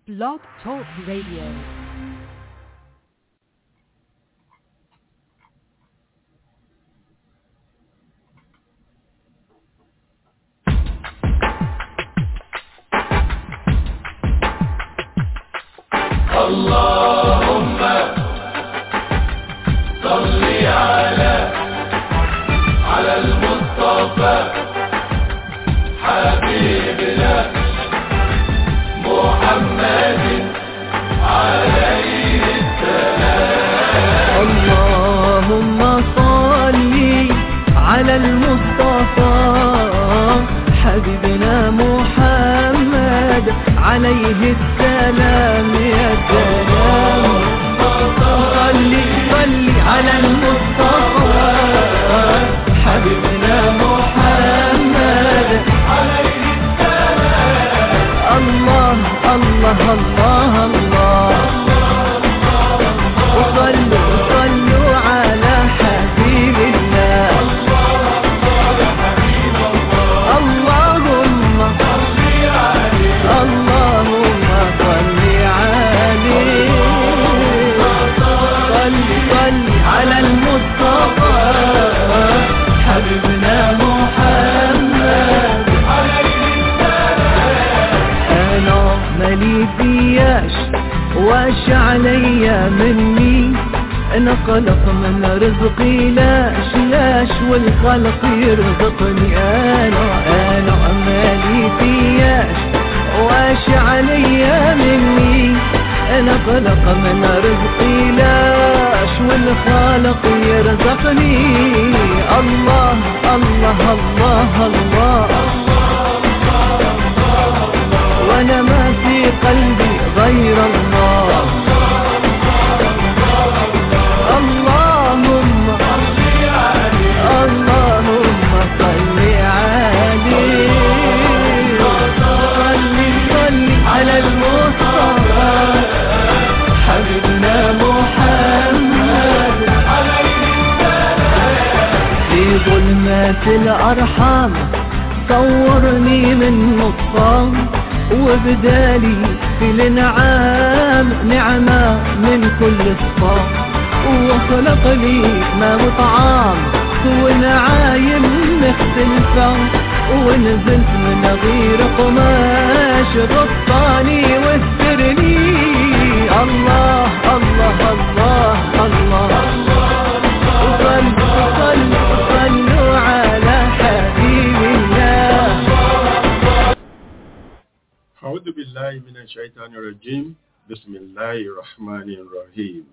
Blog Talk Radio. اللهم صل على المصطفى حبيبنا محمد عليه السلام. اللهم صل على المصطفى حبيبنا محمد عليه السلام. يا سلام صل على المصطفى حبيبنا محمد عليه السلام. الله الله الله الله وصلوا على حبيب الله. اللهم صل عليه صل على المصطفى حبيبنا محمد. أنا مالي فياش واش عليا مني، أنا خلق من رزقي لاش والخلق يرزقني. أنا مالي فياش واش عليا مني، أنا خلق من رزقي لاش والخالق يرزقني. الله الله الله الله وأنا ما في قلبي غير الله. اللهم صل عليه صل على المصطفى حبيبنا محمد. في ظلمات الأرحام صورني من نصام، وبدالي في الانعام نعمة من كل الصام. وخلق لي ما وطعام ونعايم مختلفة، ونزلت من غير قماش غطاني واسترني. الله الله الله الله صلوا على حبيب الله. أعوذ بالله من الشيطان الرجيم. بسم الله الرحمن الرحيم.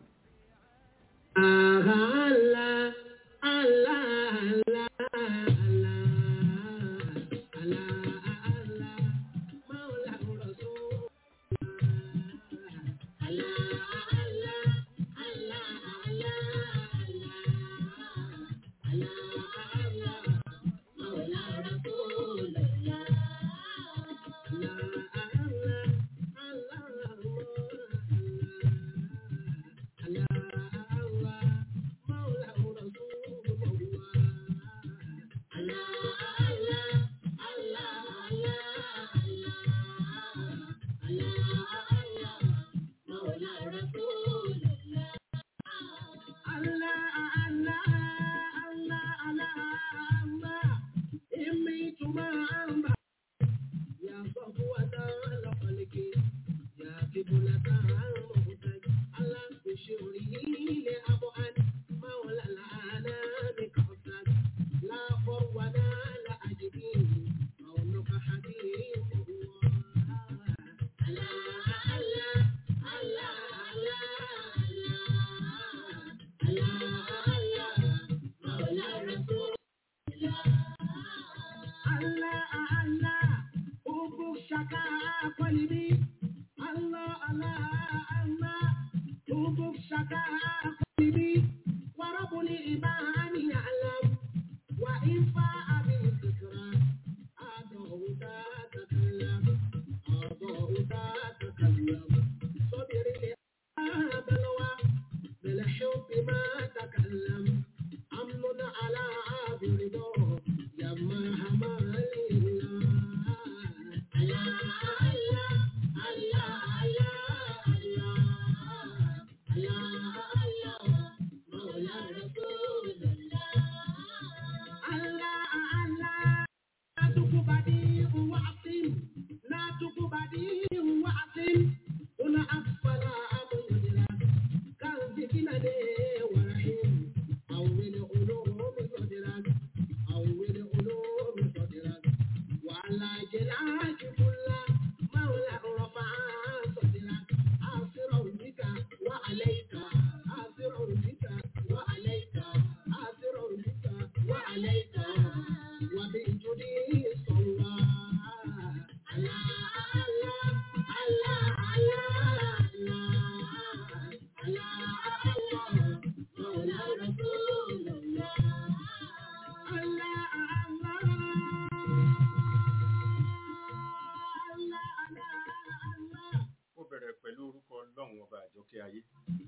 àjọkẹ́ ayé.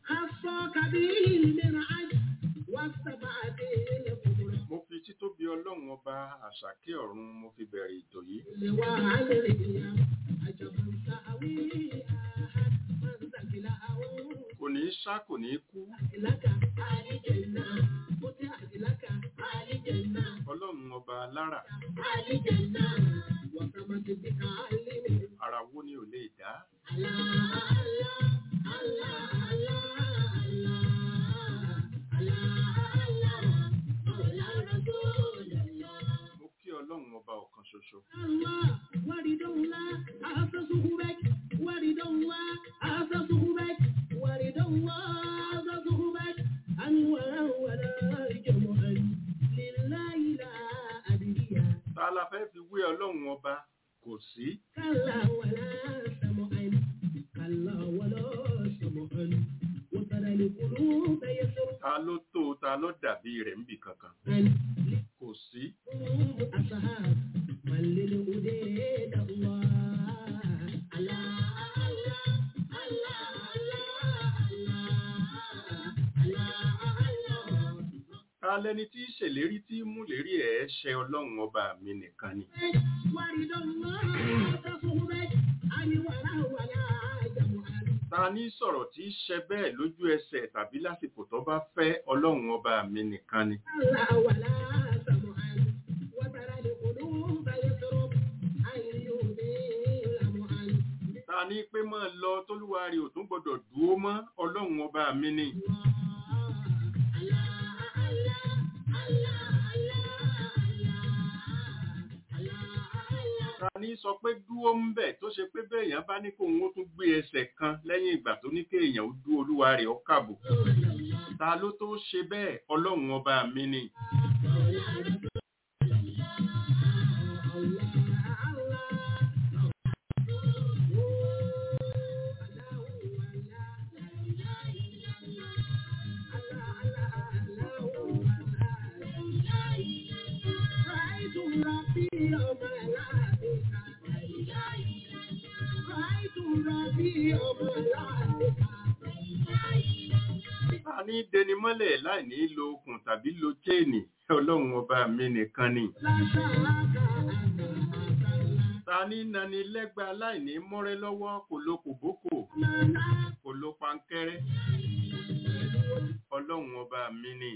Mo fi títóbi Ọlọ́run ọba àṣàkẹ́ ọ̀run mo fi bẹ̀rẹ̀ ètò yìí. Kò ní ṣá kò ní kú. Ọlọ́run ọba lára. Ara wo ni ò lè dá? Mo kí Ọlọ́run ọba ọ̀kan ṣoṣo. Ta la fẹ́ fi wé Ọlọ́run ọba? Kò sí. Ta ló tó ta ló dàbí rẹ̀ níbì kankan? Kò sí. Ta lẹni tí ṣèlérí tí mú lérí ẹ̀ ṣe Ọlọ́run ọba mi nìkan ni. Ta ní sọ̀rọ̀ tí ṣe bẹ́ẹ̀ lójú ẹsẹ̀ tàbí lásìkò tó bá fẹ́ Ọlọ́run ọba mi nìkan ni. Ta ní pé máa lọ tólúwa rí ò tún gbọdọ̀ dúró mọ́ Ọlọ́run ọba mi ni. Ta ní sọ pé dúró ń bẹ̀ tó ṣe pé bẹ́ẹ̀yàn bá ní kó wọ́n tún gbé ẹsẹ̀ kan lẹ́yìn ìgbà tó ní kéèyàn ó dú olúwa rẹ̀ ó kàbò. Ta ló tó ṣe bẹ́ẹ̀ Ọlọ́run ọba mi ni. Ta ní dẹni mọ́lẹ̀ láì ní lo okùn tàbí lo chéènì Ọlọ́run ọba mi nìkan ni. Ta ní nani lẹ́gba láì ní mọ́rẹ́ lọ́wọ́ kò lo kòbókò kò lo pankẹ́rẹ́ Ọlọ́run ọba mi ni.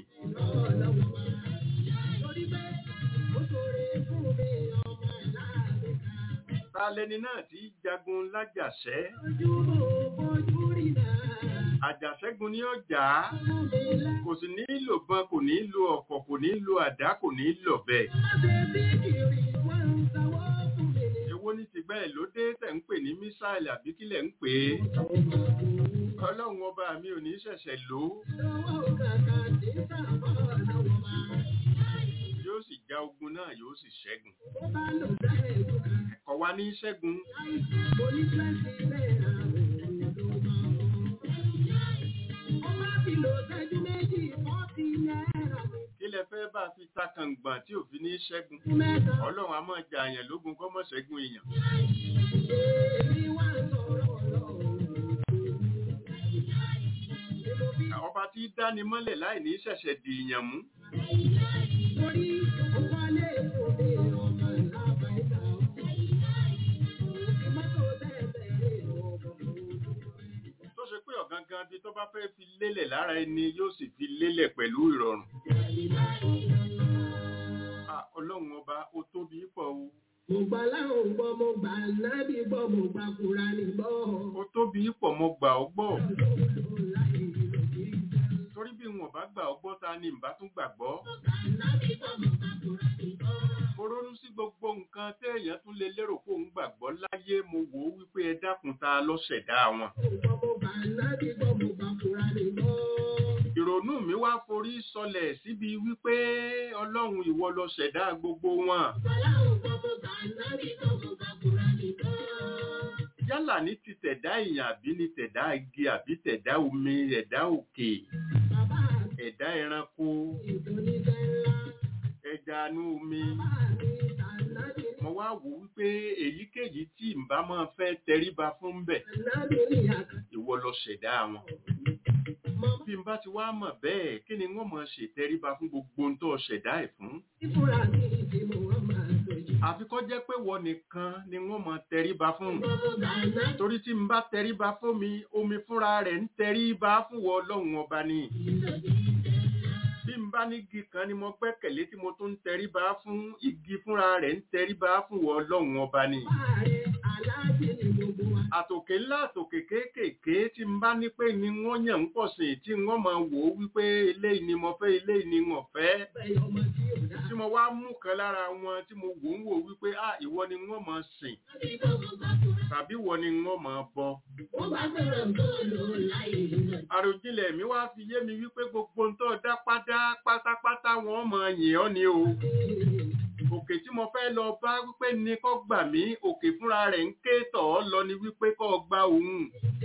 Ta lẹni náà tí jagun lájàṣẹ́? Àjàṣẹ́gun ni ó jà á, kò sì ní lò bọn, kò ní lo ọ̀kọ̀, kò ní lo àdá, kò ní lọ̀bẹ. Èwo ní ti bẹ́ẹ̀ ló dé tẹ̀ ń pè ní mísáìlì àbí kílẹ̀ ń pè é? Ọlọ́run ọba mi ò ní ṣẹ̀ṣẹ̀ lò ó. Yóò sì já ogun náà, yóò sì ṣẹ́gun. Kò wá ní ṣẹ́gun. Kí lẹ fẹ́ bá fi ta kàngbọ̀n tí ò fi ní ṣẹ́gun? Ọlọ́run a máa jà àyàn lógun kọ́ mọ́ ṣẹ́gun èèyàn. Ọba tí dáni mọ́lẹ̀ láì ní ṣẹ̀ṣẹ̀ di ìyàn mú. Tó ṣe pé ọ̀gangan bí tó bá fẹ́ fi lélẹ̀ lára ẹni yóò sì fi lélẹ̀ pẹ̀lú ìrọ̀rùn. Ọlọ́run ọba ó tóbi pọ̀ o. Mo gbà láhùn gbọ́, mo gbà nábì gbọ́, mo gbà Kùránì gbọ́. Ó tóbi pọ̀ mo gbà ọ́ gbọ́. Torí bí wọn bá gbà ọ́ gbọ́ ta ni ǹbá tún gbàgbọ́. Mo ronú sí gbogbo nǹkan téèyàn tún lè lérò pé òun gbàgbọ́ láyé, mo wò ó wípé ẹ dákun ta ló ṣẹ̀dá wọn. Ìrònú mi wá forí sọlẹ̀ síbi wípé Ọlọ́run ìwọ ló ṣẹ̀dá gbogbo wọn. Yálà ní ti tẹ̀dá èèyàn àbí ní tẹ̀dá igi àbí tẹ̀dá omi, ẹ̀dá òkè, ẹ̀dá ẹranko, ẹja inú omi. Mo wá wò wípé èyíkéyìí tí ǹbá máa fẹ́ tẹríba fún bẹ̀, ìwọ ìwọ ló ṣẹ̀dá wọn. Bí n bá ti wá mọ̀ bẹ́ẹ̀ kí ni wọ́n mọ̀ ṣètẹríba fún gbogbo ohun tó ṣẹ̀dá ẹ̀ fún. Àfi kó jẹ́ pé wọ́n nìkan ni wọ́n mọ̀ tẹríba fún. Torí tí n bá tẹríba fún mi, omi fúnra rẹ̀ ń tẹríba fún wọ Ọlọ́run ọba ni. Bí n bá ní igi kan ni mo gbẹ́kẹ̀lé tí mo tún ń tẹríba fún, igi fúnra rẹ̀ ń tẹríba fún wọ Ọlọ́run ọba ni. Àtòkè ńlá àtòkè kéékèèké tí n bá ní pé ni wọ́n yàn ń pọ̀ sí tí wọ́n máa wò ó wípé eléyìí ni mo fẹ́ eléyìí ni mo fẹ́. Tí mo wá mú kan lára wọn tí mo wò ń wò wípé ìwọ ni wọ́n máa sìn tàbí ìwọ ni wọ́n máa bọ. Àròjinlẹ̀ mi wá fi yé mi wípé gbogbo ń tó dá pátápátá wọ́n máa yìn ọ́ ni o. Òkè tí mo fẹ́ lọ bá wípé ní kó gbà mí, òkè fúnra rẹ̀ ń ké tọ̀ ọ́ lọ ni wípé kó gba òun.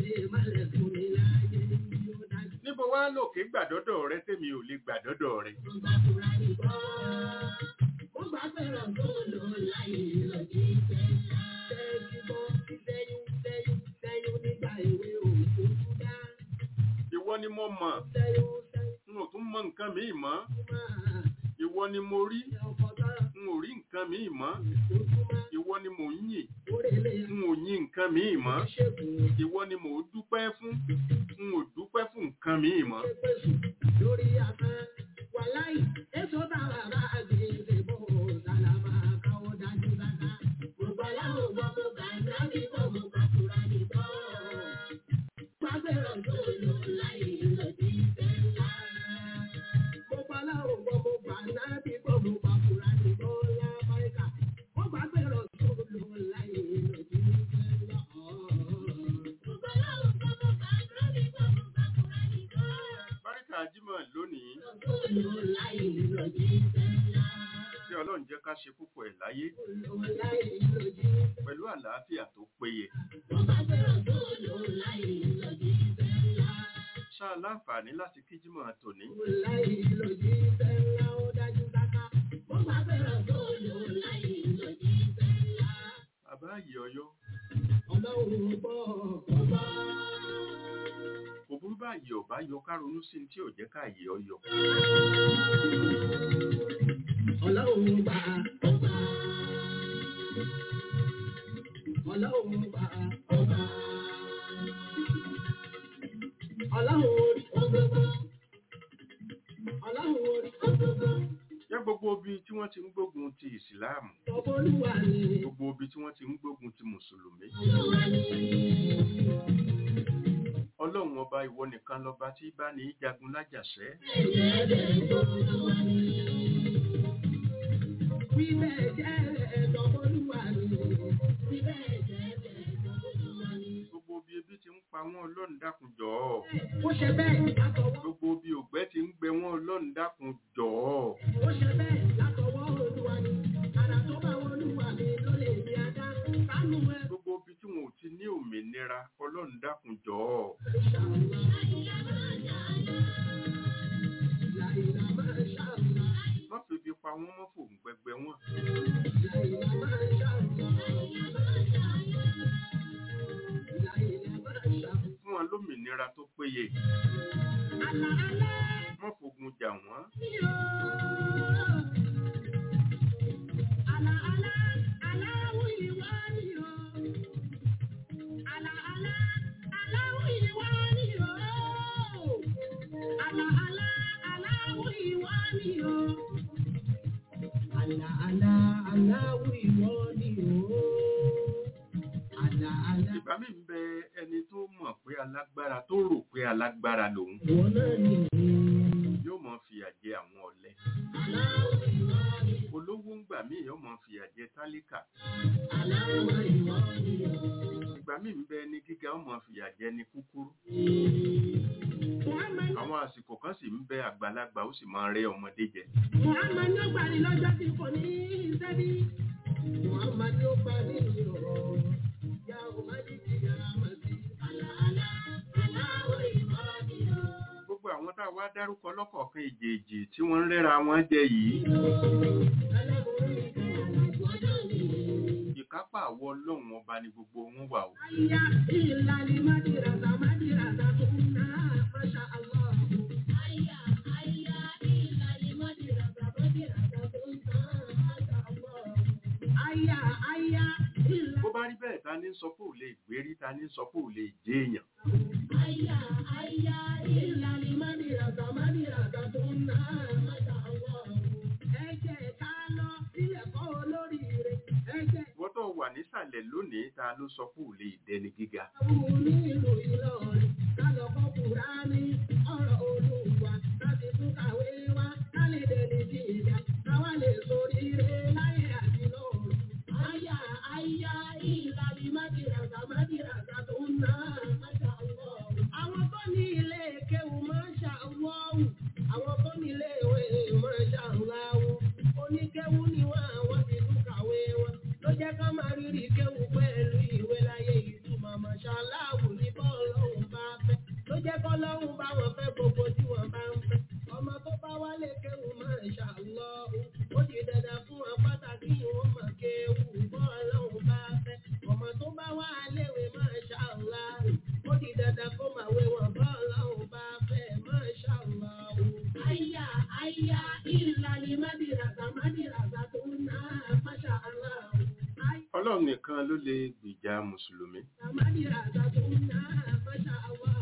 Níbo wá lòkè gbàdọ́dọ̀ rẹ tèmi ò lè gbàdọ́dọ̀ rẹ. Ìwọ ni mo mọ̀, n ò tún mọ nǹkan míì mọ́. Ìwọ ni mo rí, n ò rí nǹkan míì mọ́. Ìwọ ni mò ń yìn, n ò yìn nǹkan míì mọ́. Ìwọ ni mò ń dúpẹ́ fún, n ò dúpẹ́ fún nǹkan míì mọ́. Tí Ọlọ́run jẹ́ ká ṣe púpọ̀ ẹ̀ láyé pẹ̀lú àlàáfíà tó péye. Ṣáà láǹfààní láti kí Jímọ̀ tòní. Bàbá yìí Ọ̀yọ́. Kò burú báyìí ọ̀bá yọ ká ronú sí tí ò jẹ́ ká yẹ ọyọ. Ọlọ́run bá ọba. Ọlọ́run bá ọba. Ọlọ́run orí ọgbọ́gbọ́. Ọlọ́run orí ọgbọ́gbọ́. Jẹ́ gbogbo ibi tí wọ́n ti ń gbógun ti Ìsìláàmù. Ọbọ̀lúwa ni. Gbogbo ibi tí wọ́n ti ń gbógun ti Mùsùlùmí. Ọlọ́run ọba ìwọ nìkan lọba tí bá ní jagun lájàṣẹ́. Gbogbo bí ebi ti ń pa wọ́n Ọlọ́run dákun jọ̀ọ́. Gbogbo bí ògbẹ́ ti ń gbẹ wọ́n Ọlọ́run dákun jọ̀ọ́. Gbogbo bí tí wọn ò ti ní òmìnira Ọlọ́run dákun jọ̀ọ́. Má fi bí pa wọ́n mọ́ fòun gbẹgbẹ wọn. Fún wọn lómìnira tó péye. Má fògun jà wọ́n. Ìgbà mi ń bẹ ẹni tó mọ̀ pé alágbára tó rò pé alágbára lòun. Yóò máa fìyà jẹ àwọn ọ̀lẹ. Olówó ń gbà mí yóò máa fìyà jẹ tálíkà. Ìgbà mi ń bẹ ẹni gíga ó máa fìyà jẹ ẹni kúkúrú. Àwọn àsìkò kan sì ń bẹ àgbàlagbà ó sì máa rẹ́ ọmọdé jẹ. Gbogbo àwọn tá a wá dárúkọ lọ́kọ̀ọ̀kan èjèèjì tí wọ́n ń rẹ́ra wọn jẹ yìí. Ìkápá àwọ Ọlọ́run ọba ni gbogbo wọn wà o. sọ pé ò lè gbérí, ta ní sọ pé ò lè jẹ́ èèyàn. Aya, aya, ìlànà mádìràgà, mádìràgà tó ń ná, máṣá Allah. Ẹ jẹ́ ká lọ sílẹ̀ kọ́ olórí rẹ̀. Ẹ jẹ́ Wọ́n tó wà nísàlẹ̀ lónìí, ta ló sọ pé ò lè dẹni gíga. káwù ní ìlú Ìlọrin. Ká lọ kọ́ Kùránì, ọ̀rọ̀ Olúwa. Láti tún kàwé wá, ká lè dẹni gíga. Káwá lè sórí rẹ̀ láyé àti lọ́run. Aya, aya, ìlànà mádìràgà, mádìràgà tó ń ná, máṣá Allah. Àwọn tó ní ilé kéwù máṣá Allah. Àwọn tó ní ilé ìwé máṣá Allah. Oníkéwù ni wọ́n ti tún kàwé wọn. Ló jẹ́ ká máa rírì kéwù pẹ̀lú ìwé láyé ìtumọ̀ máṣá Allah ní bọ́ọ̀lọ́hùn bá fẹ́. Ló jẹ́ kọ́lọ́hùn bá wọn fẹ́ gbogbo tí wọ́n bá ń fẹ́. Ọmọ tó bá wálé kéwù máṣá Allah. Ó di dandan fún wọn pàtàkì wọn mọ̀ kéwù bọ́ọ̀lọ́hùn bá fẹ́. Ọmọ tó bá wá léwe máṣá Allah. Ó di dandan kó máa wé wọn bọ́ọ̀lọ́hùn bá fẹ́ máṣá Allah. Aya, aya, ìlànà mádìràgà, mádìràgà tó ń ná, máṣá Allah. Ọlọ́run nìkan ló lè gbìjà Mùsùlùmí. Mádìràgà tó ń ná, máṣá Allah.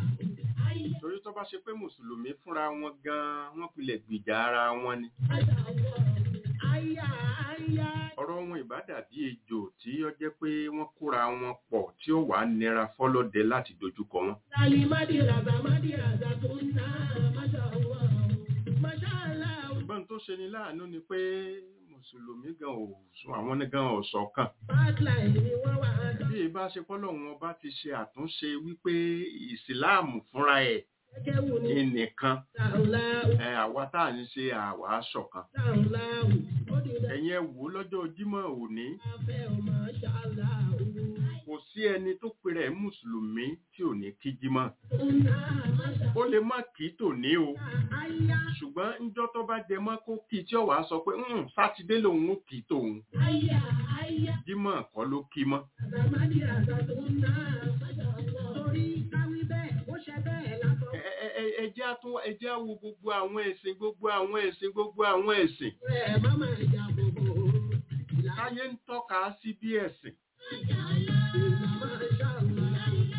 Torí tó bá ṣe pé Mùsùlùmí fúnra wọn gan-an, wọ́n pilẹ̀ gbìjà ara wọn ni. Máṣá Allah. Aya, aya. Ọ̀rọ̀ wọn ìbá dàbí ejò tí ó jẹ́ pé wọ́n kóra wọn pọ̀ tí ó wà nira fọ́lọ́dẹ láti dojúkọ wọn. Ìlànà mádìràgà, mádìràgà tó ń ná, máṣá Allah. Máṣá Allah. Ṣùgbọ́n tó ṣe ni láàánú ni pé Mùsùlùmí gan ò sún àwọn gan ò ṣọ̀kan. Hotline ni wọ́n wà á dán. Bí ìbá ṣe pọ́lọ́run ọba ti ṣe àtúnṣe wípé ìsìláàmù fúnra ẹ̀ Kéwù ni nìkan Allahu, àwa tá à ń ṣe àwa ṣọ̀kan. Allahu. Ó di dandan Ẹ̀yin ẹ wò ó lọ́jọ́ Jímọ̀ òní, ká fẹ́ o, máṣá Allah. kò sí ẹni tó pèrè ẹ̀ Mùsùlùmí tí ò ní kí Jímọ̀. Tó ń ná, máṣá Ó lè má kí tòní o, aya, ṣùgbọ́n ńjọ́ tó bá jẹ mọ́ kó kí tí ó wàá sọ pé Sátidé lòun ó kí tòun. aya, aya. Jímọ̀ kọ́ ló kí mọ́. Mádìràgà tó ń ná, máṣá Allah. Torí káwí bẹ́ẹ̀, ó ṣe bẹ́ẹ̀ látọ̀. Ẹjẹ́ wo gbogbo àwọn ẹ̀sìn gbogbo àwọn ẹ̀sìn. Ẹ má máa jà gbogbo. Táyé ń tọ́ka sí bí ẹ̀sìn. Máṣá Allah.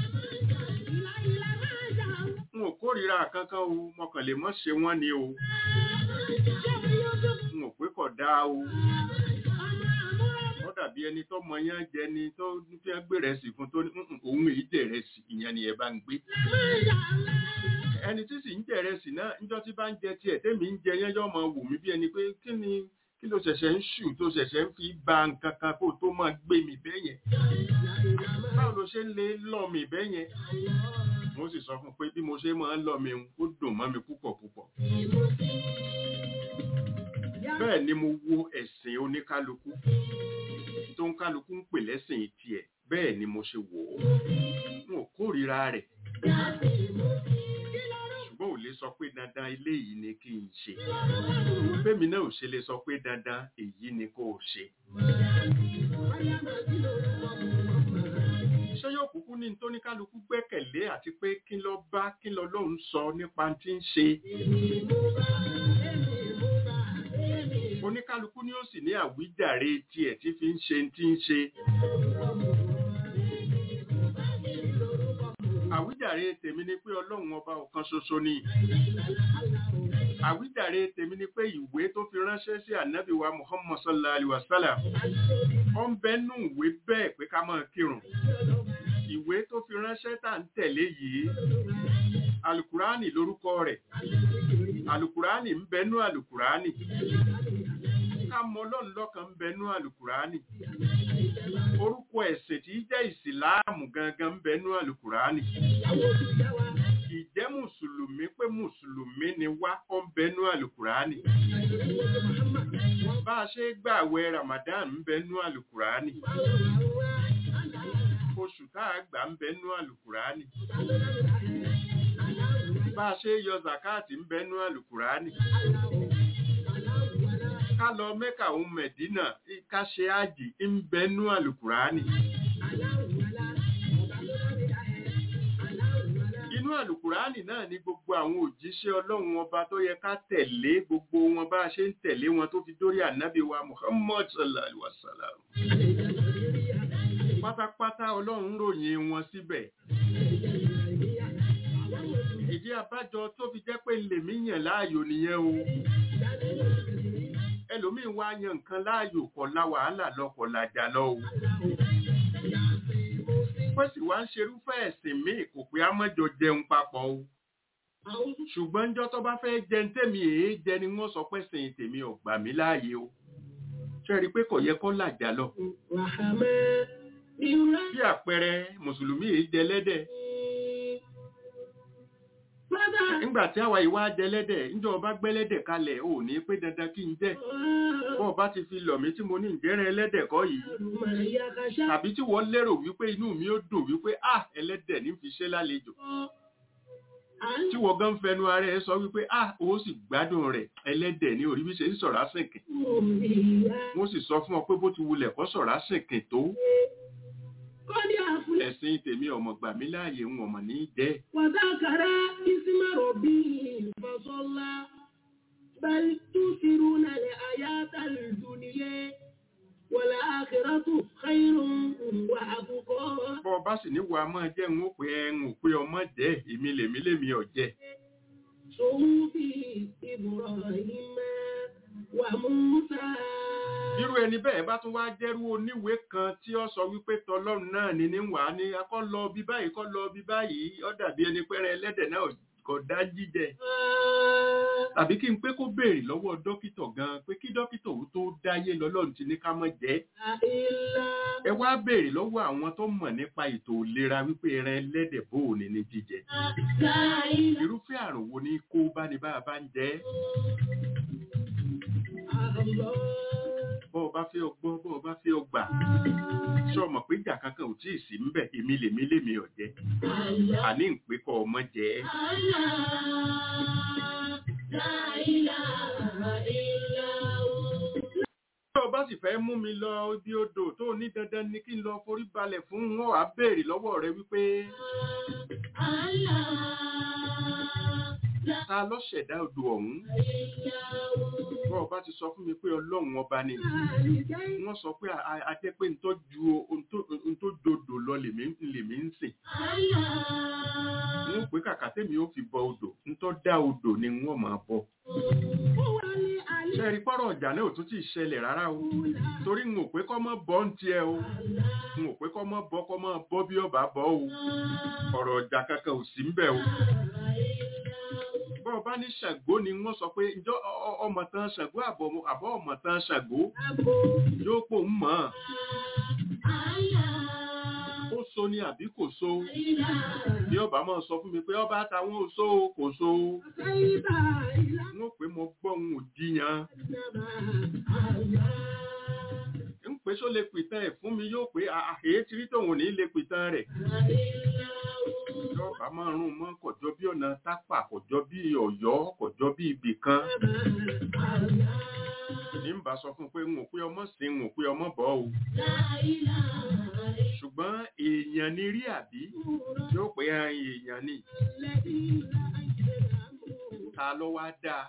N ò kórìíra kankan o, mo kàn lè mọ́ ṣe wọ́n ni o. N ò pé kò dáa o. Ó dàbí ẹni tó mọ yán jẹ ni tó fi ń gbé rẹ̀ sí fún tó ní òun èyí jẹ rẹ̀ sí ìyẹn ni ẹ bá ń gbé. Ẹni tí sì ń jẹ rẹ̀ sí náà níjọ́ tí bá ń jẹ tiẹ̀ tèmi ń jẹ yẹn yọ́ mọ wò mí bí ẹni pé kí ló ṣẹ̀ṣẹ̀ ń ṣù tó ṣẹ̀ṣẹ̀ ń fi ba nǹkan kan kó tó máa gbé mi bẹ́yẹn. Báwo ló ṣe ń lè lọ mi bẹ́yẹn? Mo sì sọ fún pé bí mo ṣe máa ń lọ mi ó dùn mọ́ mi púpọ̀ púpọ̀. Bẹ́ẹ̀ ni mo wo ẹ̀sìn oníkálukú tó ń kálukú ń pè lẹ́sìn tiẹ̀, bẹ́ẹ̀ ni mo ṣe wò ó. N ò kórìíra rẹ̀. Ṣùgbọ́n ò lè sọ pé dandan eléyìí ni kí n ṣe. Bẹ́ẹ̀mi náà ò ṣe lè sọ pé dandan èyí ni kó o ṣe. Ṣé yóò kúkú ní tó ní kálukú gbẹ́kẹ̀lé àti pé kí lọ lóun sọ nípa tí ń ṣe. Oníkálukú ni ó sì ní àwíjàre tiẹ̀ tí fi ń ṣe tí ń ṣe. Àwíjàre tèmi ni pé Ọlọ́run ọba ọ̀kan ṣoṣo ni. Àwíjàre tèmi ni pé ìwé tó fi ránṣẹ́ sí Ànábì wa Muhammad sallallahu alaihi wasallam. Ó ń bẹ́nu ìwé bẹ́ẹ̀ pé ká máa kírun. Ìwé tó fi ránṣẹ́ tá ń tẹ̀lé yìí, Alukurani lórúkọ rẹ̀. Alukurani ń bẹ́nu Alukurani. Ká mọ Ọlọ́run lọ́kan ń bẹ́nu Alukurani. Orúkọ ẹ̀sìn tí jẹ́ Ìsìláàmù gangan ń bẹ́nu Alukurani. Ìjẹ́ Mùsùlùmí pé Mùsùlùmí ni wá ó ń bẹ́nu Alukurani. Bá a ṣe gbààwẹ̀ Ramadan ń bẹ́nu Alukurani. Oṣù tá a gbà ń bẹ́nu Alukurani. Bá a ṣe yọ zakati ń bẹ́nu Alukurani. Ká lọ Mẹ́kà òun Mẹ̀dínà ká ṣe ájì ń bẹ́nu Alukurani. Inú Alukurani náà ni gbogbo àwọn òjíṣẹ́ Ọlọ́run ọba tó yẹ ká tẹ̀lé gbogbo wọn bá a ṣe ń tẹ̀lé wọn tó fi dórí Ànábì wa Muhammad sallallahu alaihi wasallam. pátápátá Ọlọ́run ròyìn wọn síbẹ̀. Ìdí abájọ tó fi jẹ́ pé lèmi yàn láàyò nìyẹn o. Ẹlòmíì wá yan nǹkan láàyò kọ̀ la wàhálà lọ kọ̀ làjà lọ o. Pé sì wá ń ṣerúfẹ́ ẹ̀sìn míì kò pé á mọ́jọ jẹun papọ̀ o. Ṣùgbọ́n ńjọ́ tó bá fẹ́ jẹun tèmi èé jẹ ni wọ́n sọ pé sìn tèmi ò gbà mí láàyè o. Ṣé rí pé kò yẹ kó làjà lọ? Bí àpẹẹrẹ Mùsùlùmí èé jẹ lẹ́dẹ̀. Nígbà tí àwa ìwà jẹlẹ́dẹ̀, ńjọ́ ọba gbẹ́lẹ́dẹ̀ kalẹ̀ ò ní pé dandan kí n jẹ́. Bọ́ ọba ti fi lọ̀ mí tí mo ní ìjẹ́rẹ́ ẹlẹ́dẹ̀ kọ́ yìí. Tàbí tí wọ́n lérò wípé inú mi ó dùn wípé ẹlẹ́dẹ̀ ní fi ṣe lálejò. Tí wọ́n gan fẹnu ara ẹ sọ wípé ó sì gbádùn rẹ̀ ẹlẹ́dẹ̀ ní orí bí ṣe ń sọ̀rọ̀ sìnkìn. Wọ́n sì sọ fún ọ pé bó ti wulẹ̀ kọ́ sọ̀rọ̀ sìnkìn tó. Ẹ̀sìn tèmi ọmọ gbà mí láàyè ń ọmọ ní jẹ́. Wàdákàrá ìsímọ̀rọ̀ bí ìfọ̀sọ́lá bẹ́ẹ̀ tó ṣirú nàlẹ̀ àyátà ìdúniyé wọlé àkìrátù khairun wà àbúkọ́. Bọ́ ọba sì ní wàá máa jẹ́ ń ó pé ọmọ jẹ́ èmi lèmi ọ̀jẹ́. Sòwú bí Ibrahim wà Musa. Irú ẹni bẹ́ẹ̀ bá tún wá jẹ́rú oníwèé kan tí ó sọ wípé tọlọ́run náà ní wà ní akọ́ lọ bí báyìí ó dàbí ẹni pẹ́rẹ́ ẹlẹ́dẹ̀ náà kò dá jíjẹ. Tàbí kí n pé kó béèrè lọ́wọ́ dókítà gan pé kí dókítà ó tó dáyé lọ́lọ́run ti ní ká má jẹ. Ẹ wá béèrè lọ́wọ́ àwọn tó mọ̀ nípa ètò ìlera wípé ẹran ẹlẹ́dẹ̀ bóò ní jíjẹ. Irúfẹ́ àrùn wo ni kó bá ní bá a bá ń jẹ? Bọ́ ọba fẹ́ ọgbọ́, bọ́ ọba fẹ́ ọgbà. Ṣọ́ mọ̀ pé ìjà kankan ò tíì sí ńbẹ̀, èmi lèmi ọ̀jẹ́. Àní ń pé kọ́ ọmọ jẹ́. Bí ọba sì fẹ́ mú mi lọ ibi odò tó ní dandan ni kí n lọ forí balẹ̀ fún wọn á béèrè lọ́wọ́ rẹ wípé ta ló ṣẹ̀dá odò ọ̀hún? Wọ́n ọba ti sọ fún mi pé Ọlọ́run ọba ni. Wọ́n sọ pé a jẹ́ pé n tó dodò lọ lèmi ń sìn. Wọ́n pé kàkà tèmi ó fi bọ odò, n tó dá odò ni wọ́n máa bọ. Ṣé rí pọ́rọ̀ ọjà náà ò tún ti ṣẹlẹ̀ rárá o? Torí n ò pé kọ́ mọ́ bọ́ ń tiẹ̀ o. N ò pé kọ́ mọ́ bọ́ bí ọba bọ́ o. Ọ̀rọ̀ ọjà kankan ò sí ń bẹ̀ o. Bọ́ ọba ní Ṣàngó ni wọ́n sọ pé ǹjọ́ ọmọ tán Ṣàngó àbọ̀ ọmọ tán Ṣàngó yóò pò ń mọ̀. Ó so ni àbí kò so? Bí ọba máa sọ fún mi pé ọba táwọn ò so kò so. Wọ́n pé mo gbọ́ ohun òjìyàn. Ń pè só lè pìtàn ẹ̀ fún mi yóò pé àhèé tí rí tòun ní lè pìtàn rẹ̀. Ọba máa rún mọ́ kọjọ́ bí ọ̀nà tápà, kọjọ́ bí Ọ̀yọ́, kọjọ́ bí ibì kan. Ní ń bá sọ fún pé ń ò pé ọmọ sí ń ò pé ọmọ bọ́ o. Ṣùgbọ́n èèyàn ni rí àbí yóò pé èèyàn ni. Ta ló wá dáa?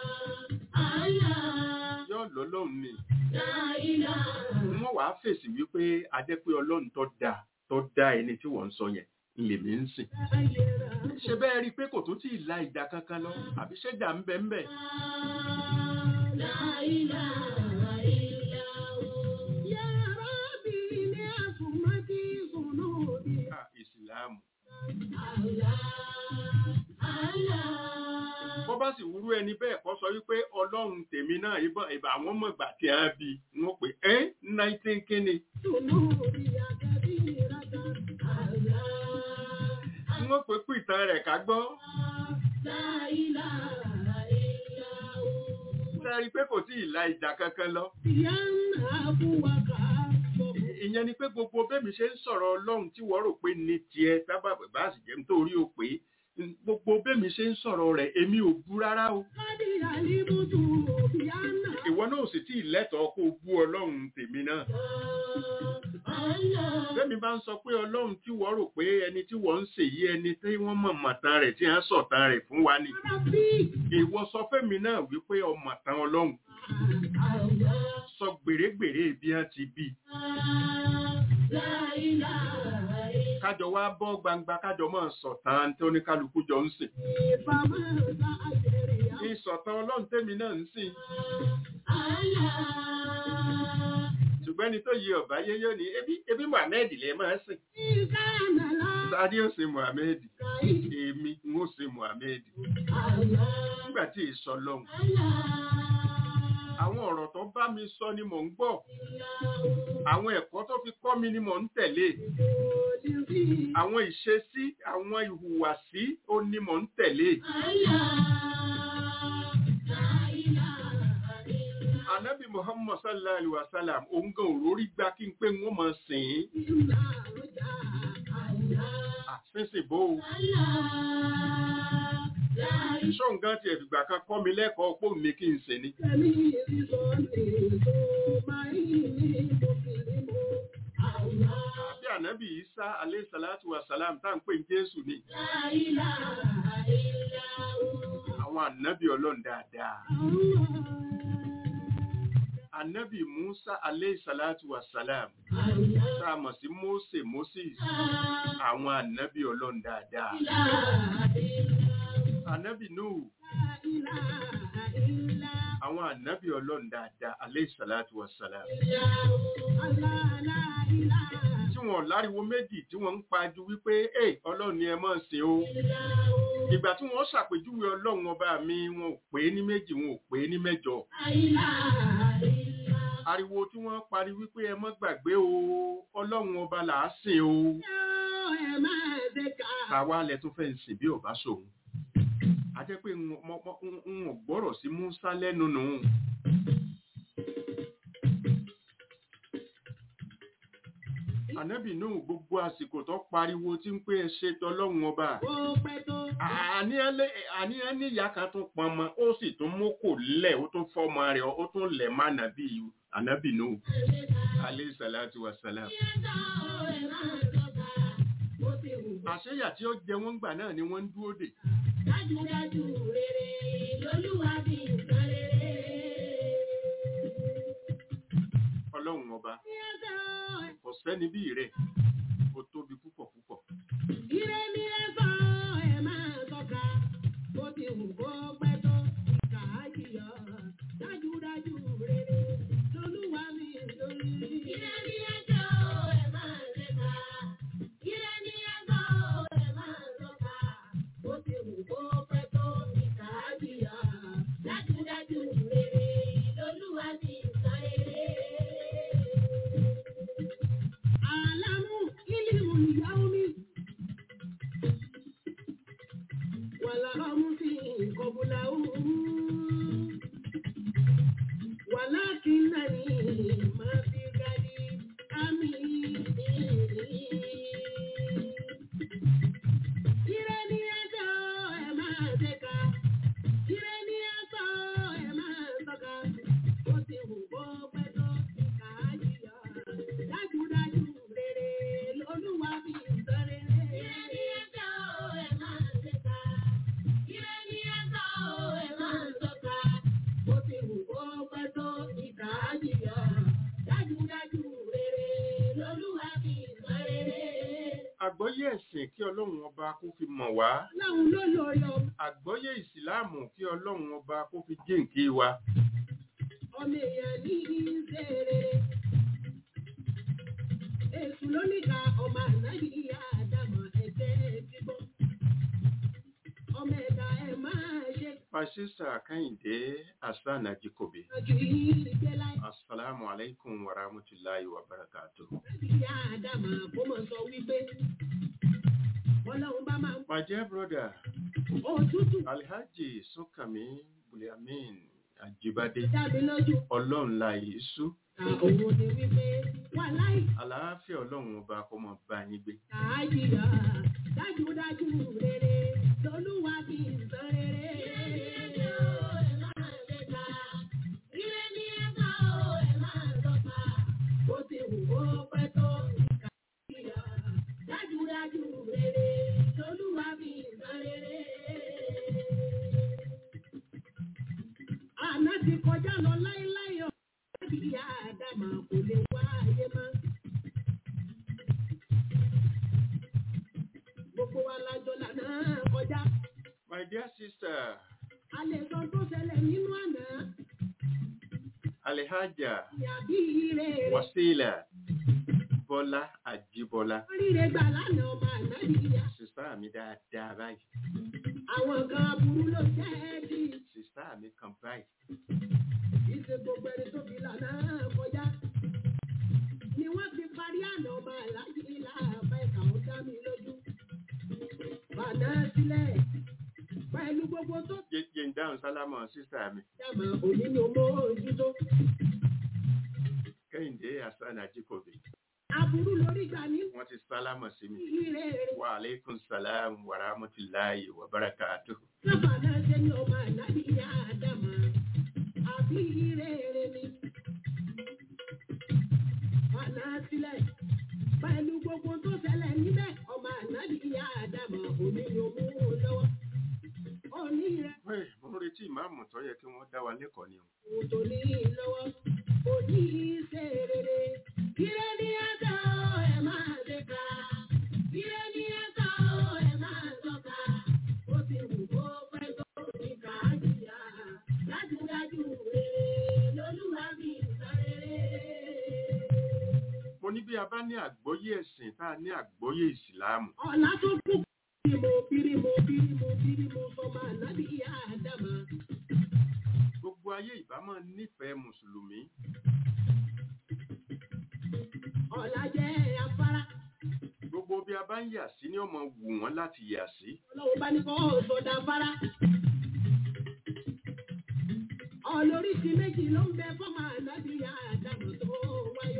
Yóò lọ́lọ́run ni. Wọ́n wàá fèsì wípé a jẹ́ pé Ọlọ́run tó dá ẹni tí wọ́n ń sọ yẹn lèmi ń sìn. Ṣé bẹ́ẹ̀ rí pé kò tún tí ì la ìjà kankan lọ àbí ṣẹ́jà ń bẹ ń bẹ? Ìsìláàmù. Bọ́ bá sì wúrú ẹni bẹ́ẹ̀ kọ́ sọ wípé Ọlọ́run tèmi náà ìbá àwọn ọmọ ìgbà tí a bí wọ́n pè 19 kíni. Wọ́n pè kú ìtàn rẹ̀ ká gbọ́. Sẹ́rí pé kò tí ì la ìjà kankan lọ. Ìyẹn ni pé gbogbo bẹ́mi ṣe ń sọ̀rọ̀ Ọlọ́run tí wọ́n rò pé ní tiẹ̀ sábà bá sì jẹ́ nítorí o pé gbogbo bẹ́mi ṣe ń sọ̀rọ̀ rẹ̀ èmi ò bú rárá o. Ìwọ náà sì tí ì lẹ́tọ̀ọ́ kó bú Ọlọ́run tèmi náà. Bẹ́mi bá ń sọ pé Ọlọ́run tí wọ́n rò pé ẹni tí wọ́n ń ṣe yí ẹni tí wọ́n mọ̀ mọ̀tán rẹ̀ tí wọ́n sọ̀tán rẹ̀ fún wa ni. Ìwọ sọ fẹ́mi náà wípé ọmọ̀tán Ọlọ́run. Sọ gbèrègbèrè bí wọ́n ti bí. kájọ wá bọ́ gbangba kájọ máa sọ̀tàn tó ní kálukú jọ ń sìn. Ìsọ̀tàn Ọlọ́run tèmi náà ń sìn. Ṣùgbọ́n ẹni tó yí ọ̀bá yé yóò ní ebi Muhammed lè máa sìn. Sáré ó ṣe Muhammed. Èmi ń ó ṣe Muhammed. Nígbà tí ìsọ lọ́hùn. Àwọn ọ̀rọ̀ tó bá mi sọ ni mò ń gbọ́. Àwọn ẹ̀kọ́ tó fi kọ́ mi ni mò ń tẹ̀lé. Àwọn ìṣesí, àwọn ìhùwàsí ó ní mò ń tẹ̀lé. Ànábì Muhammad sallallahu alaihi wasallam òun gan òrórí gbá kí n pé wọ́n máa sìn. Àṣìṣe bó o. Ṣọ́ǹgá ti ẹ̀fìgbà kan kọ́ mi lẹ́kọ̀ọ́ pò ní kí n sìn ni. Àbí Ànábì Ìsá alayhi salatu wa salam tá ń pè ní Jésù ni. Àwọn ànábì Ọlọ́run dáadáa. Ànábì Musa alayhi salatu wa salam. Tá mọ̀ sí Moses. Àwọn ànábì Ọlọ́run dáadáa. Ànábì Nuhu. Àwọn ànábì Ọlọ́run dáadáa alayhi salatu wa salam. Tí wọ́n láriwo méjì tí wọ́n ń pajú wípé Ọlọ́run ni ẹ máa sìn o. Ìgbà tí wọ́n ṣàpèjúwe Ọlọ́run ọba mi wọn ò pè ní méjì wọn ò pè ní mẹ́jọ. Ariwo tí wọ́n parí wípé ẹ má gbàgbé o Ọlọ́run ọba là á sìn o. Tàwa lẹ tún fẹ́ ń sìn bí ọba ṣòun. A jẹ́ pé n gbọ́rọ̀ sí Musa lẹ́nu nù. Ànábì Nuhu gbogbo àsìkò tó pariwo tí ń pé ẹ ṣe tọlọ́run ọba. Àníyàn ní ìyá kan tún pọnmọ ó sì tún mókò lẹ̀ ó tún fọ́mọ rẹ̀ ó tún lẹ̀ má Ànábì Nuhu alayhi salatu wa salam. Àṣeyà tí ó jẹ wọ́n gbà náà ni wọ́n ń dúró dè. Dájúdájú rere lolúwa bí nǹkan rere. Ọlọ́run ọba kò sẹ́ni bí rẹ̀ ó tóbi púpọ̀ púpọ̀. Ire ni ẹ sọ ẹ máa tọ́ka bó ti wù kó pẹ́ tó ìkà á jìyà. Dájúdájú rere lolúwa bí lórí. Ire ni ẹ sọ ẹ máa tẹ́ka. Ire ni ẹ sọ ẹ máa tọ́ka bó ti wù kó pẹ́ tó ìkà á jìyà. Dájúdájú rere lolúwa bí rere. Alamu ilimu yaumi wala amusi qablahu walakinani ma fi gadi ami ireni ato e ma deka ireni ato e ma saka o ti wu bo peto ikajiya dájúdájú rere lolúwa bí ìtọ́rẹ́ ireni ato e ma deka ireni ato e ma saka o ti wu bo peto ikajiya dájúdájú rere lolúwa bí ìtọ́rẹ́. Àgbọ́yé ẹ̀sìn kí Ọlọ́run ọba kó fi mọ̀ wá. Láwọn olóyọ̀yọ̀. Àgbọ́yé ìsìláàmù kí Ọlọ́run ọba kó fi jíǹkí wa. Ọmọ èèyàn ní ìṣeré. Èṣù lóníkà ọmọ ànábì ìyá àdàmọ̀ ẹ̀jẹ̀ bíbọ́. Ọmọ ẹ̀dá ẹ̀ máa ṣe. Fàṣíṣà Kẹ́hìndé Hasan Ajíkòbí. Assalamu alaikum wa rahmatullahi wa barakatuh. Ìyá àdàmọ̀ kó mọ̀ sọ wípé Ọlọ́run bá máa. My dear brother, Alhaji Sunkami Buliamin Ajibade, Ọlọ́run la Yésù. Àlàáfíà Ọlọ́run ọba kó máa bá yín gbé. Dájúdájú rere lolúwa bí ìtàn rere. Ire ni ẹ máa ẹ máa tọ́ka bó ti wù ó pẹ́ tó ìkà ìyá. Dájúdájú rere lolúwa bí ìtàn rere. Àná ti kọjá lọ láíláí ọ̀. Ìyá Àdámà kò lè wá ayé mọ́. jọlajọla náà kọjá. My dear sister. A lè sọ tó ṣẹlẹ̀ nínú àná. Alhaja Ìyàbí ire. Wasila Bọ́lá Àjíbọ́lá. Oríire gbà lánàá ọmọ àná ìyá. Sista mi dáadáa báyìí. Àwọn kan aburú ló jẹ́ bí. Sista mi kan báyìí. Ìṣe gbogbo ẹni tó fi lànà kọjá. Ni wọ́n ti parí àná ọmọ àlájì ilá àbá ẹ̀ka ó dá mi lójú. Bàdá sílẹ̀. Pẹ̀lú gbogbo tó. Jẹ́ ń dáhùn sálámọ̀ sista mi. Yàmà òní ni mo ojútó. Kẹ́hìndé Hasan Ajíkòbí. Aburú lórí gbà ní. Wọ́n ti sálámọ̀ sí mi. Ire. Wa alaikum salam wa rahmatullahi wa barakatuh. Sábà náà ṣe ní ọmọ àlájì ìyá Àdàmà. Àbí ire ni. Bàdá sílẹ̀. Pẹ̀lú gbogbo tó ṣẹlẹ̀ níbẹ̀ ọmọ àlájì ìyá Àdàmà òní ni ó mú lọ́wọ́. Mo ń retí ìmáàmù tó yẹ kí wọ́n dá wa lẹ́kọ̀ọ́ ni o. Òtò ní lọ́wọ́, òní ṣe rere. Ire ní ẹ̀tọ́ ẹ̀ máa ṣe ká. Ire ní ẹ̀tọ́ ẹ̀ máa sọ́ka. Ó ti wù kó pẹ́ tó ní ká jìyà. Dájúdájú rere lolúwa mi sọ rere. Mo ní bí a bá ní àgbọ́yé ẹ̀sìn tá a ní àgbọ́yé ìsìláàmù. Ọ̀la tó kù. Bírímù sọmọ ànábì ìyá Àdàmà. Gbogbo ayé ìbá máa nífẹ̀ẹ́ Mùsùlùmí. Ọ̀la jẹ́ afárá. Gbogbo bí a bá ń yà sí ní ọmọ wù wọ́n láti yà sí. Ọlọ́run bá ní kọ́ sọ̀dà afárá. Ọlóríṣi méjì ló ń bẹ fọ́mọ ànábì ìyá Àdàmà tó wáyé.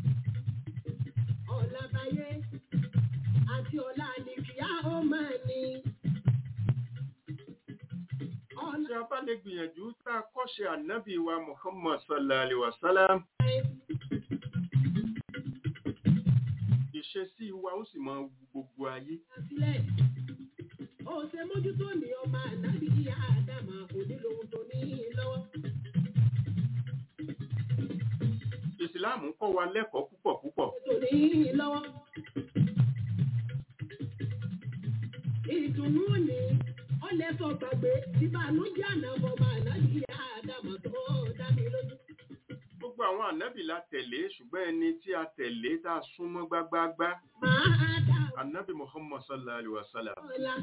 Ọ̀la báyé àti ọ̀la àlìkìyà ó máa ní. Tí a bá lè gbìyànjú tá a kọ́ṣe ànábì wa Muhammad sallallahu alaihi wasallam. Ìṣesí wa ó sì máa wu gbogbo ayé. Ó ṣe mójútó ní ọmọ ànábì ìyá Àdàmà òní lòun tó ní lọ́wọ́. Ìsìláàmù kọ́ wa lẹ́kọ̀ọ́ púpọ̀ púpọ̀. Tó ní lọ́wọ́. Ìdùnnú ni ó lè sọ gbàgbé ìbànújẹ́ àná ọmọ ànábì ìyá Àdàmà tó dá mi lójú. Gbogbo àwọn ànábì la tẹ̀lé ṣùgbọ́n ẹni tí a tẹ̀lé tá a súnmọ́ gbágbáágbá. Máa dá. Ànábì Muhammad sallallahu alaihi wasallam. Ọ̀la.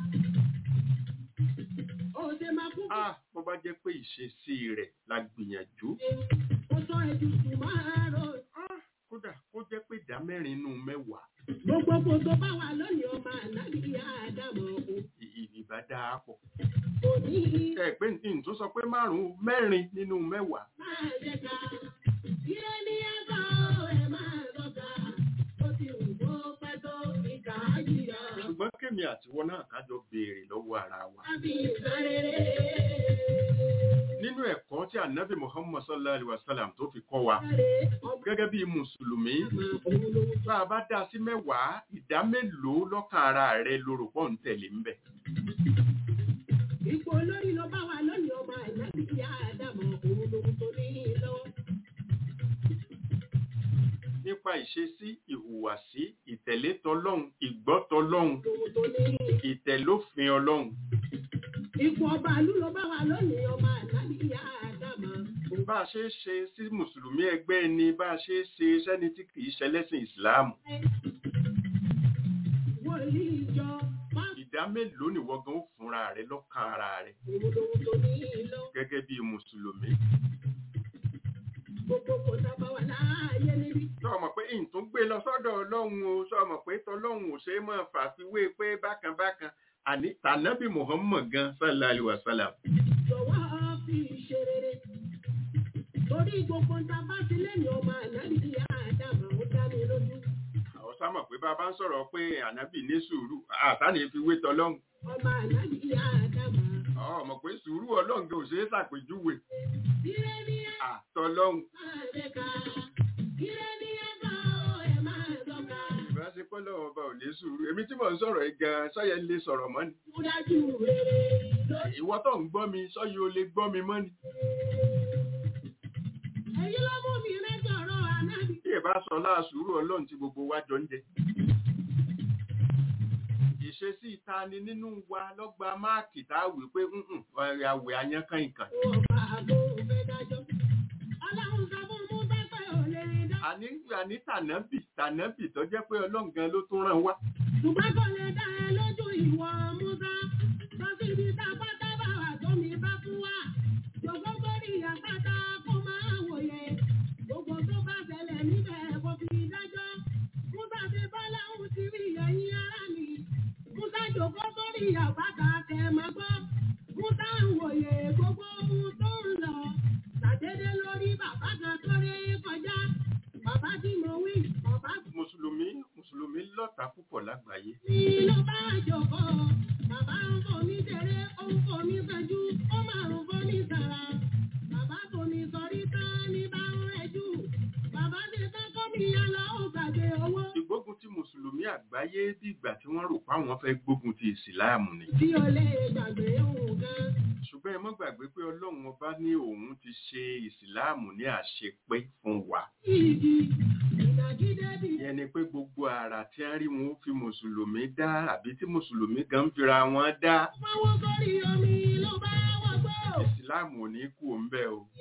Ó ṣe máa kú. Bó bá jẹ́ pé ìṣesí rẹ̀ la gbìyànjú. Ó sọ ẹ̀dùn máa rọ. Kódà kó jẹ́ pé ìdá mẹ́rin nínú mẹ́wàá. Gbogbo kò tó bá wà lónìí ọmọ ànábì ìyá Àdàmà o. Ìbá dáa pọ̀. Òní. Pé n tó sọ pé mẹ́rin nínú mẹ́wàá. Máa jẹ ká. Ire ní ẹ̀fọ́ ẹ̀ máa lọ́ka. Ó ti wù kó pẹ́ tó ìkà jìyà. Ṣùgbọ́n kémi àtiwọ́ náà kájọ béèrè lọ́wọ́ ara wa. Àbí ìsáréré. Nínú ẹ̀kọ́ tí ànábì Muhammad sallallahu alaihi wasallam tó fi kọ́ wa. Gẹ́gẹ́ bí Mùsùlùmí. Bá a bá dá sí mẹ́wàá, ìdá mélòó lọ́kàn ara rẹ lórò pọ̀ ń tẹ̀lé ń bẹ̀. Ipò olórí ló bá wà lónìí ọmọ ànábì ìyá Àdàmà òun lòun tó ní lọ́wọ́. Nípa ìṣesí, ìhùwàsí, ìtẹ̀lé tọlọ́hun, ìgbọ́ tọlọ́hun, ìtẹ̀lófin Ọlọ́hun. Ipò ọba àlú ló bá wà lónìí ọmọ ànábì ìyá Àdàmà. Bá a ṣe ṣe sí Mùsùlùmí ẹgbẹ́ ni bá a ṣe ṣe sẹ́ni tí kìí ṣẹlẹ́sìn Ìsìláàmù. Wòlíì ìjọ. Ìdá mélòó ni wọ́n gan ó fúnra rẹ̀ lọ́kàn ara rẹ̀. Gẹ́gẹ́ bí Mùsùlùmí. Gbogbo kò sábà wà láàyè níbí. Sọ́ọ̀mọ̀ pé ìtún gbé lọ sọ́dọ̀ Ọlọ́run o, sọ́ọ̀mọ̀ pé tọlọ́run ò ṣe é máa fàfiwé pé bákan bákan. Àní tànábì Muhammad gan sallallahu alaihi wasallam. Jọ̀wọ́ fi ṣe rere. Torí gbogbo ń ta bá sí lẹ́yìn ọmọ ànábì ìyá Àdàmà ó dá mi lójú. Àwọn sámọ̀ pé bá a bá ń sọ̀rọ̀ pé ànábì ní sùúrù, àtàní fi wé tọlọ́run. Ọmọ ànábì ìyá Àdàmà. Ọmọ pé sùúrù Ọlọ́run gan ò ṣe é ṣàpèjúwe. Ire ní Tọlọ́run. máa lè ka. Ire ní ẹ̀fọ́ ẹ̀ máa sọ́ka. Ìbáṣepọ̀ lọ́wọ́ ọba ò ní sùúrù. Èmi tí mò ń sọ̀rọ̀ yìí gan sọ́yẹ lè sọ̀rọ̀ mọ́ ni. Múdájú rere lórí. Ìwọ tó ń gbọ́ mi, sọ́yẹ o lè gbọ́ mi mọ́ ni. Èyí ló mú mi rẹ́tọ̀rọ̀ ànábì. Tí ìbá sọ láà sùúrù Ọlọ́run tí gbogbo wa jọ ń jẹ. ìṣesí ìta ni nínú wa lọ́gba máàkì tá a wí pé àwẹ̀ ayánkán ìkàn. Àní tànábì tó jẹ́ pé Ọlọ́run gan ló tún rán wá. Ṣùgbọ́n kò lè dá ẹ lójú ìwọ Musa, lọ sí ibi tá a bá dábàá àtọ́mi bá fún wa. Jọ̀gbọ́n sórí àpáta kó máa wòye, gbogbo tó bá ṣẹlẹ̀ níbẹ̀ kò fi dájọ́. Musa ṣe bọ́láhùn ti rí ẹ̀yìn ara mi. Musa jọ̀gbọ́n sórí àpáta tẹ̀ máa gbọ́. Musa ń wòye gbogbo ohun tó ń lọ. Ṣàdédé lórí bàbá kan tó rí kọjá. Bàbá tí mo wí, bàbá. Mùsùlùmí lọ́tà púpọ̀ lágbàáyé. Ìlú bá jọ̀kọ́, bàbá ń fomi ṣeré, ó ń fomi sanjú, ó máa ń fomi sara. Bàbá fomi sọrí tán ní bá ń rẹjú. Bàbá ti tán kọ́ mi yá lọ, ó gbàgbé owó. Ìgbógun ti Mùsùlùmí àgbáyé bí ìgbà tí wọ́n rò pé àwọn fẹ́ gbógun ti Ìsìláàmù ni. Tí o lè gbàgbé òun gan. Ṣùgbọ́n ẹ má gbàgbé pé Ọlọ́run ọba ní òun ti ṣe Ìsìláàmù ní àṣepé fún wa. Ìyẹn ni pé gbogbo àrà tí a rí wọn ó fi Mùsùlùmí dá àbí tí Mùsùlùmí gan fira wọn dá. Wọ́n sórí omi ló bá wọ́n gbọ́. Ìsìláàmù ò ní kú òun bẹ́ẹ̀ o.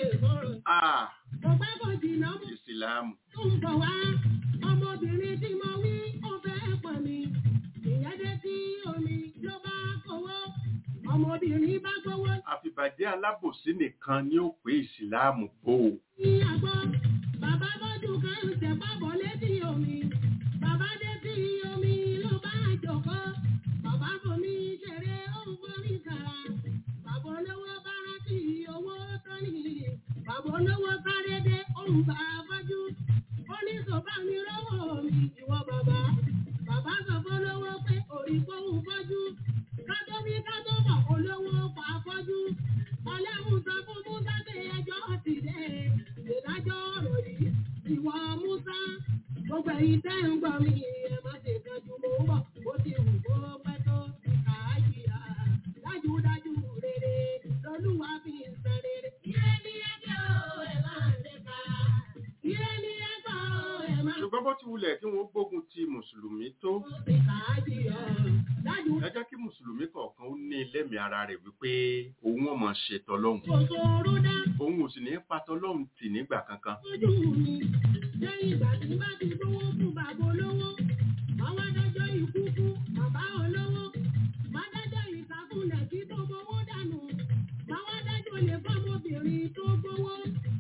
Ìsìláàmù. Tó ń bọ̀ wá, ọmọbìnrin tí mo wí ó fẹ́ pọ̀ mi. Ìyáde tí omi ló bá kọwọ́. Ọmọbìnrin bá gbowó. Àfìbàjẹ́ alábòsí nìkan ni ó pé Ìsìláàmù bò ó. Ní àgbọ̀, bàbá bọ́jú kan ń tẹ̀ pábọ̀ létí omi. Bàbá dé tí omi ló bá jọ̀kọ́. Bàbá fomi ṣeré ó ń fomi sàrà. Bàbá olówó bá rántí owó tó ní. Bàbá olówó sáré dé ó ń bá bọ́jú. Ó ní sọ̀bá mi lọ́wọ́ mi ìwọ bàbá. Bàbá sọ fọ́lọ́wọ́ pé orí fóun fọ́jú. Kátó bí kátó bọ̀ olówó fà fọ́jú. Ọlẹ́hùn sọ fún Musa pé ẹjọ́ ti dé. Ìdájọ́ ọ̀rọ̀ yìí ìwọ Musa. Gbogbo ẹ̀yin tẹ́ ń gbọ́ mi ẹ má ṣe kanjú mo ń bọ̀. Ó ti wù kó pẹ́ tó ìkà àjìyà. Dájúdájú rere lolúwa fi ń sọ rere. Ire ni ẹjọ́ ẹ máa ṣe ká. Ire ni ẹjọ́ ẹ máa. Ṣùgbọ́n bó ti wulẹ̀ kí wọ́n gbógun ti Mùsùlùmí tó. Ìkà àjìyà. Ẹ jẹ́ kí Mùsùlùmí kọ̀ọ̀kan ó ní lẹ́mìí ara rẹ̀ wípé òun ọmọ ṣe tọlọ́hun. Òun ò sì ní pa tọlọ́hun tì nígbà kankan. Ojú mi lẹ́yìn ìgbà tí bá ti gbówó fún bàbá olówó, máa wá dájọ́ ikú fún bàbá olówó, máa dájọ́ ìsàkúnlẹ̀ kí tó gbówó dànù, máa wá dájọ́ lè fọ́mọbìnrin tó gbówó.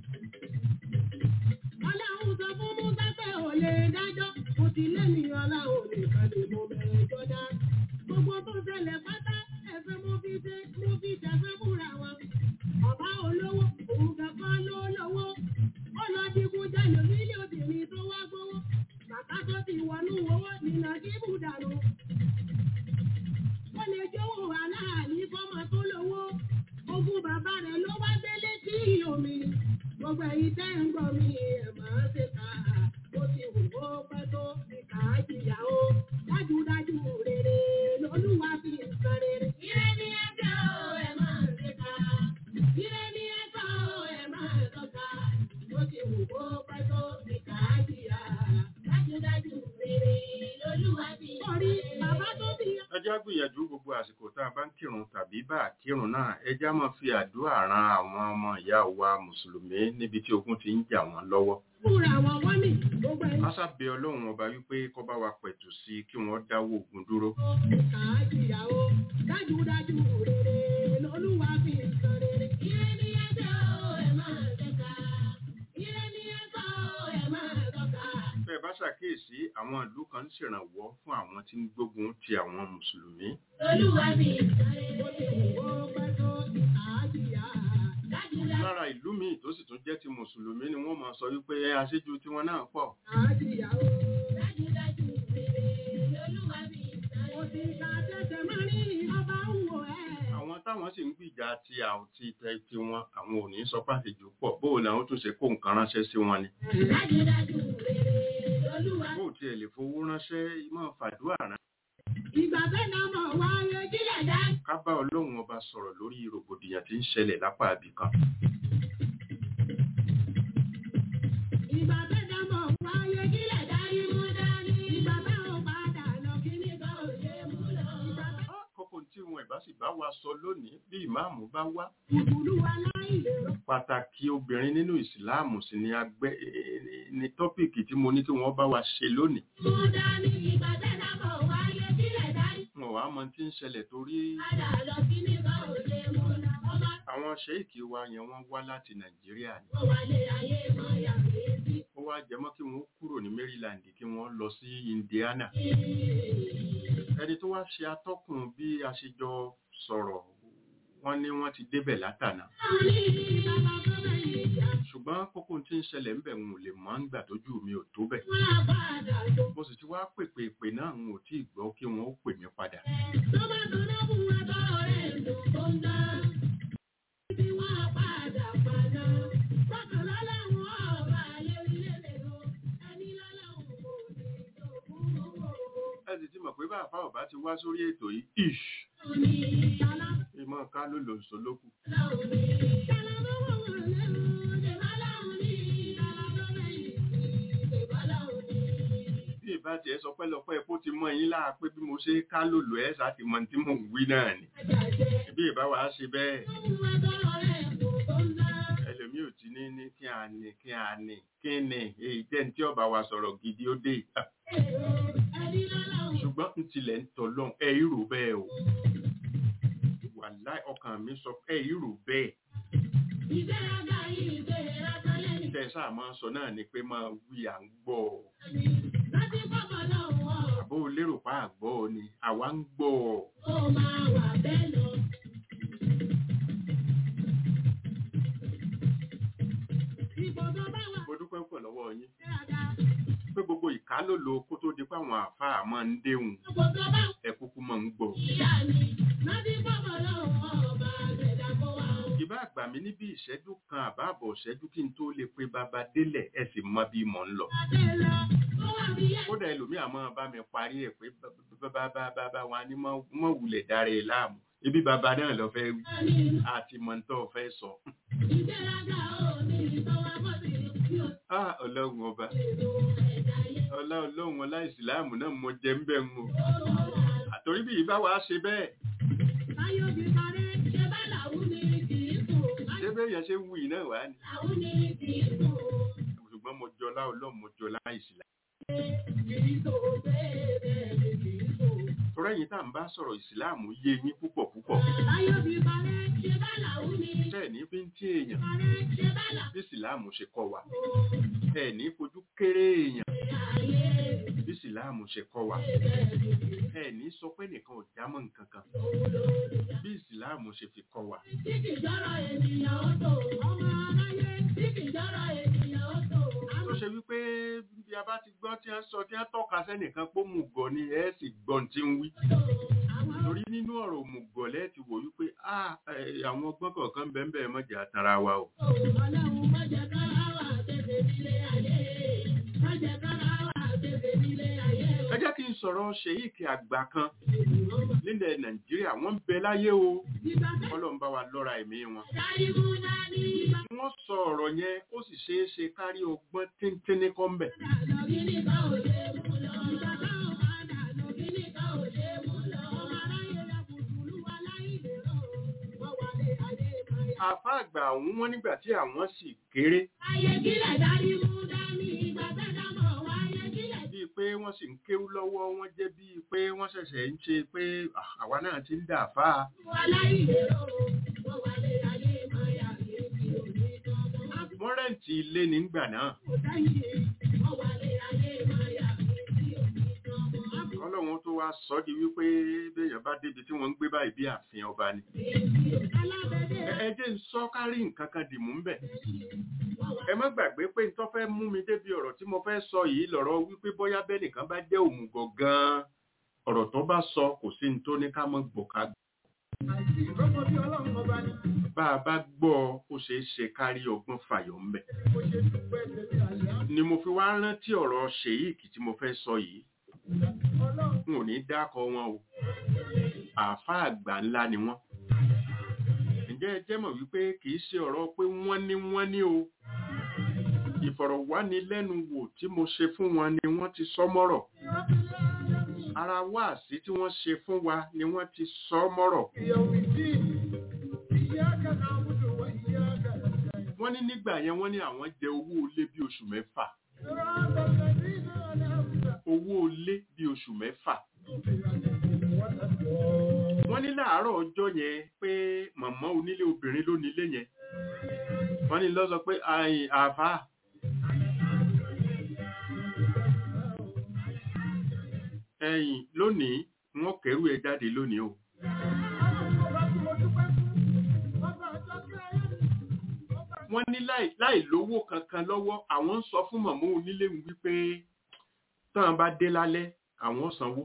Ọlọ́run sọ fún Musa pé ò lè dájọ́, mo ti lẹ́mìí Ọlọ́run nìkan ni mo bẹ̀rẹ̀ jọdá. Gbogbo tó ṣẹlẹ̀ pátá ẹ̀fẹ̀ mo fi ṣẹ̀fẹ̀ fúnra wọn. Bàbá olówó òun kankan ló lówó. Ó lọ digun jalè nílé obìnrin tó wá gbówó. Bàbá tó ti wọnú owó nínà kí bùdànù. Ó lè jówó aláàlí fọ́mọ tó lówó. Ogún bàbá rẹ̀ ló wá délé sí omi. Gbogbo ẹ̀yin tẹ́ ń gbọ́ mi ẹ̀ máa ṣe ká. Ó ti wù kó pẹ́ tó ìkà àjìyà o. Dájúdájú rere lolúwa fi ń sọ rere. Ire ni ẹjọ́ ẹ máa ṣe ká. Ire ni ẹjọ́ ẹ máa tọ́ka. Ó ti wù kó pẹ́ tó ìkà àjìyà. Dájúdájú rere lolúwa fi ń sọ rere. Bàbá tó bí. Ẹ jẹ́ gbìyànjú gbogbo àsìkò tá a bá ń kírun tàbí bá a kírun náà. Ẹ jẹ́ máa fi àdúrà ran àwọn ọmọ ìyá wa Mùsùlùmí níbi tí ogun ti ń jà wọ́n lọ́wọ́. A sábẹ Ọlọ́run ọba wípé kó bá wa pẹ̀tù sí kí wọ́n dáwọ́ ogun dúró. Dájúdájú rere lolúwa fi ń sọ rere. Ire ni ẹjọ́ ẹ máa tẹ́ka. Ire ni ẹjọ́ ẹ máa tọ́ka. Bẹ́ẹ̀ bá ṣàkíyèsí àwọn ìlú kan ń ṣèrànwọ́ fún àwọn tí ń gbógun ti àwọn Mùsùlùmí. Lolúwa fi ń sọ rere. Ó ti wù ó pẹ́ tó àjíyá. Lára ìlú míì tó sì tún jẹ́ ti Mùsùlùmí ni wọ́n máa sọ wípé aṣíjú tiwọn náà pọ̀. Àjíyàwó dájúdájú rere lolúwa fi ń sọ rere. Ó ti ta tẹ́tẹ̀ máa ní ọba ń wò ẹ́. Àwọn táwọn sì ń gbìjà ti àwòtí tẹ tiwọn àwọn ò ní sọ pàṣẹjù pọ̀ bóò làwọn tún ṣe kó nǹkan ránṣẹ́ sí wọn ni. Dájúdájú rere lolúwa. Bó tiẹ̀ lè fowó ránṣẹ́ máa fàdúrà rán. Ìgbà bẹ́ẹ̀ náà mọ̀ wáyé kílẹ̀ dá. Ká bá Ọlọ́run ọba sọ̀rọ̀ lórí rògbòdìyàn tí ń ṣẹlẹ̀ lápá ibì kan. Ìgbà bẹ́ẹ̀ náà mọ̀ wáyé kílẹ̀ dá imú dání. Ìgbà bá ò padà lọ kí ní bá ò ṣe mú. wọn ìbá sì bá wa sọ lónìí bí ìmáàmù bá wá. Olúwa láìlérò. Pàtàkì obìnrin nínú ìsìláàmù sì ni ní tọ́pìkì tí mo ní kí wọ́n bá wa ṣe lónìí. Mo dání ìbàdàn àbọ̀ wáyé sílẹ̀ dárí. Wọ́n wá mọ tí ń ṣẹlẹ̀ torí Padà lọ sí nígbà òde mo là ọmọ. àwọn ṣéèkì wa yẹn wọ́n wá láti Nàìjíríà ni. Mo wálé ayé mọ́ yàrá èsì. Ó wá jẹmọ́ kí wọ́n kúrò ní Maryland kí wọ́n lọ sí Indiana. Ẹni tó wá ṣe atọ́kùn bí a ṣe jọ sọ̀rọ̀ wọ́n ní wọ́n ti débẹ̀ látànà. Ṣùgbọ́n kókó tí ń ṣẹlẹ̀ ń bẹ̀ ń lè mọ́ ń gbà tójú mi ò tó bẹ̀. Mo sì ti wá pèpè náà ń ò tí ì gbọ́ kí wọ́n ó pè mí padà. Ẹ sì ti mọ̀ pé bá àfá ọ̀bá ti wá sórí ètò yìí, ìmọ̀ ká ló lò ń so lókù. Bí ìbá tiẹ̀ sọ pẹ́lọpẹ́ epo ti mọ yín láà pé bí mo ṣe ká ló lò ẹ́ sá ti mọ tí mò ń wí náà ni. Bí ìbá wa ṣe bẹ́ẹ̀. Ẹlòmí ò ti ní kí ni èyí tẹ́ tí ọba wa sọ̀rọ̀ gidi ó dé. Ṣùgbọ́n ń tilẹ̀ ń tọ́lọ́n ẹ ìrò bẹ́ẹ̀ o. Wàláhì ọkàn mi sọ ẹ ìrò bẹ́ẹ̀. Tẹ̀sà máa sọ náà ni pé máa wí à ń gbọ́ ọ. Àbó lérò pa àgbọ́ ọ ni àwa ń gbọ́ ọ. Mo dúpẹ́ pọ̀ lọ́wọ́ yín. Pé gbogbo ìkálòlò kó tó di páwọn àfáà máa ń déhùn ẹ̀kúkú máa ń gbọ́. Ìbá àgbà mi ní bí ìṣẹ́jú kan àbáàbọ̀ ìṣẹ́jú kí n tó lè pe bàbá délẹ̀ ẹ sì mọ bí mò ń lọ. Kódà ẹlòmíà máa bá mi parí ẹ̀ pé bàbá wa ní mọ̀ wulẹ̀ dára ẹ̀ láàmú. Ibi bàbá náà lọ fẹ́ wí àti mọ̀ntọ́ fẹ́ sọ. Ọlọ́run ọba. Ọlọ́run ọlá ìsìláàmù náà mo jẹ ń bẹ̀ ń o. Àtorí bí ìbá wa ṣe bẹ́ẹ̀. Ṣé bẹ́ẹ̀ yẹn ṣe wù í náà wá ni? Ṣùgbọ́n mo jọlá Ọlọ́run mo jọlá ìsìláàmù. Torẹ́yìn tá ń bá sọ̀rọ̀ ìsìláàmù yé yín púpọ̀ púpọ̀. Bẹ́ẹ̀ ní bí ń tí èèyàn bí ìsìláàmù ṣe kọ́ wa. Ẹ̀ ní fojú kéré èèyàn bí ìsìláàmù ṣe kọ́ wa. Ẹ̀ ní sọ pé nìkan ò jámọ́ nǹkan kan bí ìsìláàmù ṣe fi kọ́ wa. Ó ṣe wípé bí a bá ti gbọ́ tí wọ́n sọ tí wọ́n tọ́ka sẹ́nìkan pé mùgọ̀ ni ẹ sì gbọ́n tí ń wí. Torí nínú ọ̀rọ̀ mùgọ̀ lẹ́ ti wò wípé àwọn ọgbọ́n kọ̀ọ̀kan bẹ́ẹ̀ mọ́jà tara wa o. Ẹ jẹ́ kí n sọ̀rọ̀ ṣèyíkì àgbà kan nílẹ̀ Nàìjíríà wọ́n ń bẹ láyé o. Ọlọ́run bá wa lọ́ra ẹ̀mí wọn. Wọ́n sọ ọ̀rọ̀ yẹn ó sì ṣeé ṣe kárí ọgbọ́n tíntínní kan bẹ̀. Àfá àgbà àwọn wọn nígbà tí àwọn sì kéré. Bíi pé wọ́n sì ń kéwú lọ́wọ́ wọ́n jẹ́ bíi pé wọ́n ṣẹ̀ṣẹ̀ ń ṣe pé àwa náà ti ń dà fáa. Wọ́n rẹ̀ǹtì ilé nígbà náà. Ọlọ́run tó wá sọ di wípé béèyàn bá débi tí wọ́n ń gbé báyìí bí ààfin ọba ni. Ẹ jẹ́ ń sọ kárí nǹkan kan dì mú ń bẹ̀. Ẹ má gbàgbé pé n tó fẹ́ mú mi débi ọ̀rọ̀ tí mo fẹ́ sọ yìí lọ̀rọ̀ wípé bóyá bẹ́nìkan bá jẹ́ òmùgọ̀ gan-an ọ̀rọ̀ tó bá sọ kò sí ní tó ní ká mọ́ gbọ̀ká. Bá a bá gbọ́ ó ṣeé ṣe kárí ọgbọ́n fàyọ̀ ń bẹ̀. Ni mo fi wá rántí ọ̀rọ̀ ṣèyíkì tí mo fẹ́ sọ yìí. N ò ní dákọ wọn o. Àáfàá àgbà ńlá ni wọ́n. Ǹjẹ́ ẹ jẹ́ mọ̀ wípé kì í ṣe ọ̀rọ̀ pé wọ́n ní o. Ìfọ̀rọ̀wánilẹ́nuwò tí mo ṣe fún wọn ni wọ́n ti sọ mọ́rọ̀. ara wáàsí tí wọ́n ṣe fún wa ni wọ́n ti sọ mọ́rọ̀. Wọ́n ní nígbà yẹn wọ́n ní àwọn jẹ owó ilé bí oṣù 6. Owó ilé bí oṣù 6. Wọ́n ní láàárọ̀ ọjọ́ yẹn pé màmá onílé obìnrin ló nílé yẹn. Wọ́n ní ló sọ pé àfà ẹ̀yìn lónìí wọ́n kẹ́rù ẹ jáde lónìí o. Wọ́n ní láì lówó kankan lọ́wọ́ àwọn ń sọ fún màmá onílé wípé tán bá dé lálẹ́ àwọn sanwó.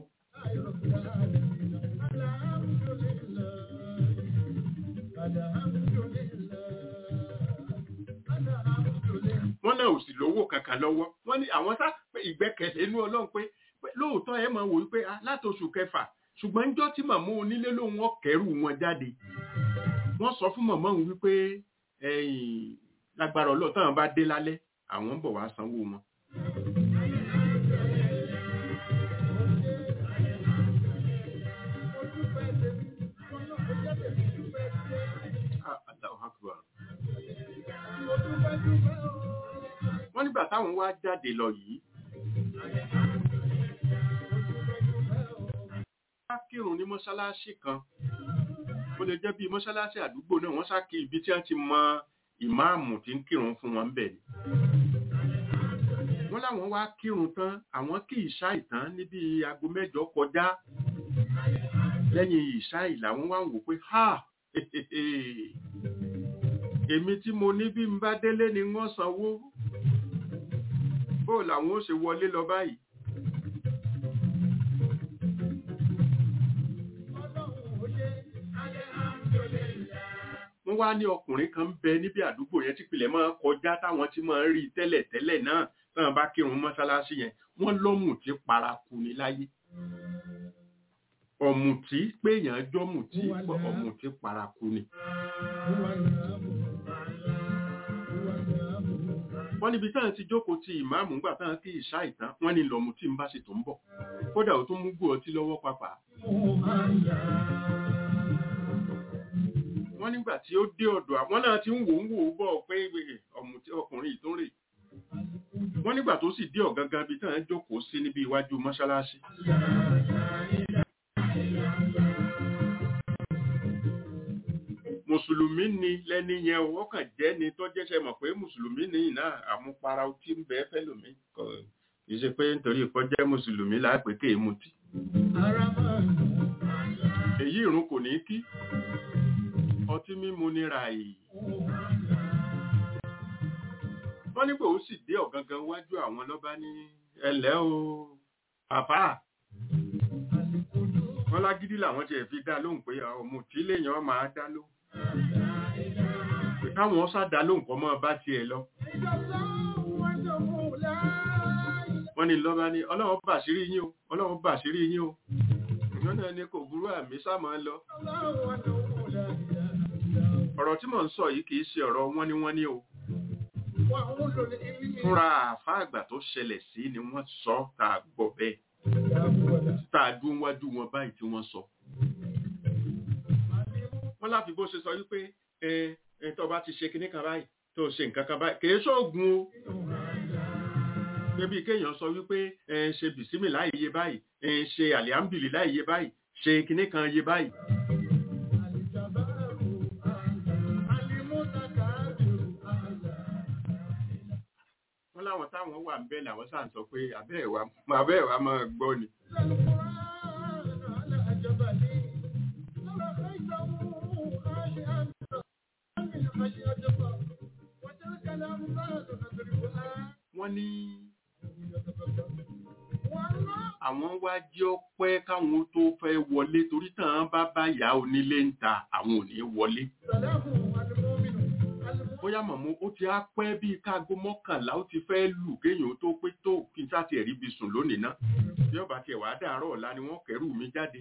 Wọ́n náà ò sì lówó kankan lọ́wọ́. Wọ́n ní àwọn sá pé ìgbẹ́kẹ̀lé inú Ọlọ́run pé lóòótọ́ ẹ máa wò wípé látoṣù 6 ṣùgbọ́n níjọ́ tí màmá onílé lòun ó kẹ́rù wọn jáde. Wọ́n sọ fún màmá òun wípé lágbára Ọlọ́run tán bá dé lálẹ́ àwọn ń bọ̀ wá sanwó wọn. Wọ́n nígbà táwọn wá jáde lọ yìí wọ́n kírun ní mọ́ṣáláṣí kan, ó lè jẹ́ bí mọ́ṣáláṣí àdúgbò náà, wọ́n ṣáàkì ibi tí wọ́n ti mọ ìmáàmù tí ń kírun fún wọn bẹ̀ ni. Wọ́n láwọn wá kírun tán, àwọn kí ìṣáì tán níbi aago 8 kọjá. Lẹ́yìn ìṣáì làwọn wá ń wò pé èmi tí mo ní bí n bá délé ni wọ́n sanwó, bó làwọn ó ṣe wọlé lọ báyìí. Wọ́n wá ní ọkùnrin kan bẹ níbi àdúgbò yẹn tí pilẹ̀ máa kọjá táwọn tí máa ń rí tẹ́lẹ̀ náà tán bá kírun mọ́ṣáláṣí yẹn, wọ́n lọ́mùtí paraku ní láyé. Ọ̀mùtí pé èèyàn jọ́ mùtí ọ̀mùtí paraku ni. Wọ́n níbi táwọn ti jókòó ti ìmáàmù ńgbà táwọn kí ìṣá ìtàn, wọ́n ní lọ́mùtí ń bá sì tó ń bọ̀. Kódà ó tún mú gbó ọtí lọ́wọ́ pàpà. Wọ́n nígbà tí ó dé ọ̀dọ̀ àwọn náà ti ń wò bọ̀ pé ọ̀mùtí ọkùnrin tó rè. Wọ́n nígbà tó sì dé ọ̀gangan bí táwọn jókòó sí níbi iwájú mọ́ṣáláṣí. Mùsùlùmí ni lẹ́ni yẹn ó kàn jẹ́ ni tó jẹ́ṣẹ́ mọ̀ pé mùsùlùmí ni náà àmupara tí ń bẹ fẹ́lòmí. Kì í ṣe pé nítorí ìkọ́ jẹ́ mùsùlùmí láàpẹ́ kéè mutí. Èyí ìrun kò ní kí. Ọtí mímu ní ràì. Wọ́n nígbà ó sì dé ọ̀gangan wájú àwọn lọ́ba ní ẹlẹ́ o bàbá. Wọ́n lágídí làwọn jẹ́ fi dá lóhùn pé ọ̀mùtí lèèyàn máa dá lóhùn. Pé káwọn sádá lóhùn kọ́ mọ́ bá tiẹ̀ lọ. Wọ́n ní lọ́ba ní Ọlọ́run bàṣírí yín o, Ọlọ́run bàṣírí yín o. Ìyọ́n náà ní kò burú àmì sá máa lọ. Ọ̀rọ̀ tí mò ń sọ yìí kì í ṣe ọ̀rọ̀ wọ́n ní o. Fúnra àfáà àgbà tó ṣẹlẹ̀ sí ni wọ́n sọ tá a gbọ́ bẹ́ẹ̀. Tá a dún wájú wọn báyìí tí wọ́n sọ. Wọ́n láfi bó ṣe sọ wípé tó bá ti ṣe kinní kan báyìí tó ṣe nǹkan kan báyìí kìí ṣoògùn o. Bébí kéèyàn sọ wípé ṣe bìsímì láì yé báyìí, ṣe àlìámbìlì láì yé báyìí, ṣe kinní kan yé báyìí. Wọ́n láwọn táwọn wà ń bẹ́ làwọn sáà ń sọ pé abẹ́ẹ̀wá máa gbọ́ ni. Wọ́n ní àwọn wá jẹ́ ọpẹ́ káwọn tó fẹ́ wọlé torí tàn bá ìyá onílé ń ta àwọn ò ní wọlé. Bóyá mọ̀mọ́ ó ti á pẹ́ bí káago 11 ó ti fẹ́ lù kéèyàn tó pé tó kí n sáti ẹ̀rí bí sùn lónìí náà. Bí ọba tiẹ̀ wá dàárọ̀ ọ̀la ni wọ́n kẹ́rù mi jáde.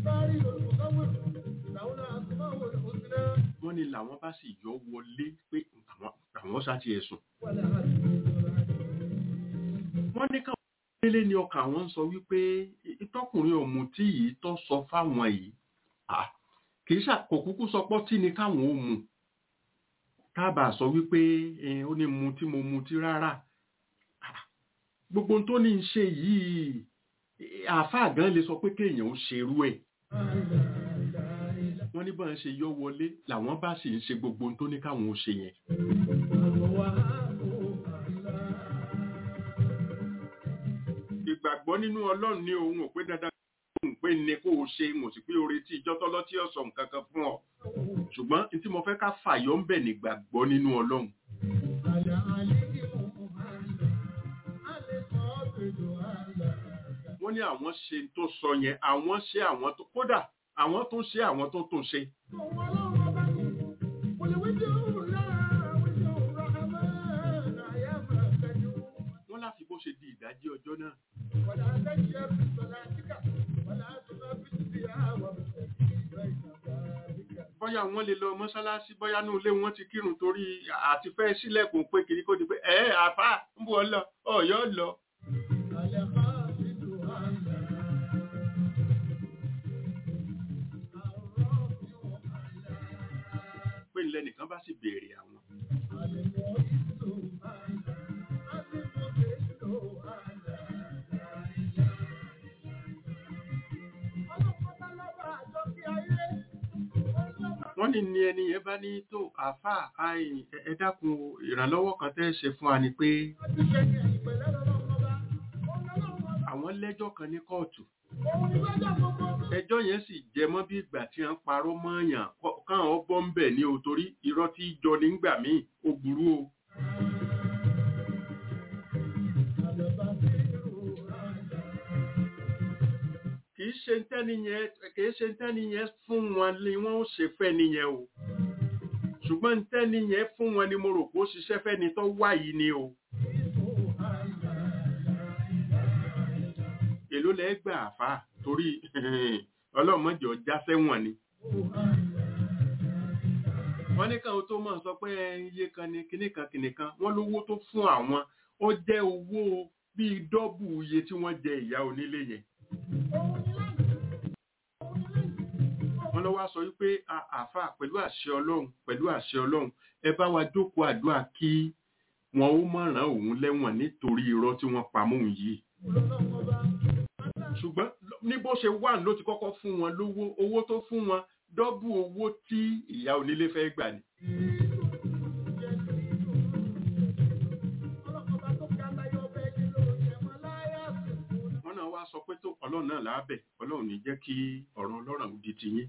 Wọ́n ní làwọn bá sì yọ wọlé pé àwọn sáti ẹ̀sùn. Wọ́n ní káwọn délé ni ọkàn àwọn ń sọ wípé tọkùnrin ọ̀mùtí yìí tó sọ fáwọn yìí kì í ṣàkókúkú sọpọ́ tí ni káwọn ó mu káàbà sọ wípé ó ní mu tí mo mu tí rárá gbogbo tó ní í ṣe yìí àáfàá gan lè sọ pé kéèyàn ó ṣerú ẹ̀ wọ́n ní bọ́n ṣe yọ wọlé làwọn bá sì ń ṣe gbogbo tó ní káwọn ó ṣe yẹn. ìgbàgbọ́ nínú Ọlọ́run ní ohun ò pé dandan òun pé ní kó o ṣe mo sì pé oore tí ìjọ tọ́lọ́ tí ó sọ nǹkan kan fún ọ ṣùgbọ́n tí mo fẹ́ ká fàyọ ń bẹ̀ nígbàgbọ́ nínú Ọlọ́run. wọ́n ní àwọn ṣe tó sọ yẹn àwọn ṣe àwọn tó kódà àwọn tó ṣe àwọn tó tún ṣe. wọ́n láti bó ṣe di ìdájí ọjọ́ náà. bóyá wọ́n lè lọ mọ́sálásí bóyá ní ilé wọn ti kírun torí àti fẹ́ sílẹ̀kùn pé kiri kó di pé àfà ń bọ̀ lọ ọ̀yọ́ lọ. pé ilẹ̀ nìkan bá sì béèrè àwọn. wọ́n ní ẹni yẹn bá ní tó àfà ẹ dákun ìrànlọ́wọ́ kan tẹ́ ṣe fún wa ni pé àwọn lẹ́jọ́ kan ní kóòtù ẹjọ́ yẹn sì jẹ mọ́ bí ìgbà tí wọ́n parọ́ mọ́ọ̀yàn káwọn ọgbọ́n ń bẹ̀ ní o torí irọ́ tí jọ nígbà míì ó burú o. kìí ṣe ntẹ́ni yẹn fún wọn ni wọ́n ó ṣe fẹ́ nìyẹn o ṣùgbọ́n ntẹ́ni yẹn fún wọn ni mo rò pé ó ṣiṣẹ́ fẹ́ ni tó wà yìí ni o. èló lẹ́ gbà àfà torí ọlọ́mọjọ já sẹ́wọ̀n ni. wọ́n ní káwọn tó máa sọ pé iye kan ni kìnìkan wọ́n lówó tó fún àwọn ó jẹ́ owó bíi dọ́bù iye tí wọ́n jẹ ìyá onílé yẹn. wọ́n lọ wá sọ wípé àfà pẹ̀lú àṣẹ Ọlọ́run ẹ bá wa jókòó àdúrà kí wọn ó mọ̀ràn òun lẹ́wọ̀n nítorí irọ́ tí wọ́n pa mọ́ òun yìí. ṣùgbọ́n ní bó ṣe wà ló ti kọ́kọ́ fún wọn lówó owó tó fún wọn dọ́bù owó tí ìyá onílé fẹ́ gbà ní. wọ́n náà wá sọ pé tó Ọlọ́run náà lábẹ́ Ọlọ́run ní jẹ́ kí ọ̀rọ̀ ọlọ́run di ti yín.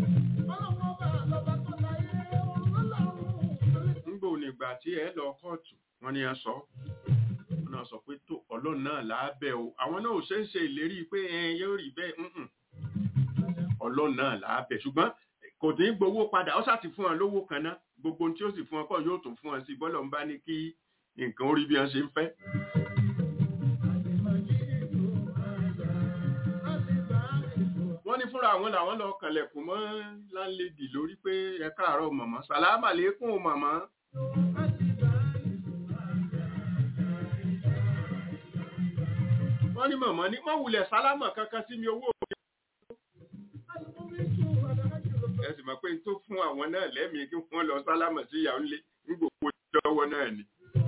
nígbò nígbà tí ẹ lọ kóòtù wọ́n ní ẹ sọ náà sọ pé tó Ọlọ́run náà lábẹ́ o àwọn náà ò ṣe ń ṣe ìlérí pé yóò rí bẹ́ẹ̀ Ọlọ́run náà lábẹ́ ṣùgbọ́n kò tí ń gbowó padà ó sá ti fún wọn lówó kan náà gbogbo tí ó sì fún wọn kọ́ yóò tún fún wọn sí bọ́lọ̀ ń bá ní kí nǹkan orí bí wọ́n ṣe ń fẹ́. wọ́n ní fúnra àwọn làwọn lọ kànlẹ̀kùn mọ́ láńlẹ́dì lórí pé ẹ káàárọ̀ màmá sàlámà lẹ́kùn màmá. wọ́n ní màmá ní wọ́n wulẹ̀ sálámà kankan sí mi owó òkè. ẹ sì mọ̀ pé n tó fún àwọn náà lẹ́mìí kí wọ́n lọ sálámà sí ìyàwó ńlẹ̀ ní gbogbo ìjọwọ́ náà ni.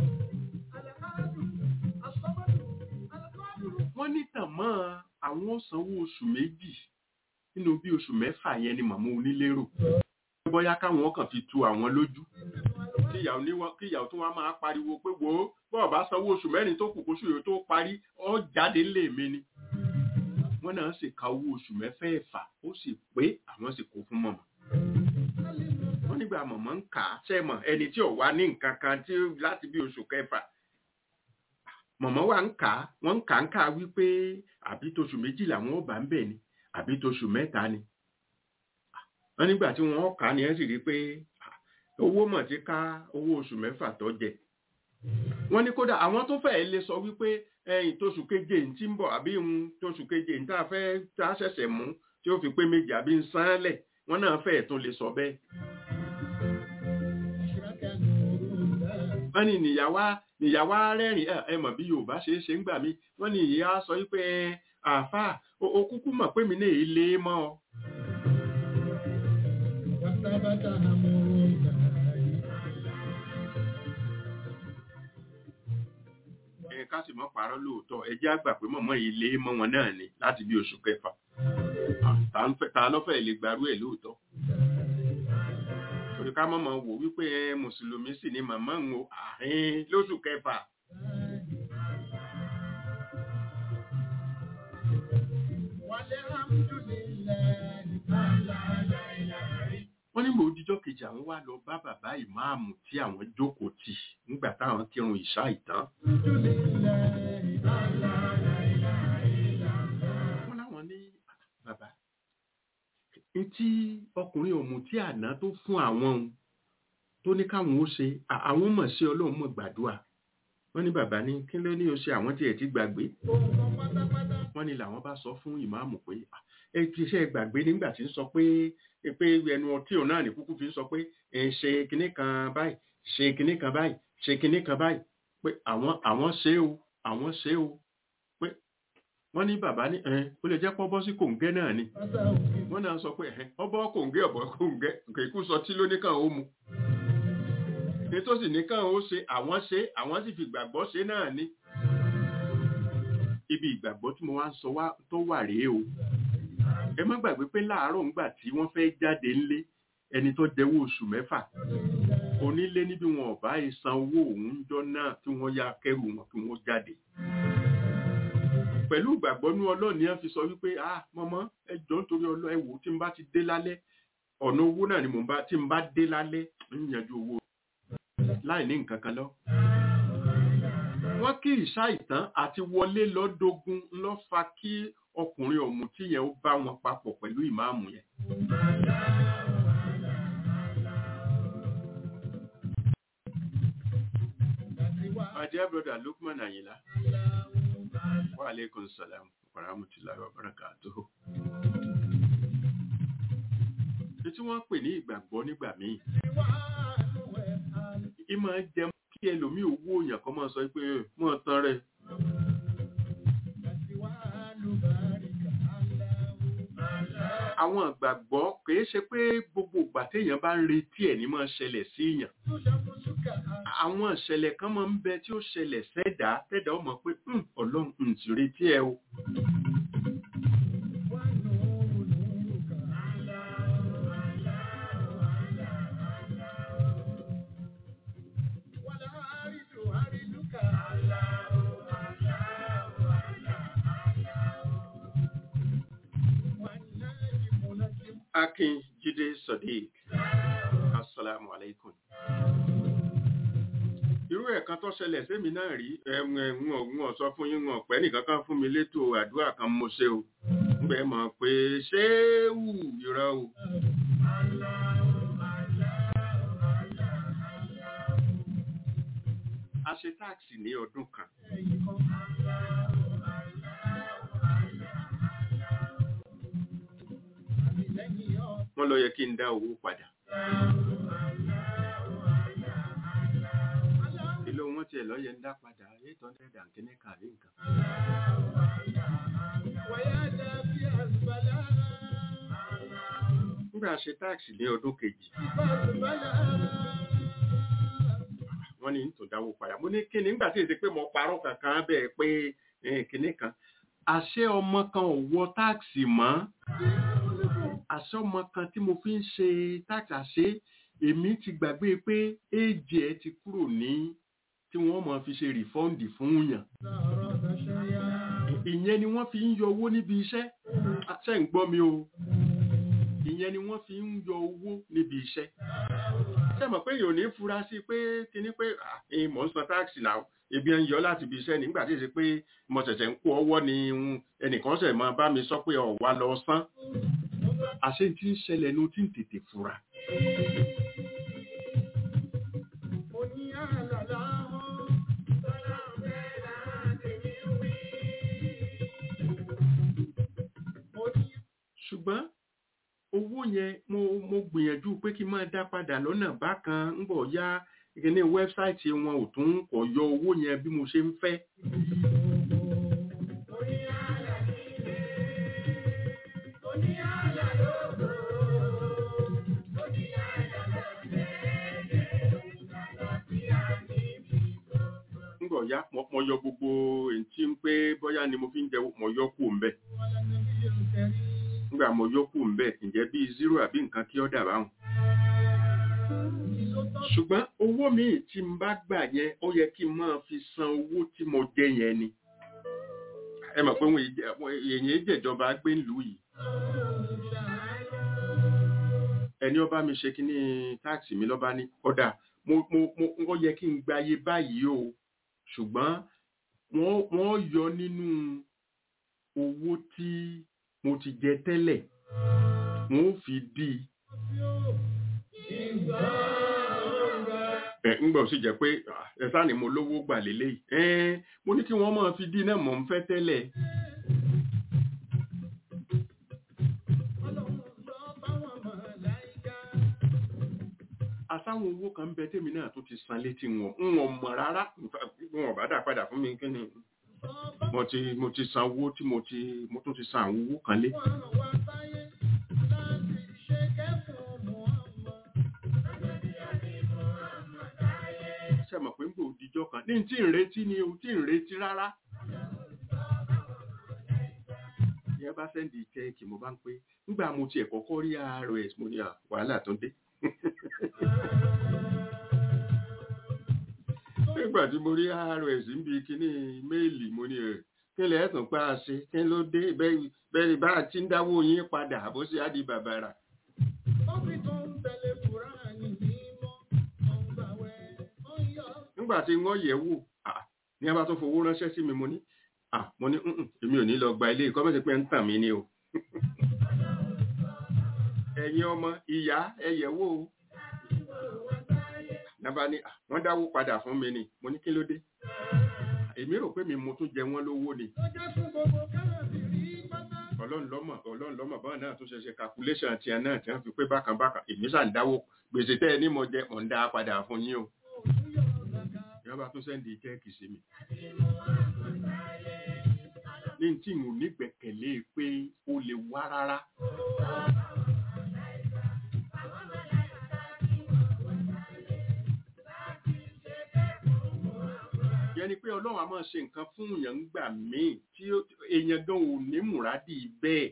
wọ́n ní tàmọ́ àwọn ó sanwó oṣù méjì nínú bí oṣù mẹ́fà yẹn ni màmá onílérò bóyá káwọn kàn fi tu àwọn lójú kí ìyàwó tó wá máa pariwo pé wo bọ́ọ̀ bá sanwó oṣù mẹ́rin tó kù kóṣù yóò tó parí ó jáde lé mi ni. wọ́n náà sì ka owó oṣù mẹ́fẹ̀ẹ̀fà ó sì pé àwọn sì kó fún màmá. wọ́n nígbà màmá ń kà á sẹ́mọ̀ ẹni tí ò wá ní nǹkan kan tí láti bí oṣù kẹfà. màmá wa ń kà á wọ́n ń kà á wípé àbí tóṣù méjì làwọn ò bá ń bẹ̀ ni àbí tóṣù mẹ́ta ni. wọ́n nígbà tí wọ́n kà á ni ẹ sì rí pé owó mọ̀ ti ká owó oṣù mẹ́fà tó jẹ. wọ́n ní kódà àwọn tó fẹ́ lè sọ wípé ẹ̀yìn tóṣù keje ń tí ń bọ̀ àbí tóṣù keje ń tá a fẹ́ tá a ṣẹ̀ṣẹ̀ mú tí ó fi pé méjì àbí ń sánlẹ̀ wọ́n náà fẹ́ tún lè sọ bẹ́ẹ̀. wọ́n ní níyàwó rẹ́rìn ẹ mọ̀ bí Yorùbá ṣe é ṣe ń gbà mí wọ́n ní ìyá sọ wípé àfà o kúkú mọ̀ pé mi ní ilé mọ́ ọ. Ká sì mọ́ parọ́ lóòótọ́ ẹ jẹ́ àgbà pé mọ̀mọ́ ilé mọ́ wọn náà ni láti bí oṣù kẹfà. Ta lọ́fẹ̀ẹ́ lè gbarú ẹ̀ lóòótọ́. Torí ká mọ̀mọ́ wò wípé mùsùlùmí sì ni màmá ń wo àárín lóṣù kẹfà. Wọ́n ní mòdìjọ́ kejì àwọn wá lọ bá bàbá ìmáàmù tí àwọn jókòó tì nígbà táwọn kírun ìṣá ìtàn. Wọ́n láwọn ní bàbá tí ọkùnrin ọ̀mùtí àná tó fún àwọn tó ní káwọn ó ṣe àwọn mọ̀ sí Ọlọ́run mọ̀ gbàdúrà. Wọ́n ní bàbá ní kí ló ní ó ṣe àwọn tí ẹ̀ ti gbàgbé. Wọ́n ní làwọn bá sọ fún ìmáàmù pé ẹ ti ṣe gbàgbé nígbà tí ń sọ pé ẹnu ọtí òun náà ní kúkú fi ń sọ pé ṣe kinní kan báyìí ṣe kinní kan báyìí ṣe kinní kan báyìí pé àwọn ṣe o pé wọ́n ní bàbá ní ó lè jẹ́ pọ́ bọ́ sí kòǹgẹ́ náà ni wọ́n náà sọ pé ọbọ̀ kòǹgẹ́ ọ̀bọ̀ kòǹgẹ́ kìkú sọ tí ló ní kàn ó mu ní tó sì ní kàn ó ṣe àwọn sì fi gbàgbọ́ ṣe náà ni ibi ìgbàgbọ́ tí mo wá ń sọ wá tó wà rèé o. Ẹ má gbàgbé pé láàárọ̀ ńgbà tí wọ́n fẹ́ jáde ńlé ẹni tó jẹ́wọ́ oṣù 6 onílé níbi wọn ò bá san owó òun jọ náà tí wọ́n ya kẹrù wọn kí wọ́n jáde. Pẹ̀lú ìgbàgbọ́ ní Ọlọ́run ni wọ́n fi sọ wípé mọ́mọ́ ẹ jọ̀ọ́ nítorí Ọlọ́run ẹ wò tí n bá ti dé lálẹ́ ọ̀nà owó náà ni tí n bá dé lálẹ́ ń yanjú owó láì ní nǹkan kan lọ. Wọ́n kí ìṣá ìtàn àti wọlé lọ́dógún ló fa kí ọkùnrin ọ̀mùtí yẹn ó bá wọn papọ̀ pẹ̀lú ìmáàmù yẹn. My dear brother Lukman Ayinla, wa alaikum salam wa rahmatullahi wa barakatuh. Tí wọ́n pè ní ìgbàgbọ́ nígbà míì. Ìmọ̀ jẹ́ kí ẹlòmí owó èèyàn kan máa sọ pé mọ́ tán rẹ̀. Àwọn ìgbàgbọ́ kìí ṣe pé gbogbo ìgbà téèyàn bá ń retí ẹ̀ ní máa ṣẹlẹ̀ sí èèyàn. Àwọn ìṣẹ̀lẹ̀ kan máa ń bẹ tí ó ṣẹlẹ̀ sẹ́dá tẹ́dá ó mọ̀ pé Ọlọ́run ń sì retí ẹ o. Akin Jide Sadiq, assalamu alaikum. Irú ẹ̀kan tó ṣẹlẹ̀ sẹ́mi náà rí ẹ̀wọ̀n sọ fún yín wọn pẹ́ nìkan kan fún mi létò àdúrà kan mo ṣe o. Gbẹ̀ mọ̀ pé ṣé wù ìrọ̀ o. A ṣe táàkì ní ọdún kan. Wọ́n lọ yẹ kí n dá owó padà. Ilé wọn tiẹ̀ lọ yẹ ń dá padà 800 and kìíní kan àbí nǹkan. Nígbà ṣe táàkì ní ọdún kejì. Wọ́n ní tó dáwó padà. Mo ní kí ni nígbà tí èsì pé mo parọ́ kankan bẹ́ẹ̀ pé kìíní kan. Àṣé ọmọ kan ò wọ táàkì mọ́. Àṣé ọmọ kan tí mo fi ń ṣe táàkì àṣé èmi ti gbàgbé pé éèjì ẹ ti kúrò ní tí wọ́n máa fi ṣe rìfọ́ǹdì fún yàn. Ìyẹn ni wọ́n fi ń yọ owó níbi iṣẹ́. Ṣé ń gbọ́ mi o? Ìyẹn ni wọ́n fi ń yọ owó níbi iṣẹ́. Ṣé mọ̀ pé èèyàn ò ní fura sí pé kíní pé mò ń san táàkì náà ebi ń yọ láti ibi iṣẹ́ nígbà tí èsì pé mo ṣẹ̀ṣẹ̀ ń kó ọwọ́ ni ẹnìkan ṣẹ̀ máa bá mi sọ pé ọ̀wá lọ san. Àṣé tí ń ṣẹlẹ̀ ní tí ń tètè fura. Ṣùgbọ́n owó yẹn mo gbìyànjú pé kí n máa dá padà lọ́nà bákan ń bọ̀ yá ní wẹ́bsáìtì wọn ò tún kọ̀ yọ owó yẹn bí mo ṣe ń fẹ́. ọ̀yá mo yọ gbogbo èyí tí ń pé bóyá ni mo fi ń jẹ mo yọ kù ń bẹ̀ nígbà mo yọ kù ń bẹ̀ ǹjẹ́ bí 0 àbí nǹkan kí ó dà báwọn ṣùgbọ́n owó mi tí n bá gbà yẹn ó yẹ kí n máa fi san owó tí mo jẹ yẹn ni ẹ mọ̀ pé èyàn jẹ̀jọba gbé ìlú yìí ẹni ọba mi ṣe kíní táàkì mi lọ́ba ní ọ̀dà ó yẹ kí n gbáyé báyìí o ṣùgbọ́n wọ́n yọ nínú owó tí mo ti jẹ tẹ́lẹ̀ wọ́n fi dí ńgbà ó sì jẹ́ pé ẹ̀sá ni mo lówó gbà lélẹ́yìí mo ní kí wọ́n máa fi dí náà mọ̀ ń fẹ́ tẹ́lẹ̀ àsáwọn owó kan bẹ tèmi náà tó ti san létí wọn mọ̀ rárá wọn bá dà padà fún mi kí ni mo ti san owó tí mo tún ti san àwọn owó kan lé ṣe mọ̀ pé ń gbò òdìjọ́ kan ní tí ń retí ni o tí ń retí rárá ìyẹn bá sẹ́ndì chẹ́ẹ̀kì mo bá ń pé nígbà mo ti ẹ̀kọ́kọ́ rí RS mo ní wàhálà tó dé nígbà tí mo rí RS ń bi kíní méèlì mo ní kílẹ̀ ẹ̀sùn pa àṣẹ kí ló dé bẹ́ẹ̀ bá ti ń dáwó yín padà bó ṣe á di bàbàrà nígbà tí wọ́n yẹ̀ wò ní a bá tó fowó ránṣẹ́ sí mi mo ní èmi ò ní lọ gba ilé ìkọ́mẹ́sì pé ń tàn mí ní o ẹ̀yin ọmọ ìyá ẹ̀yẹ̀wò nàbà ní wọ́n dáwó padà fún mi ni mo ní kí ló dé èmi rò pé mi mo tún jẹ wọ́n lówó ni ọlọ́run lọ́mọ báwọn náà tún ṣe calculation àti ẹ̀ náà tí wọ́n fi pé bákan èmi sàn dáwó gbèsè tẹ́ ẹ ní mo jẹ mọ̀ ń dá padà fún yín o ìyá bá tún sẹ́ndì chẹ́ẹ̀kì sí mi ní tí mo nígbẹ̀kẹ̀lé pé ó lè wá rárá yẹn ni pé ọlọ́run a máa ṣe nǹkan fún èèyàn ń gbà míì tí èèyàn gan ò ní múradì bẹ́ẹ̀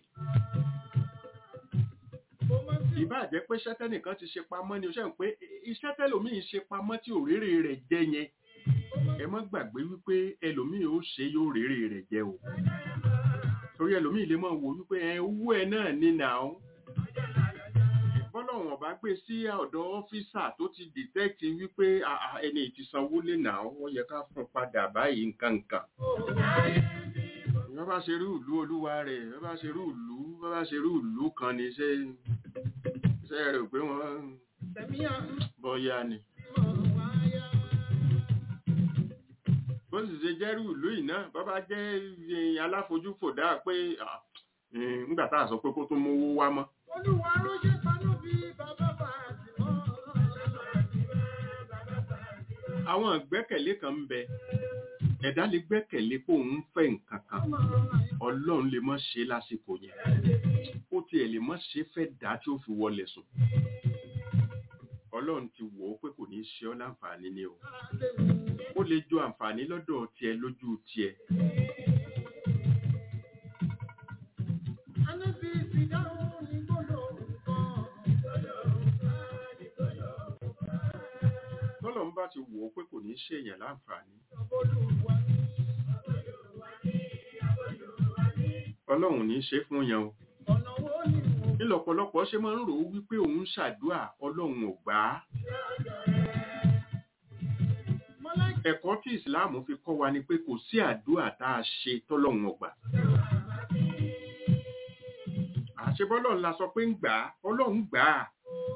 ìbá jẹ́ pé iṣẹ́ tẹ́nìkan ti ṣe pamọ́ ni ó ṣe ń pé iṣẹ́ tẹ́lòmíì ṣe pamọ́ tí òréré rẹ̀ jẹ́ yẹn ẹ má gbàgbé wípé ẹlòmíì ó ṣe yóò réré rẹ̀ jẹ́ o torí ẹlòmíì lè máa wò wípé owó ẹ náà ní nàá bọ́lọ̀wọ̀n ọ̀bá gbé sí ọ̀dọ̀ ọ́fíìsà tó ti dìtẹ́kì wípé ẹni ti sanwó lè nà ó yẹ ká fún padà báyìí nǹkan wọ́n bá ṣe rú ìlú olúwa rẹ̀ wọ́n bá ṣe rú ìlú kan ní iṣẹ́ rẹ̀ pé wọ́n bọ́yá ni bó sì ṣe jẹ́rú ìlú ìná bọ́bá jẹ́ aláfojúfòdá pé nígbà tá a sọ pé kó tó mówó wá mọ́ olúwa ránṣẹ́ panú bí bàbá àti mọ́ àwọn ìgbẹ́kẹ̀lé kan ń bẹ ẹ̀dá lè gbẹ́kẹ̀lé kó ń fẹ́ nǹkan kan ọlọ́run lè má ṣe lásìkò yẹn ó tiẹ̀ lè má ṣe fẹ́ dá tí ó fi wọlé sùn ọlọ́run ti wò ó pé kò ní ṣe ọ́ láǹfààní ni o ó lè jọ àǹfààní lọ́dọ̀ tiẹ̀ lójú tiẹ̀ tọ́lọ́run bá ti wò ó pé kò ní ṣe èèyàn láǹfààní ọlọ́run ní ṣe fún yẹn o nílọ̀pọ̀lọpọ̀ ṣe máa ń rò ó wípé òun ṣàdúà ọlọ́run ò gbà á ẹ̀kọ́ tí ìsìláàmù fi kọ́ wa ni pé kò sí àdúà tá a ṣe tọ́lọ́run ò gbà àṣebọ́lọ́run la sọ pé ń gbà á ọlọ́run gbà á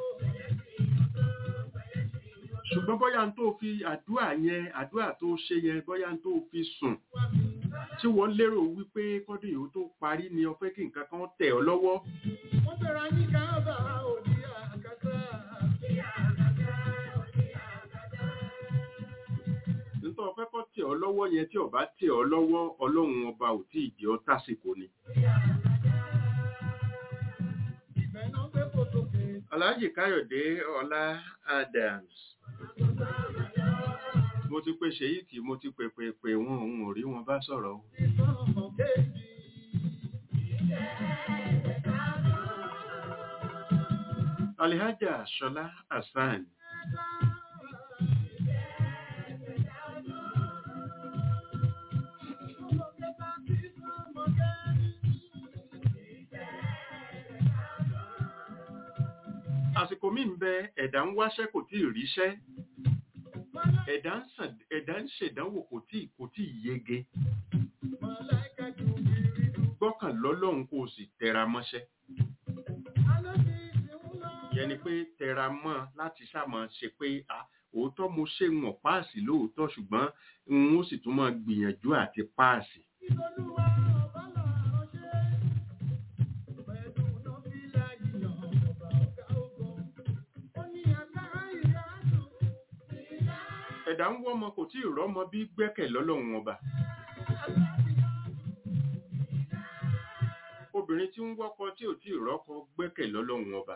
ṣùgbọ́n bóyá n tó fi àdúà tó ṣe yẹn bóyá n tó fi sùn tí wọ́n lérò wípé kọ́dún yìí tó parí ni ó fẹ́ kí nǹkan kan tẹ̀ ọ́ lọ́wọ́. wọ́n bẹ̀rẹ̀ ní káàbà òdì àkàtà. nítorí ọ̀fẹ́ kọ́ tẹ̀ ọ́ lọ́wọ́ yẹn tí ó bá tẹ̀ ọ́ lọ́wọ́ ọlọ́run ọba ò tí ì jẹ́ ọ́ tásìkò ni. Alhaji Káyọ̀dé Ọlá Adams mo ti pe Ṣèyíkì mo ti pè wọn òun ò rí wọn bá sọ̀rọ̀ o. Alhaja Ṣọlá Hasan. Àsìkò mi ń bẹ ẹ̀dá ń wáṣẹ́ kò tí ì ríṣẹ́, ẹ̀dá ń ṣèdánwò kò tí ì yege. Gbọ́kàn lọ́lọ́run kó o sì tẹra mọ́ṣẹ́. Ìyẹn ni pé tẹra mọ́ láti ṣàmọ́ ṣe pé òótọ́ mo ṣe ń wọ̀n páàsì lóòótọ́ ṣùgbọ́n n ó sì tún máa gbìyànjú àti páàsì. Ẹ̀dá ń wọ́ ọmọ kò tí ì rọ́mọ bí gbẹ́kẹ̀ lọ́lọ́run ọba. Obìnrin tí ń wọ́kọ tí ò tí ì rọ́kọ gbẹ́kẹ̀ lọ́lọ́run ọba.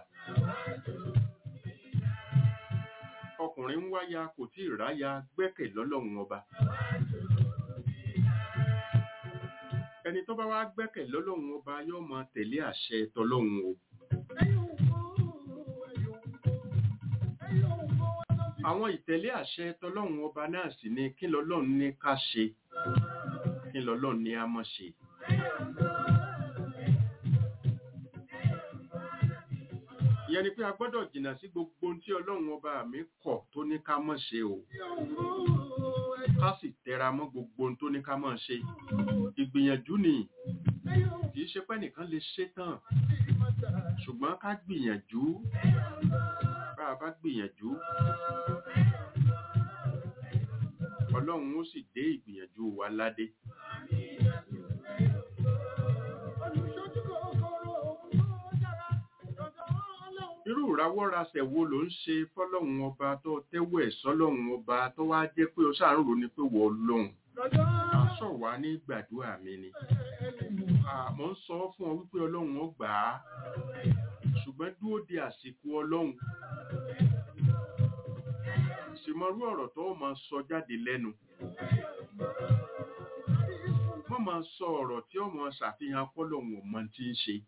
Ọkùnrin ń wáya kò tí ì ráya gbẹ́kẹ̀ lọ́lọ́run ọba. Ẹni tó bá wá gbẹ́kẹ̀ lọ́lọ́run ọba yóò máa tẹ̀lé àṣẹ tọlọ́run o. Àwọn ìtẹ̀lé àṣẹ tọlọ́run ọba náà sì ni kí lọ́lọ́run ní ká ṣe, kí lọ́lọ́run ní a má ṣe. Ìyẹn ni pé a gbọ́dọ̀ jìnnà sí gbogbo ohun tí ọlọ́run ọba mi kọ̀ tó ní ká má ṣe o. Ká sì tẹra mọ́ gbogbo ohun tó ní ká má ṣe. Ìgbìyànjú ni kì í ṣe pé nìkan lè ṣe tán, ṣùgbọ́n ká gbìyànjú. Bá a bá gbìyànjú, ọlọ́run ó sì dé ìgbìyànjú wa ládé. Irú ìrawọ́rasẹ̀ wo ló ń ṣe fọ́lọ́run ọba tó tẹ́wọ́ ẹ̀ sọ́lọ́run ọba tó wá jẹ́ pé ó ṣàrùn ní pé wọ́n lọ́hùn. Aṣọ wa ní gbàdúrà mi ni. Mo ń sọ fún ọ wípé ọlọ́run ó gbà á, ṣùgbọ́n dúró di àsìkò ọlọ́run. Ṣèmọ̀rú ọ̀rọ̀ tó máa sọ jáde lẹ́nu. Wọ́n máa sọ ọ̀rọ̀ tí ó máa ṣàfihàn pọ́lọ́run ò mọ tí ń ṣe.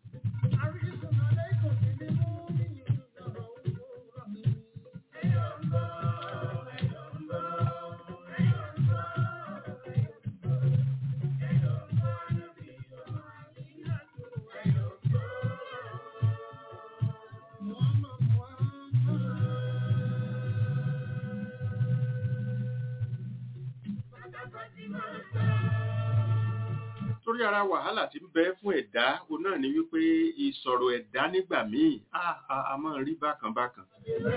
Torí ara wàhálà tí ń bẹ fún ẹ̀dá o náà ni wípé ìsọ̀rọ̀ ẹ̀dá nígbà míì a máa rí bákan bákan.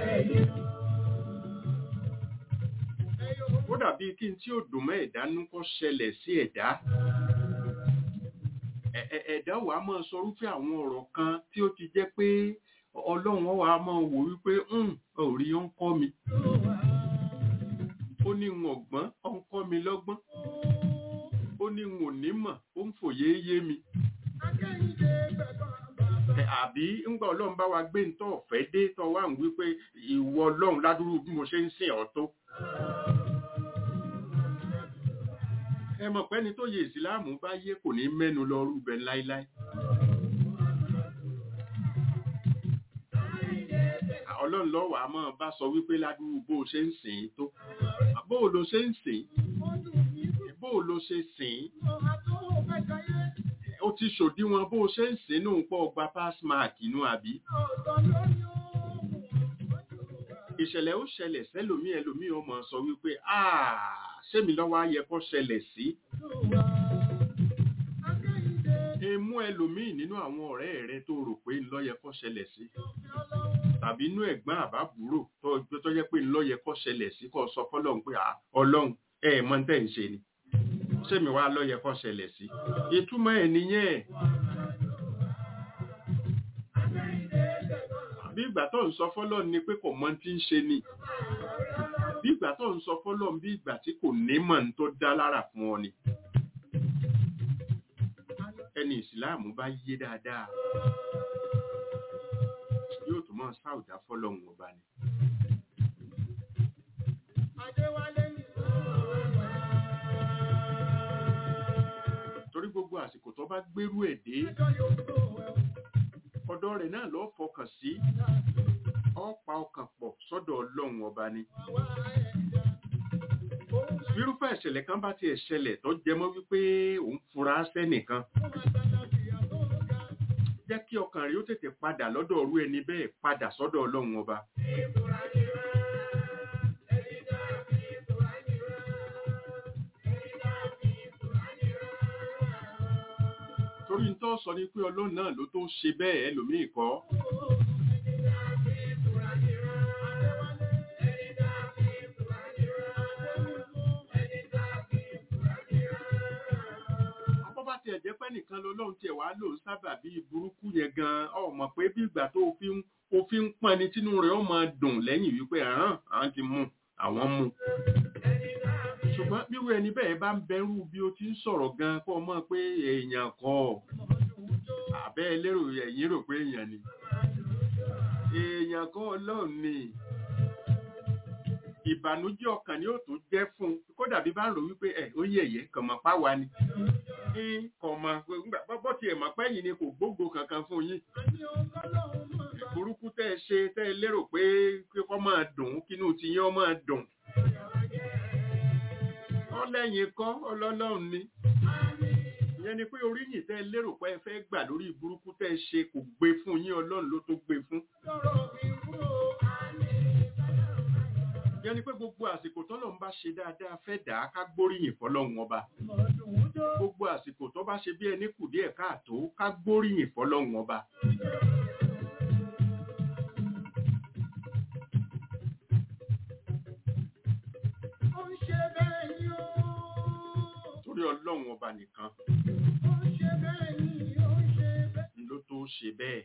Ó dàbí kí n tí ó dùn mọ́ ẹ̀dá nú kó ṣẹlẹ̀ sí ẹ̀dá. Ẹ̀dá wà á máa sọ rúfẹ́ àwọn ọ̀rọ̀ kan tí ó ti jẹ́ pé ọlọ́run wà á máa wò wípé orí ó ń kọ́ mi. Ó ní ń ọ̀gbọ́n ó ń kọ́ mi lọ́gbọ́n. Ó ní ń onímọ̀ ó ń fòye yé mi. Àbí ńgbà ọlọ́run bá wa gbé ntọ́ ọ̀fẹ́ dé tọ́ wá ń wípé ìwọ ọlọ́run ládùúrú bí mo ṣe ń sìn ọ́ tó. Ẹ mọ̀ pé ẹni tó yẹ ìsìláàmù bá yé kò ní mẹ́nu lọ rúbẹ láíláí. Ọlọ́run ló wá máa bá sọ wípé ládùúrú bó ṣe ń sìn tó. Bó ló ṣe ń sìn? Bó ló ṣe sìn? Ó ti ṣòdiwọ̀n bó ṣe ń sìn nù pọ̀ gba pass mark inú àbí? Ìṣẹ̀lẹ̀ ó ṣẹlẹ̀ sẹ́lòmí ẹlòmí ó máa sọ wípé ṣé mi lọ́wọ́ ayẹ kó ṣẹlẹ̀ sí? Èmú ẹlòmí nínú àwọn ọ̀rẹ́ rẹ tó rò pé ńlọ́yẹ kó ṣẹlẹ̀ sí. Tàbí inú ẹ̀gbọ́n àbábúrò tó jẹ́ pé ńlọ́yẹ kó ṣẹlẹ̀ sí kó sọ fọ́lọ́run pé ọlọ́run mọ̀ tẹ́ ń ṣe ni. Ṣé mi wá lọ́yẹ kó ṣẹlẹ̀ sí? Ìtumọ̀ ẹ̀ nìyẹn. Bí ìgbà tó ń sọ fọ́lọ́run ni pé kò mọ̀ tí ń ṣe ni. Bí ìgbà tó ń sọ fọ́lọ́run bí ìgbà tí kò ní mọ̀ tó dá lára fún ọ ni. Ẹni ìsìláàmù bá yé dáadáa yóò tún máa sáùdá fọ́lọ́run ọba ni. gbogbo àsìkò tó bá gbérú ẹ̀ dé ọ̀dọ̀ rẹ̀ náà ló fọkàn sí ọ̀pá ọkàn pọ̀ sọ́dọ̀ Ọlọ́run ọba ni. Irúfẹ́ ìṣẹ̀lẹ̀ kan bá tiẹ̀ ṣẹlẹ̀ tó jẹmọ́ wípé òun fura sẹ́nìkan jẹ́ kí ọkàn rẹ̀ ó tètè padà lọ́dọ̀ ọrú ẹni bẹ́ẹ̀ padà sọ́dọ̀ Ọlọ́run ọba. Torí tó sọ ní pé Ọlọ́run náà ló tó ṣe bẹ́ẹ̀ ẹlòmíì kọ́. Ẹ̀jẹ̀ pẹ́ nìkan lọ́lọ́run tiẹ̀ wá lò sábà bí burúkú yẹn gan-an ọ mọ̀ pé bí ìgbà tó o fi ń pọ́n ni tínú rẹ̀ ó máa dùn lẹ́yìn wípé àwọn ti mú àwọn mú. Ṣùgbọ́n bírú ẹni bẹ́ẹ̀ bá ń bẹ̀rù bí o ti ń sọ̀rọ̀ gan-an kó o mọ̀ pé èèyàn kọ́ àbẹ́ lérò ẹ̀yìn rò pé èèyàn ni. Èèyàn kọ́ Ọlọ́run ni. Ìbànújẹ́ ọkàn ni ó tún jẹ́ fún un kódà bí bá ń rò wípé ó yẹ̀yẹ́ kàn mọ̀ páwa ni. Kọ̀mọ̀ bọ́ ti ẹ̀mọ̀ pẹ́yìn ni kò gbógbó kankan fún yín. Burúkú tẹ́ ẹ ṣe tẹ́ ẹ lérò pé kọ́ máa dùn kínú ti yín ọ máa dùn. Ọlẹ́yìn kọ́ Ọlọ́run ni. Ìyẹn ni pé oríyìn tẹ́ ẹ lérò pé ẹ fẹ́ gbà lórí burúkú tẹ́ ẹ ṣe kò gbé fún yín Ọlọ́run ló tó gbé fún. Ìyẹn ni pé gbogbo àsìkò tọ́lọ́run bá ṣe dáadáa fẹ́ dà á ká gbóríyìn fọ́lọ́run ọba. Gbogbo àsìkò tó bá ṣe bí ẹni kù díẹ̀ káàtó ká gbóríyìn fọ́lọ́run ọba. Torí Ọlọ́run ọba nìkan ló tó ṣe bẹ́ẹ̀.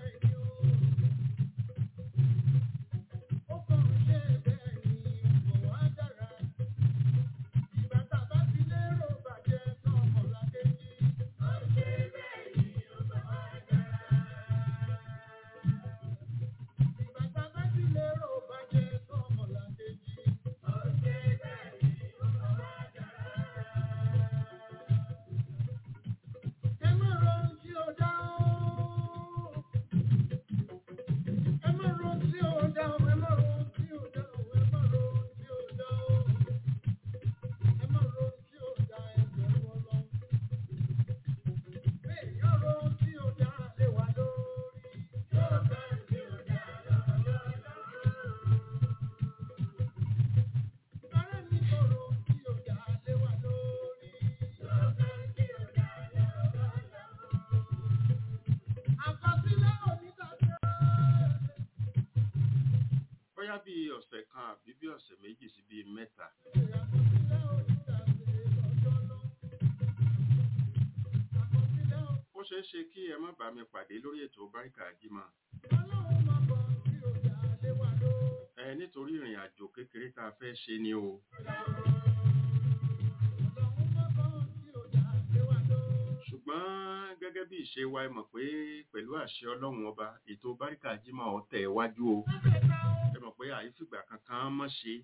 Bí ọ̀sẹ̀ kan àbí bí ọ̀sẹ̀ méjì sí bí mẹ́ta. Ó ṣeé ṣe kí ẹ má bá mi pàdé lórí ètò Báríkà Jímọ̀. Nítorí ìrìn àjò kékeré tá a fẹ́ ṣe ni o. Ṣùgbọ́n gẹ́gẹ́ bí ìṣe wa ẹ mọ̀ pé pẹ̀lú àṣẹ Ọlọ́run ọba ètò Báríkà Jímọ̀ ó tẹ̀ wájú o. Mọ̀ pé àyífìgbà kankan mọ́ ṣe.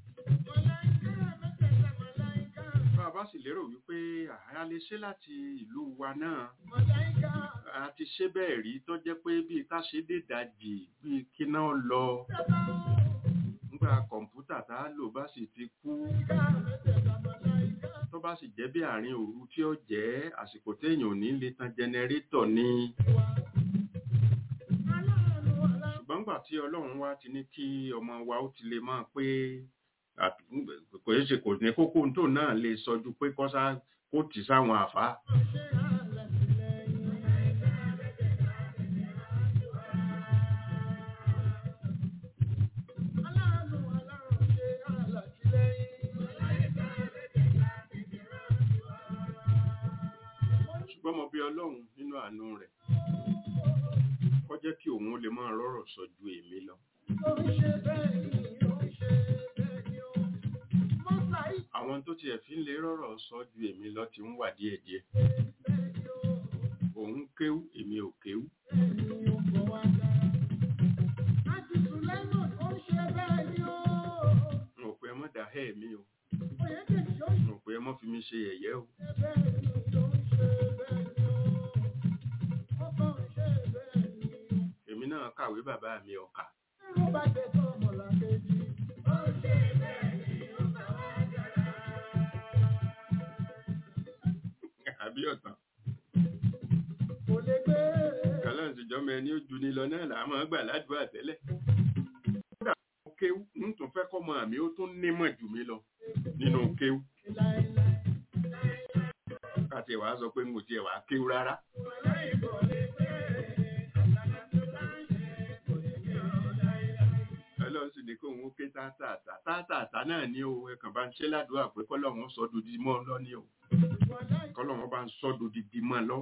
Bá sì lérò wípé àárá lè ṣe láti ìlú wa náà. A ti ṣe bẹ́ẹ̀ rí tó jẹ́ pé bí ká ṣe dé dajì bí kíná lọ. Nígbà kọ̀ǹpútà tá a lò bá sì ti kú. Tó bá sì jẹ́ bí àárín òru tí ó jẹ́ àsìkò téèyàn ò ní lè tan jẹnẹrétọ̀ ni. Gbọ́ngbà tí Ọlọ́run wá ti ní kí ọmọ wa ó ti lè máa pé kò ṣe kò ní kókó tó náà lè sọjú pé kọ́sá kó tì sáwọn àfá. Ṣùgbọ́n mo bí Ọlọ́run nínú àánú rẹ̀. Kó jẹ́ kí òun lè máa rọ́rọ̀ sọ ju èmi lọ. Àwọn tó tiẹ̀ fi ń lè rọ́rọ̀ sọ ju èmi lọ ti ń wà díẹ̀díẹ̀. Òun kéwú, èmi ò kéwú. N ò pé ẹ mọ́ dá ẹ̀ mi o. N ò pé ẹ mọ́ fi mi ṣe yẹ̀yẹ́ o. èmi náà kàwé bàbá mi ọ̀kà. àbí ọ̀tàn. kàlọ́n sì jọ́mọ ẹni ó ju ni lọ náà làá máa gbà ládùúgbò àtẹ́lẹ̀. kódà kéwú ń tún fẹ́ kọ́ mọ àmì ó tún nímọ̀ jù mí lọ nínú kéwú. káti ẹ̀ wá sọ pé mo tiẹ̀ wá kéwú rárá. ọlọ́run sì ní kó òun ó ké tátàtà náà ní o ẹ̀kàn bá ń ṣe ládùúgbò pé kọ́lọ́run sọ dòdì mọ́ ọ lọ ní o kọ́lọ́run bá ń sọ dòdì mọ́ ọ lọ.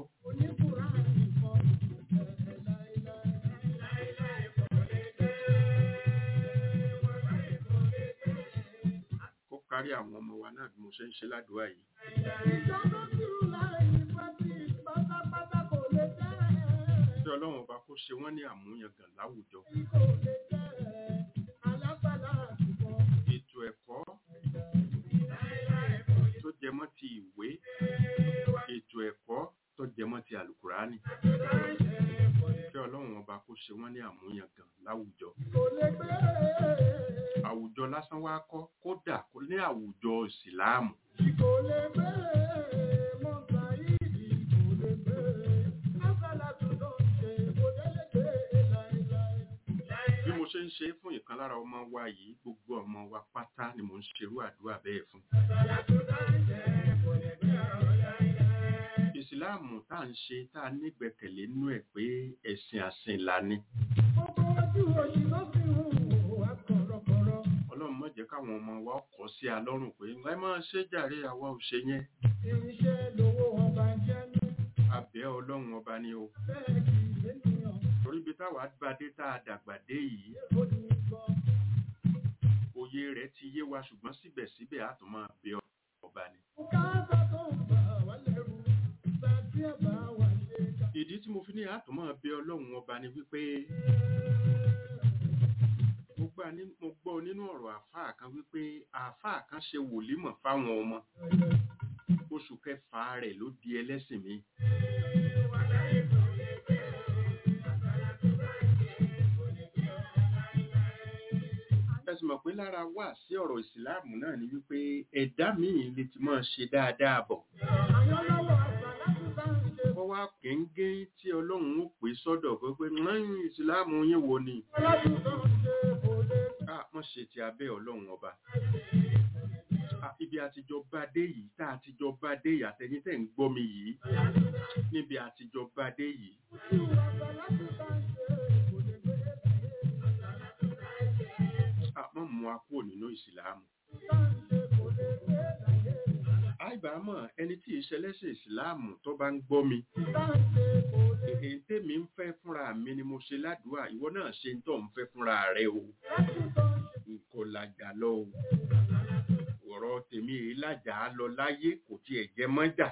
kó kárí àwọn ọmọ wa náà bí mo ṣe ń ṣe ládùúgbò yìí. tí ọlọ́run ọba kó ṣe wọ́n ní àmúyangàn láwùjọ. ètò ẹ̀kọ́ tó jẹmọ́ ti ìwé, ètò ẹ̀kọ́ tó jẹmọ́ ti àlùkùránì. kí ọlọ́run ọba kó ṣe wọ́n ní àmúyangàn láwùjọ. àwùjọ lásán wá kọ́ kódà kó ní àwùjọ ìsìláàmù. ṣe ń ṣe fún ìkan lára ọmọ wa yìí, gbogbo ọmọ wa pátá ni mò ń ṣerú àdúrà bẹ́ẹ̀ fún. ìsìláàmù tá à ń ṣe tá a nígbẹ̀kẹ̀lé nínú ẹ̀ pé ẹ̀sìn àsìnlá ni. ọlọ́run má jẹ́ káwọn ọmọ wa kọ̀ sí alọ́rùn pé ẹ máa ṣe jàre àwa ò ṣe yẹn. abẹ́ ọlọ́run ọba ni o. torí bí táwa gbadé tá a dàgbà dé yìí òye rẹ̀ ti yé wa ṣùgbọ́n síbẹ̀síbẹ̀ a tún máa bẹ ọba ni. ìdí tí mo fi ní a tún máa bẹ ọlọ́run ọba ni wípé mo gbọ́ nínú ọ̀rọ̀ àáfàá kan wípé àáfàá kan ṣe wòlímọ̀ fáwọn ọmọ oṣù kẹfà rẹ̀ ló di ẹlẹ́sìn mi. ẹ̀sùn mọ̀ pé lára wà sí ọ̀rọ̀ ìsìláàmù náà ni wípé ẹ̀dá míì lè ti máa ṣe dáadáa bọ̀. wọ́n wá kéńgé tí ọlọ́run ó pè sọ́dọ̀ pé ìsìláàmù yín wo ni. wọ́n ṣe ti abẹ́ ọlọ́run ọba. ibi àtijọ́ bá dé yìí tá àtijọ́ bá dé yìí àtẹ̀yìn tẹ̀ ń gbọ́ mi yìí níbi àtijọ́ bá dé yìí. wọ́n mú wa kúrò nínú ìsìláàmù. àìbámọ̀ ẹni tí ìṣẹlẹ́sẹ̀ ìsìláàmù tó bá ń gbọ́ mi. èyí tèmi ń fẹ́ fúnra mi ni mo ṣe ládùúgbà ìwọ náà ṣe ń tọ́ ń fẹ́ fúnra rẹ o. kò làjà lọ o. ọ̀rọ̀ tèmi èyí làjà á lọ láyé kò tiẹ̀ jẹ́ mọ́jà.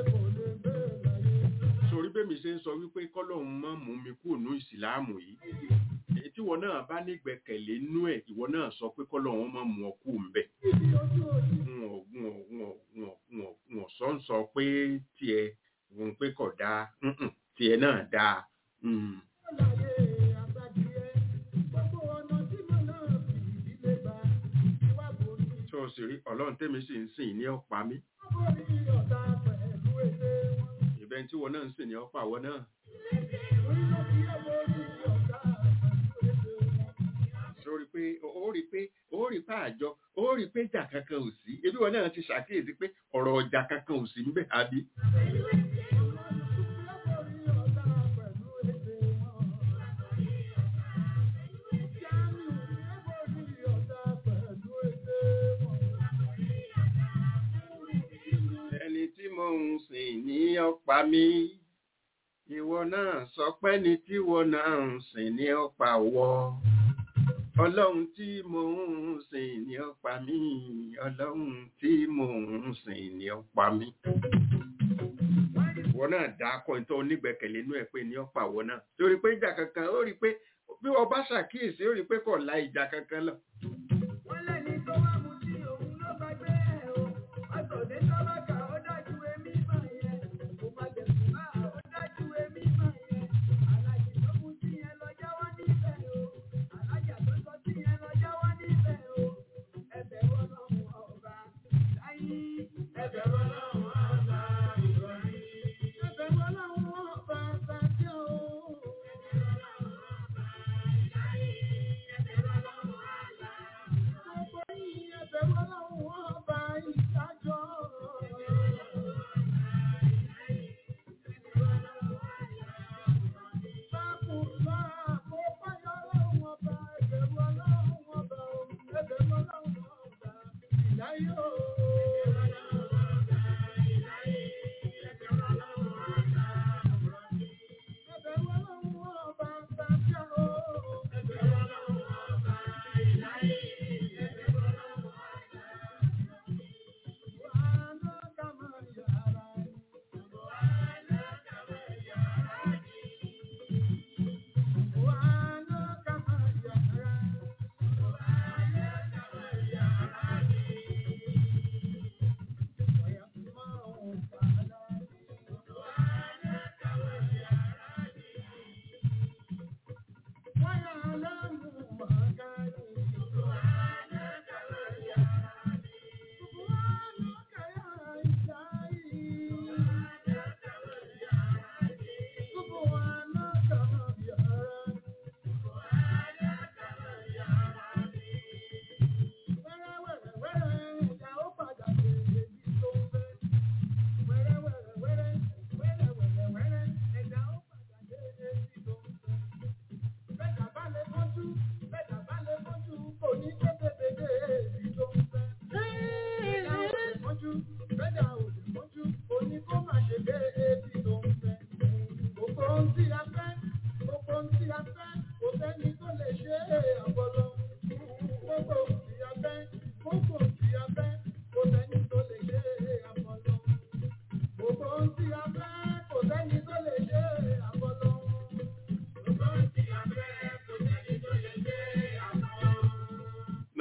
sórí bẹ́ẹ̀ mi ṣe ń sọ wípé kọ́lọ́hún mọ́ mú mi kúrò nínú ìsìláàmù yìí. tí ìwọ náà bá nígbẹ̀kẹ̀lé nú ẹ̀ ìwọ náà sọ pé kọ́lọ́hún mọ́ mú ọ kú ńbẹ̀. wọ́n sọ pé tiẹ̀ wọ́n pé kò dáa tiẹ̀ náà dáa. tó o sì rí ọlọ́run tẹ́mi sì ń sìn ní ọ̀pá mi. ìbẹ́ tí wọ́n náà ń sìn ní ọ̀pá wọ́n náà. ó rí pé àjọ ó rí pé ìjà kankan ò sí ebi wọn náà ti ṣàkíyèsí pé ọ̀rọ̀ ọjà kankan ò sí ń bẹ̀ àbí. ẹni tí mo ń sìn ní ọ̀pá mi ìwọ náà sọ pé ní tí wọ́n náà ń sìn ní ọ̀pá wọ́. Ọlọ́run tí mò ń sìn ní ó pa mí, Ọlọ́run tí mò ń sìn ní ó pa mí. Wọ́n náà dákọ̀ ní tó onígbẹ̀kẹ̀lé inú ẹ̀ pé ní ó pa wọ́n náà. Torí pé ìjà kankan, ó rí pé bí wọ́n bá ṣàkíyèsí, ó rí pé kò la ìjà kankan lọ. Wọ́n lẹ́ni tó wá mú sí òun ló bá gbé ẹ̀ o, ọ̀tọ̀dé tó bá kà ó dájú èmi báyẹn, kò bá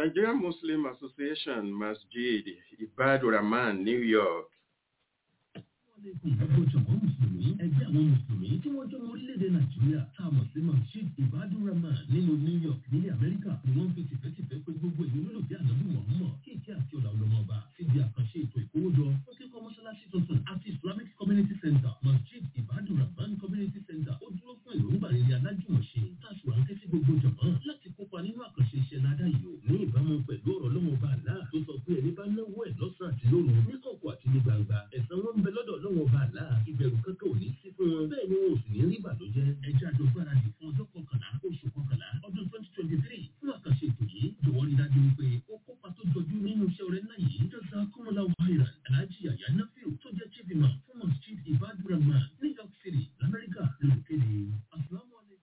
Nigerian Muslim Association, Masjid, Ibadur Rahman, New York. Gbogbo jọ̀wọ́ Mùsùlùmí, ẹgbẹ́ àwọn Mùsùlùmí tí wọ́n jọ orílẹ̀-èdè Nàìjíríà tá a mọ̀ sí Masjid Ibadur Rahman nínú New York nílẹ̀ Amẹ́ríkà ni wọ́n fi tìfẹ́tìfẹ́ pé gbogbo ìlú olólùfé ànábì Muhammad kí ìkí àti ọ̀là ọlọ́mọba síbi àkànṣe ètò ìkówójọ fún kíkọ́ mọ́ṣáláṣí tuntun àti Islamic Community Center. Masjid Ibadur Rahman Community Center ó dúró fún èròǹgbà rere alájùmọ̀ṣe táṣù àǹkẹ́ sí gbogbo jọ̀mọ́ láti kópa nínú àkànṣe iṣẹ́ ládàá yìí ó ní ìbámu pẹ̀lú ọ̀rọ̀ ọlọ́mọba àlá tó sọ pé ẹni bá náwó ẹ̀ lọ́sàn àti lóru ní kọ̀kọ̀ àti ní gbangba ẹ̀san wọn ń bẹ lọ́dọ̀ ọlọ́mọba àlá ìbẹ̀rù kankan ò ní sí fún wọn bẹ́ẹ̀ ni wọn ò sì ní rí ìbànújẹ́ ẹjẹ́ àjọ gbáradì fún ọjọ́ kọkànlá oṣù kọkànlá ọdún 2023 fún àkànṣe ètò yìí jọ̀wọ́ rí dájú wípé ó kópa tó jọjú nínú iṣẹ́ ọrẹ náà yìí jọ́sà kọ́mọlá wàhálà aláàjì àyà náfíù tó jẹ́ chief imam fún Masjid Ibadur Rahman New York City lamẹ́ríkà lókèdè asalaamualeykum.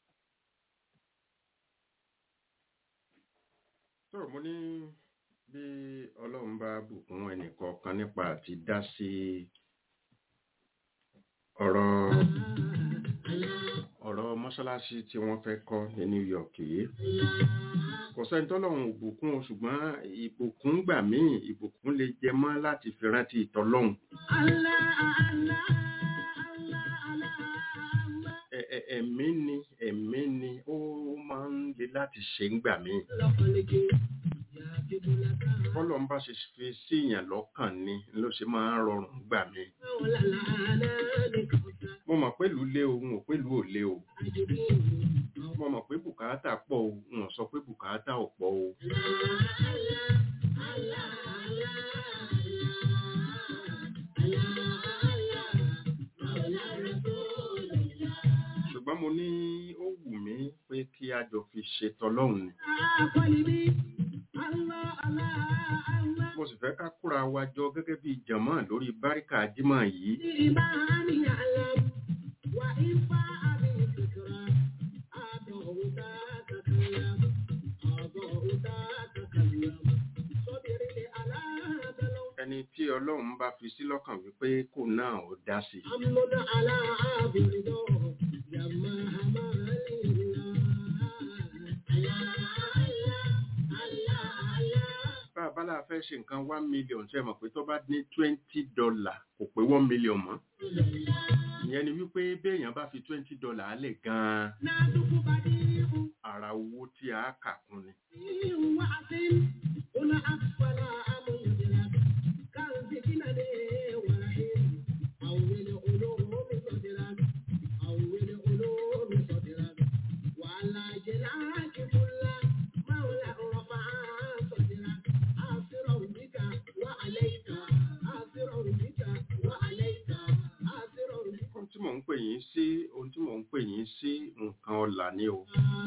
Sọ̀rọ̀ mo ní bí Ọlọ́run bá bùkún ẹnìkọ̀ọ̀kan nípa àti dá sí ọ̀rọ̀ mọ́ṣáláṣí tí wọ́n fẹ́ kọ́ ní New York yìí. Kò sẹ́ni tọ́lọ́run ò bùkún o, ṣùgbọ́n ìbùkún gbà míì ìbùkún lè jẹ mọ́ láti fi rántí ìtọ́lọ́run. Ẹ̀mí ni ó máa ń le láti ṣe ń gbà míì. Bọ́lọ́run bá ṣe fi síyàn lọ́kàn ni ló ṣe máa ń rọrùn gbà míì. Mo mọ̀ pé ìlú lé o, n ò pé ìlú ò lé o. Mo mọ̀ pé bùkátà pọ̀ o, n ò sọ pé bùkátà ò pọ̀ o. Ṣùgbọ́n mo ní ó wù mí pé kí a jọ fi ṣe tọlọ́run ni. Mo sì fẹ́ ká kóra wa jọ gẹ́gẹ́ bí jàmáà lórí báríkà jímọ̀ yìí. Ẹni tí Ọlọ́run bá fi sí lọ́kàn wípé kò náà ó dá sí. Bàbá fẹ́ ṣe nǹkan 1 million ṣe mọ̀ pé tó bá ní $20 kò pé 1 million mọ́. Ìyẹn ni wípé béèyàn bá fi $20 lẹ̀ gan-an ara owó tí a kà kún ni. Ohun tí mò ń pè yín sí nǹkan ọlà ni o.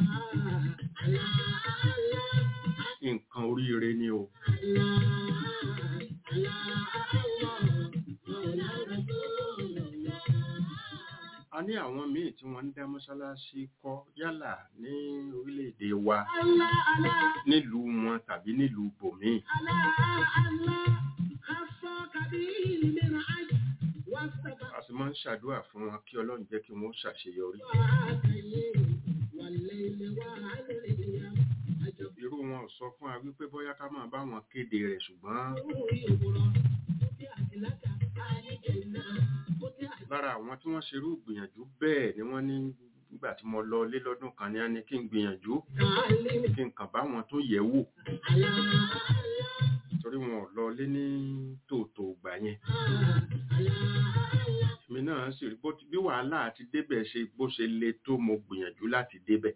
Nǹkan oríire ni o. A ní àwọn míì tí wọ́n ń dá mọ́ṣáláṣí kọ́ yálà ní orílẹ̀-èdè wa, nílùú wọn tàbí nílùú bòmíì. A sì máa ń ṣàdúrà fún wọn kí Ọlọ́run jẹ́ kí wọ́n ṣàṣeyọrí. Irú wọn ò sọ fún wa wípé bóyá ká máa bá wọn kéde rẹ̀ ṣùgbọ́n lára àwọn tí wọ́n ṣerú ìgbìyànjú bẹ́ẹ̀ ni wọ́n ní nígbà tí mo lọ lé lọ́dún kan ní á ní kí n gbìyànjú kí n kàn bá wọn tó yẹ̀ wò torí wọn ò lọ lé ní tòótọ́ ìgbà yẹn. Èmi náà sì rí bí wàhálà àti débẹ̀ ṣe bó ṣe le tó mo gbìyànjú láti débẹ̀.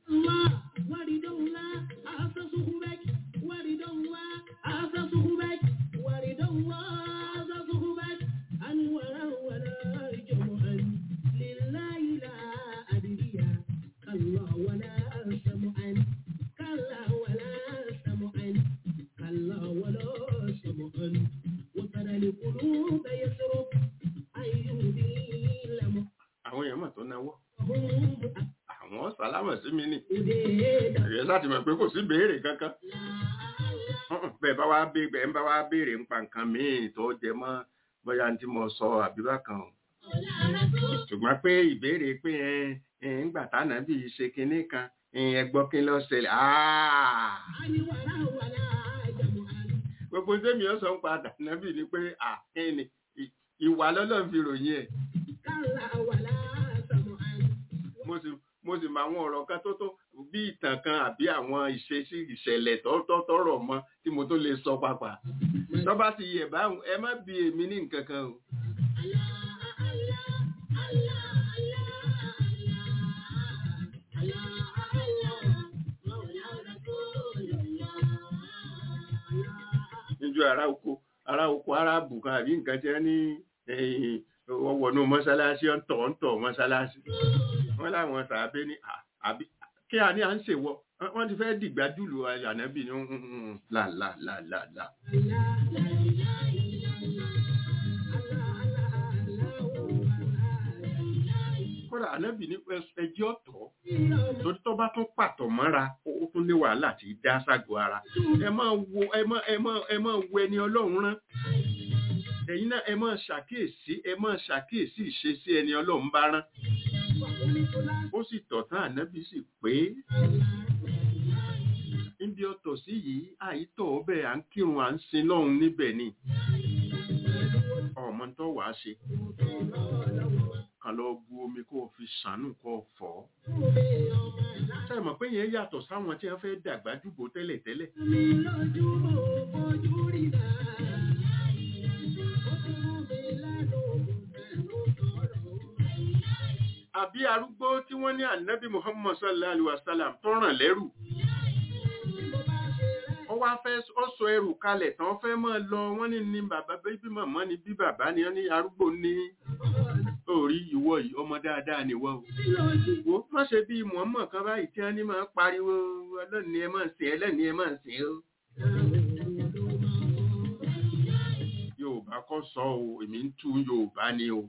Àwọn èèyàn mọ̀ tó náwó. Àwọn sàlámọ̀ sí mi ní. Ẹ̀yẹ́ láti mọ̀ pé kò sí béèrè kankan. Bẹ́ẹ̀ bá wá béèrè ń pa nǹkan míì tó jẹ mọ́ bóyá tí mo sọ àbí bákan. Ṣùgbọ́n pé ìbéèrè pé ńgbà tánà bí ṣe kinní kan ẹgbọ́ kí ló ṣẹlẹ̀. gbogbo tẹ́mi ọ̀sán ń padà nábì ni pé àkínni ìwà lọ́lọ́ fi ròyìn ẹ̀. mo sì mọ àwọn ọ̀rọ̀ kan tó bí ìtàn kan àbí àwọn ìṣesí ìṣẹ̀lẹ̀ tọ́rọ̀ mọ́ tí mo tó lè sọ pàpà. tó bá ti yẹ̀ báwọn ẹ má bi èmi ní nǹkan kan o. níjọ́ ará oko arábù kan àbí nǹkan tí wọ́n ní wọ́n wọnú mọ́sálásí ọ̀ntọ̀ mọ́sálásí wọ́n láwọn sàábé ní àbí kí a ní à ń ṣèwọ́ wọ́n ti fẹ́ dìgbà jùlọ ànábì ní làlàlàlà. kódà ànábì ní ẹjẹ́ ọ̀tọ̀ torí tó bá tún pàtọ̀ mọ́ra ó tún ní wàhálà tí dá ságọ́ ara ẹ máa wo ẹni Ọlọ́run rán ẹ̀yin náà ẹ máa ṣàkíyèsí ìṣesí ẹni Ọlọ́run bá rán ó sì tọ̀tán ànábì sì pé níbi ọ̀tọ̀ sí yìí àìtọ̀ ọbẹ̀ à ń kírun à ń sin lọ́hun níbẹ̀ ni ọmọ tó wàá ṣe kàn lọ bu omi kó o fi ṣàánú kó o fọ̀ ṣe mọ̀ pé yẹn yàtọ̀ sáwọn tí wọ́n fẹ́ dàgbà jùbò tẹ́lẹ̀tẹ́lẹ̀. àbí arúgbó tí wọ́n ní ànábì Muhammad sallallahu alaihi wasallam tó ràn lẹ́rù ó wá fẹ́ ó sọ ẹrù kalẹ̀ tán fẹ́ mọ́ lọ wọ́n ní bàbá bí màmá ni bí bàbá ni wọ́n ní arúgbó ní orí ìwọ yìí ọmọ dáadáa ni wọ́n o má ṣe bí Muhammad kan báyìí tí wọ́n ní máa pariwo ọlọ́ni ẹ máa sìn ẹlẹ́ni ẹ máa sìn ó. Yorùbá kọ́ sọ o èmi ń tú Yorùbá ni o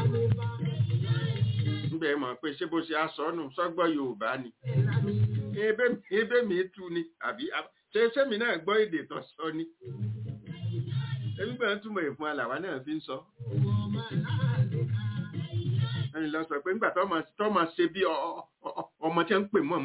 níbẹ̀ mọ̀ pé ṣé bó ṣe aṣọ́nù sọ́gbọ́ Yorùbá ni ebe mi tú ni àbí ṣe sẹ́mi náà gbọ́ èdè tó sọ ni ẹbí gbọ́n túmọ̀ ìfún alàwà náà fi ń sọ ẹni lọ sọ pé nígbà tó máa ṣe bí ọmọ tí ń pè mọ́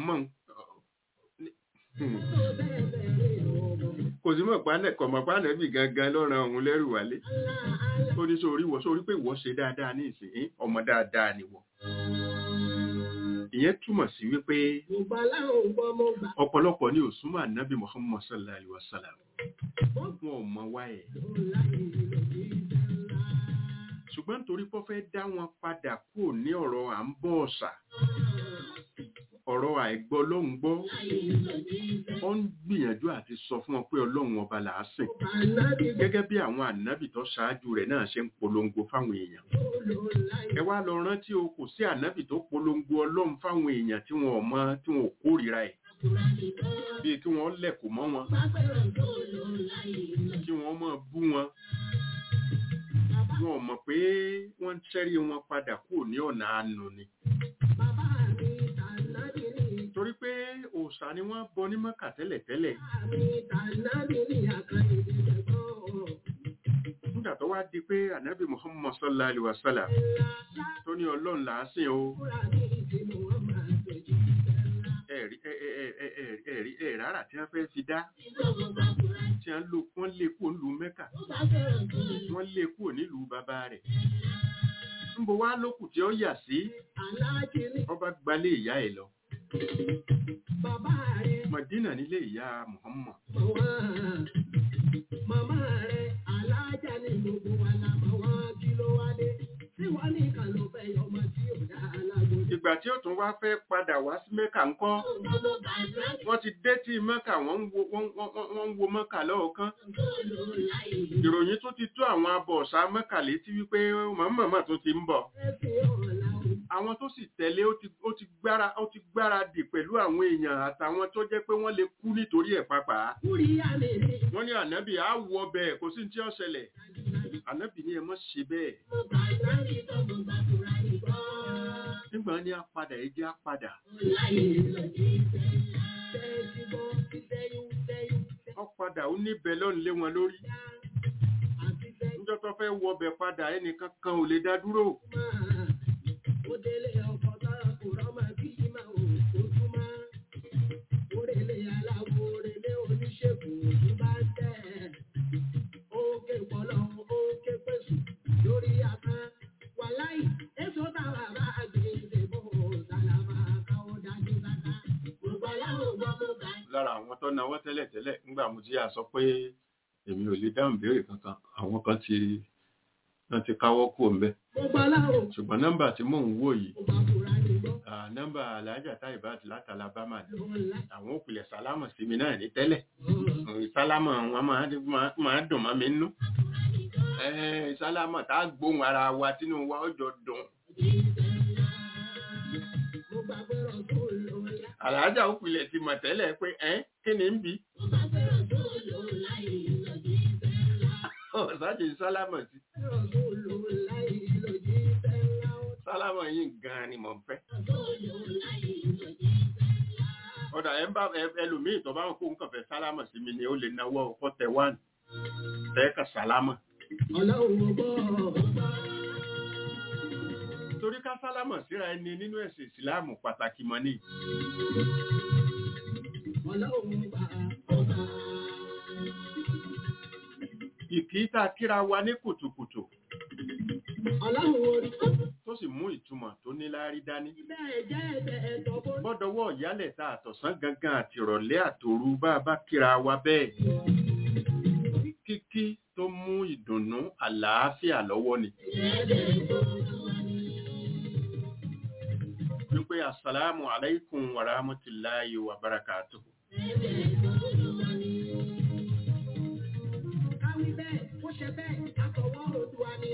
kò sí mọ̀ pánẹ̀ bí gangan lọ́ràn òun lẹ́rù wálé ó ní sórí pé ìwọ ṣe dáadáa ní ìsìn ọmọ dáadáa ni wọ́n ìyẹn túmọ̀ sí wípé ọ̀pọ̀lọpọ̀ ní òsúnmọ́ ànábì Muhammad sallallahu alaihi wasallam wọn ò mọ̀ wá ẹ̀ ṣùgbọ́n torí pé fẹ́ dá wọn padà kúrò ní ọ̀rọ̀ à ń bọ òòṣà ọ̀rọ̀ àìgbọ́ lóhùn gbọ́ ó ń gbìyànjú àti sọ fún wọn pé Ọlọ́run ọba là á sìn gẹ́gẹ́ bí àwọn ànábì tó ṣáájú rẹ̀ náà ṣe ń polongo fáwọn èèyàn ẹ wá lọ rántí o kò sí ànábì tó polongo Ọlọ́run fáwọn èèyàn tí wọn ò mọ̀ tí wọn ò kórìíra ẹ̀ bíi kí wọ́n lẹ̀kùn mọ́ wọn kí wọ́n máa bú wọn wọn ò mọ̀ pé wọ́n ń ṣẹ́rí wọn padà kúrò ní ọ̀nà àánú ni torí pé òòṣà ni wọ́n bọ ní Mọ́kà tẹ́lẹ̀tẹ́lẹ̀ nígbà tó wá di pé ànábì Muhammad sallallahu alaihi wasallam tó ní Ọlọ́run là á sìn o ẹ̀rí rárá tí wọ́n fẹ́ fi dá tí wọ́n lé kúrò nílùú Mẹ́kà wọ́n lé kúrò nílùú bàbá rẹ̀ níbo wá lókù tí ó yà sí ọba gbalé ìyá ẹ̀ lọ Madina nílé ìyá Muhammad màmá rẹ̀ alájà ní gbogbo wa la mọ̀ wọ́n kí ló wá dé tí wọ́n ní kan ló fẹ́ yọmọ tí ò dá alágbó. ìgbà tí ó tún wá fẹ́ padà wá sí Mẹ́kà ńkọ́ wọ́n ti dé tí Mẹ́kà wọ́n ń wo Mẹ́kà lọ́ọ̀kan ìròyìn tó ti tó àwọn abọ̀ọ̀ṣà Mẹ́kà létí wípé màmá tó ti ń bọ̀ àwọn tó sì tẹ̀lé ó ti gbáradì pẹ̀lú àwọn èèyàn àtàwọn tó jẹ́ pé wọ́n lè kú nítorí ẹ̀ pàápàá wọ́n ní ànábì á wọ bẹ́ẹ̀ kò sí tí ó ṣẹlẹ̀ ànábì ní ẹ má ṣe bẹ́ẹ̀ nígbà ní apadà ẹ jẹ́ apadà ọ̀padà ó ní bẹ́lọ́n lé wọn lórí níjọ́ tó fẹ́ wọ bẹ̀ padà ẹnìkan kan ò lè dá dúró náwó tẹ́lẹ̀tẹ́lẹ̀ nígbà mo ti yà sọ pé èmi ò lè dáhùn béèrè kankan àwọn kan ti káwọ́ kú ńbẹ̀ ṣùgbọ́n nọ́mbà tí mò ń wò yìí nọ́mbà Alhaja Taibat láti Alabama ni àwọn òpìlẹ̀ sálámọ̀ sí mi náà ní tẹ́lẹ̀ sálámọ̀ wọn máa dùn mọ́ mi nú sálámọ̀ tá a gbóhùn ara wa tínú wa ọjọ́ dùn. Alhaja òpìlẹ̀ ti mọ̀ tẹ́lẹ̀ pé kí ni ń bí sáàjì sálámọ̀ sí sálámọ̀ yìí gan ni mò ń fẹ́. Ọ̀dà ẹlòmíì tó bá ń kó nǹkan fẹ́ sálámọ̀ sí mi ni ó lè náwó ọkọ̀ tẹ̀wán tẹ́ẹ̀kà sálámọ̀. Torí ká sálámọ̀ síra ẹni nínú ẹ̀sìn ìsìláàmù pàtàkì mọ́ ni. Ìkìíta kíra wa ní kùtùkùtù tó sì mú ìtumọ̀ tó níláárí dání. Bọ́dọ̀wọ́ ìyálẹ̀ ta àtọ̀sán gangan àti ìrọ̀lẹ́ àtòru bá bá kíra wa bẹ́ẹ̀. Kíkí tó mú ìdùnnú àlàáfíà lọ́wọ́ ni. Wípé assalamu alaikum wa rahmatullahi wa barakatuh. Káwí bẹ́ẹ̀, ó ṣe bẹ́ẹ̀, látọwọ́ Oòduà ni.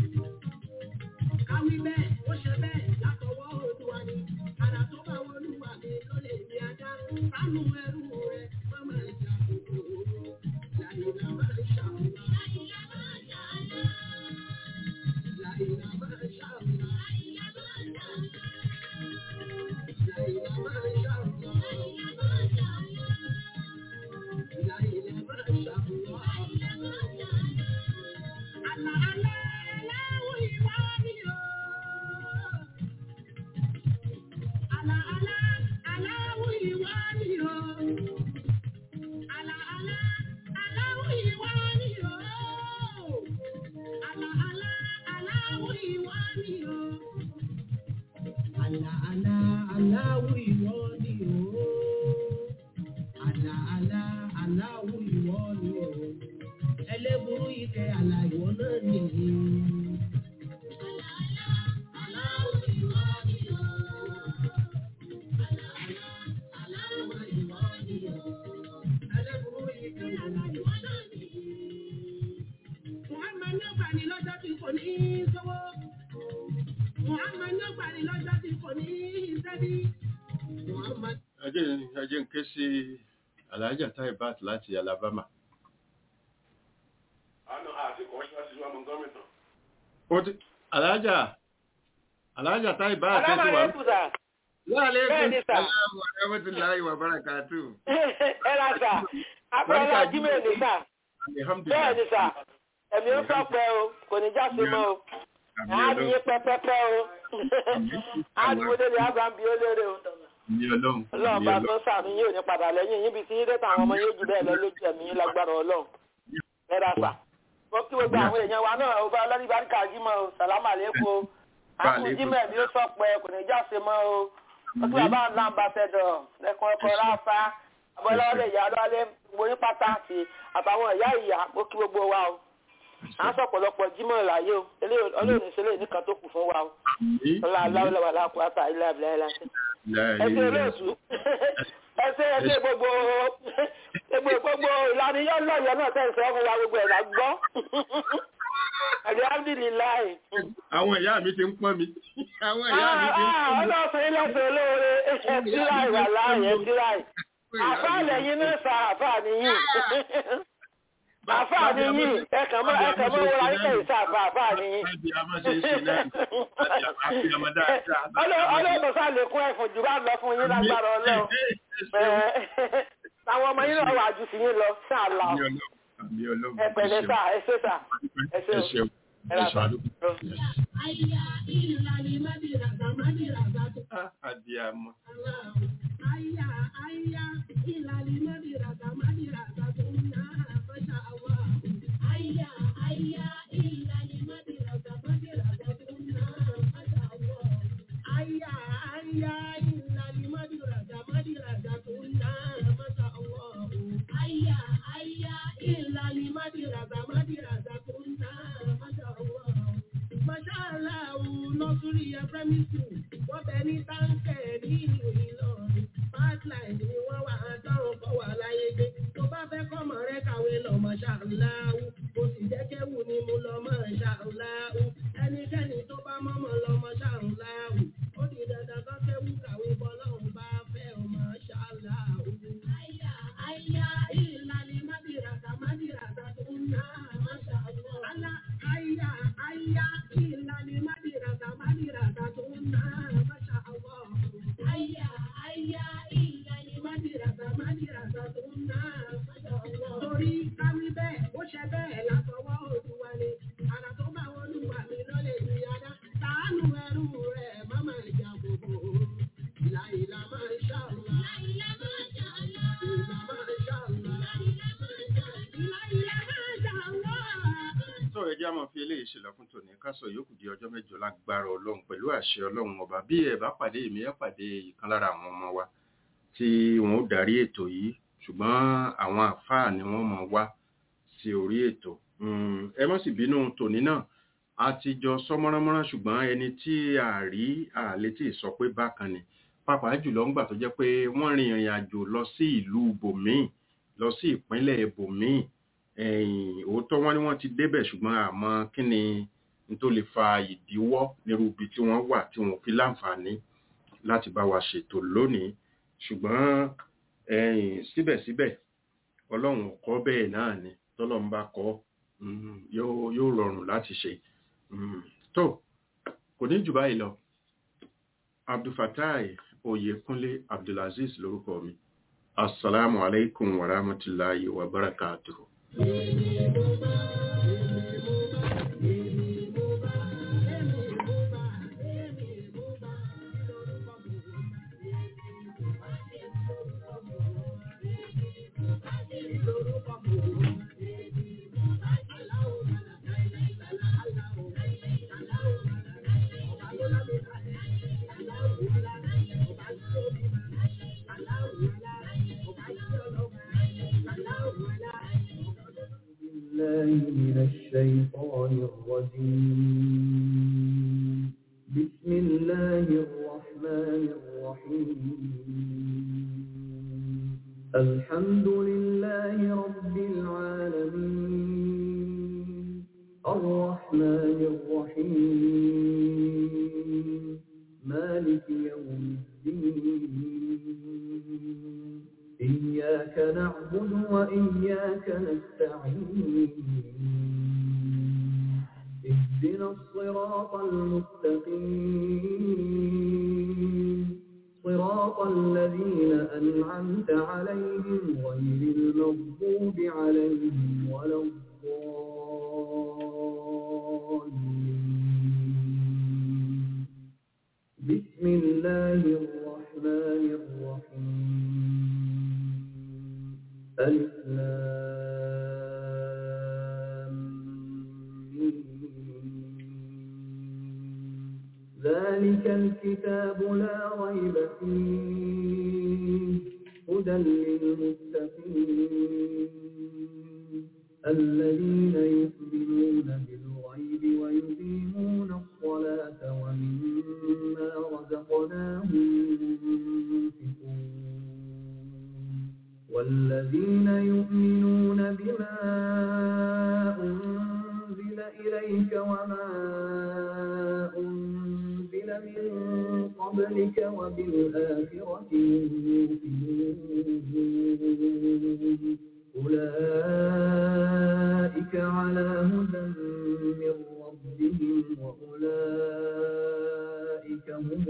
Káwí bẹ́ẹ̀, ó ṣe bẹ́ẹ̀, látọwọ́ Oòduà ni. Àrà tó bá wọlúwà mi ló lè ní ajá. Sánú ẹrú rẹ̀, mọ́mọ́ ìjà kòkòrò. Láìlá máa ń ṣàwùlá. Láìlá máa ń ṣàwùlá. Láìlá máa ń ṣàwùlá. Láìlá máa ń ṣàwùlá. Láìlá máa ń ṣàwùlá. Láìlá máa ń ṣàwùlá. Ẹjẹ́ ń ké sí Alhaja Taibat láti Alabama. Alhaja Taibat tó wà. Wa alaikum salaam wa rahmatullahi wa barakatuh. Ẹ̀rọ àpẹẹrẹ Jímẹ̀ ní sà. Bẹ́ẹ̀ ni sà. Ẹ̀mí ó sọ̀pẹ́ o, kò ní já sí mọ́ o. Àádìyẹ pẹ́pẹ́pẹ́ o. Àádìwó lórí Ábàmbí ó lérè o. Ọlọ́run bá tó sàmì yóò ní padà lẹ́yìn yín bí tí dẹ́ta àwọn ọmọ yóò jù bẹ́ẹ̀ lọ lójú ẹ̀mí yín lágbára Ọlọ́run. Ẹ̀rọ àṣà. Mo kí gbogbo àwọn èèyàn wa náà ọba ọlọ́rí Báríkà Jímọ̀ o, sàlámà lẹ́kọ̀ọ́. Àkú Jímọ̀ mi ó sọ̀pẹ́ kò ní já sí mọ́ o. Ó tún bàbá ńlá ambassador lẹ́kùn ẹ̀kọ́ ráfá. Abọ́lọ́rẹ̀ ìyá lọ́lẹ́ gbogbo ní pàtàkì àtàwọn ìyá ìyá mo kí gbogbo wa o. À ń sọ̀pọ̀lọpọ̀ Jímọ̀ láyé o. Ọlọ́run ìṣẹ̀lẹ̀ nìkan tó kù fún wa o. Ọlọ́run lákùúrátà ilé àbílẹ̀ láti. Ẹsẹ̀ olóòtú. Ẹsẹ̀ gbogbo ìlànà yọ́ lọ́yọ̀ náà tẹ̀sán ọkùnrin wa gbogbo ẹ̀dá gbọ́. Alhamdulilayi. Àwọn ìyá mi ti ń pọ́n mi. Àwọn ìyá mi ti ń pọ́n mi. Ọlọ́sìn ilẹ̀sẹ̀ olóore ẹ̀tíráì wà láàyè ẹ̀tíráì. Àfáà lẹ́yìn náà sa àfáà nìyí. Àfáà nìyí. Ẹ̀kàn mọ́ wọlé ayíkẹ́ ìsá àfáà nìyí. Ọlọ́run sá lè kún ẹ̀fùn jù bá lọ fún yín lágbára Ọlọ́run. Àwọn ọmọ yín náà wà jù sí yín lọ sáà lọ. Ẹ̀pẹ̀lẹ̀ sá, ẹ̀ṣẹ́ sá, ẹ̀ṣẹ́. Adiamọ. jẹ́ àmọ́ fi eléyìí ṣe lọ fún tòní ká sọ yòókù di ọjọ́ mẹ́jọ lágbára ọlọ́run pẹ̀lú àṣẹ ọlọ́run ọba bí ẹ bá pàdé èmi ẹ pàdé ìkan lára àwọn ọmọ wa tí wọn ó darí ètò yìí ṣùgbọ́n àwọn àfáà ni wọ́n máa wá sí orí ètò ẹ má sì bínú tòní náà a ti jọ sọ mọ́ránmọ́rán ṣùgbọ́n ẹni tí a rí àlè tí ì sọ pé bákan ni pàápàá jùlọ ńgbà tó jẹ́ pé wọ́n rin ìrìn àjò lọ sí ìlú bòmíì lọ sí ìpínlẹ̀ bòmíì òótọ́ wọn ni wọ́n ti débẹ̀ ṣùgbọ́n àmọ́ kí ni n tó lè fa ìdíwọ́ nírú ibi tí wọ́n wà tí wọ́n fi láǹfààní láti bá wa ṣètò lónìí ṣùgbọ́n síbẹ̀síbẹ̀ ọlọ́run kọ́ bẹ́ẹ̀ náà ni tọ́lọ́run bá kọ́ yóò rọrùn láti ṣe tó kò ní jù báyìí lọ Abdulfatai Oyèkúnlé Abdulaziz lórúkọ mi assalamu alaikum wa rahmatullahi wa barakatuhu. من الشيطان الرجيم بسم الله الرحمن الرحيم الحمد لله رب العالمين الرحمن الرحيم مالك يوم الدين إياك نعبد وإياك نستعين اهدنا الصراط المستقيم صراط الذين أنعمت عليهم غير المغضوب عليهم ولا الضالين بسم الله الرحمن الرحيم ألف لام ميم ذلك الكتاب لا ريب فيه هدى للمتقين الذين يؤمنون بالغيب ويقيمون الصلاة ومما رزقناهم ينفقون والذين يؤمنون بما أنزل إليك وما أنزل من قبلك وبالآخرة يوقنون أولئك على هدى من ربهم وأولئك هم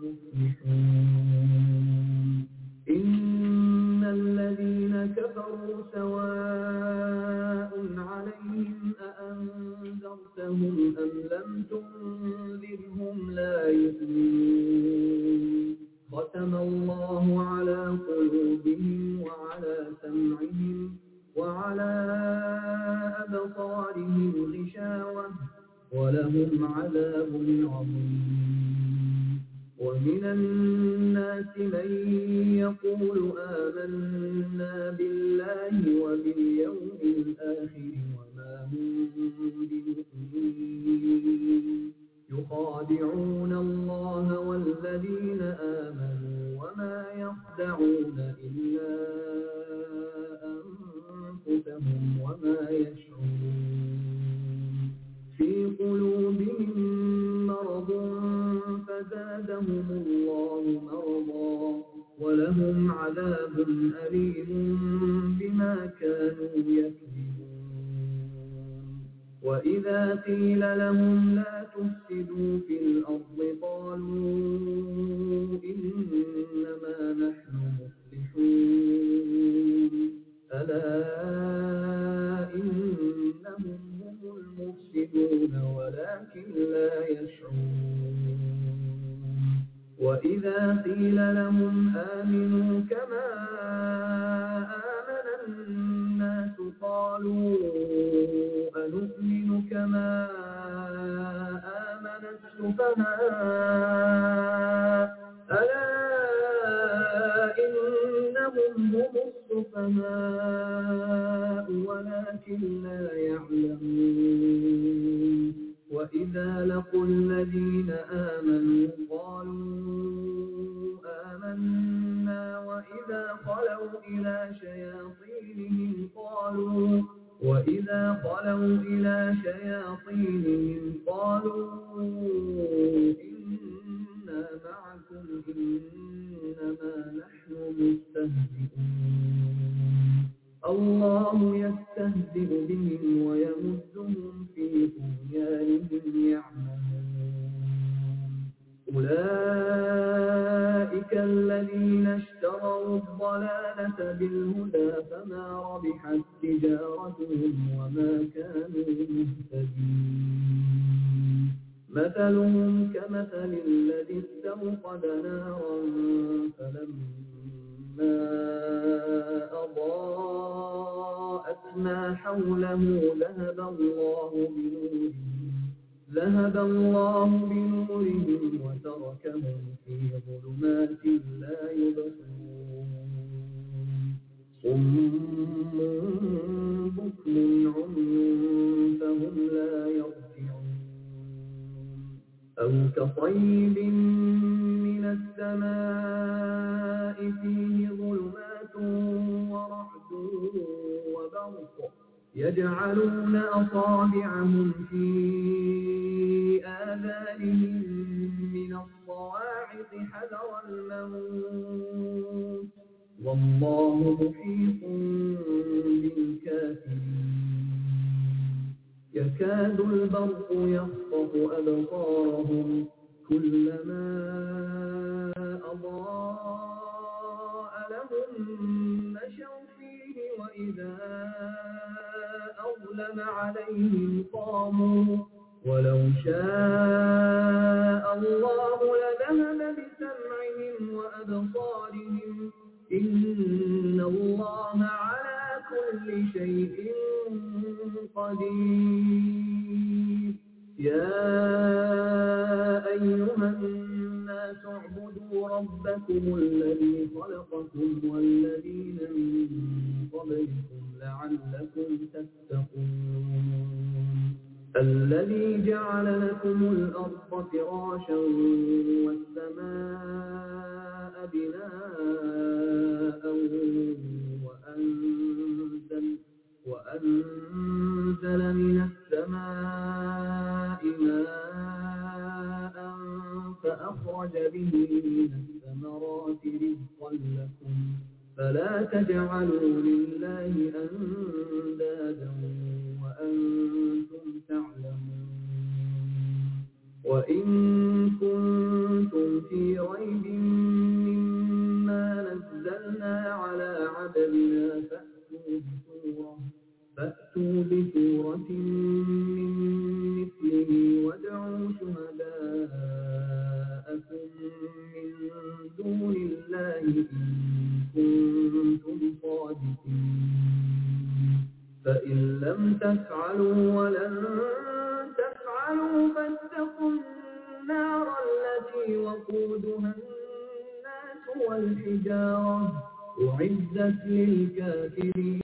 المفلحون إن الذين كفروا سواء عليهم أأنذرتهم أم لم تنذرهم لا يؤمنون ختم الله على قلوبهم وعلى سمعهم وعلى أبصارهم غشاوة ولهم عذاب عظيم ومن الناس من يقول آمنا بالله وباليوم الآخر وما هم بمؤمنين يخادعون الله والذين آمنوا وما يخدعون إلا أنفسهم وما يشعرون في قلوبهم مرض فزادهم الله مرضا ولهم عذاب أليم بما كانوا يكذبون وإذا قيل لهم لا تفسدوا في الأرض قالوا إنما نحن مصلحون ألا إنهم هم المفسدون ولكن لا يشعرون وإذا قيل لهم آمنوا كما آمن الناس قالوا أنؤمن كما السفهاء ألا إنهم هم السفهاء ولكن لا يعلمون وإذا لقوا الذين آمنوا قالوا آمنا وإذا خلوا إلى شياطينهم قالوا إنا معكم إنما نحن مستهزئون الله يستهزئ بهم ويمدهم في طغيانهم يعمهون أولئك الذين اشتروا الضلالة بالهدى فما ربحت تجارتهم وما كانوا مهتدين مثلهم كمثل الذي استوقد نارا فلما أضاءت ما حوله ذهب الله بنورهم وتركهم في ظلمات لا يبصرون صم بكم عمي فهم لا يرجعون أو كصيب من السماء فيه ظلمات ورعد وبرق يجعلون أصابعهم في آذانهم من الصواعق حذر الموت والله محيط بالكافرين يكاد البرق يخطف أبصارهم كلما أضاء لهم مشوا فيه وإذا أظلم عليهم قاموا ولو شاء الله لذهب بسمعهم وأبصارهم إن الله على كل شيء قدير يا أيها الناس اعبدوا ربكم الذي خلقكم والذين من قبلكم لعلكم تتقون الذي جعل لكم الأرض فراشا والسماء بناء وأنزل من السماء ماء فأخرج به من الثمرات رزقا لكم فلا تجعلوا لله أندادا وأنتم تعلمون وإن كنتم في ريب مما نزلنا على عبدنا فأتوا بسورة من مثله وادعوا شهداءكم من دون الله إن كنتم صادقين فإن لم تفعلوا ولن تفعلوا فاتقوا النار التي وقودها الناس والحجارة أعدت للكافرين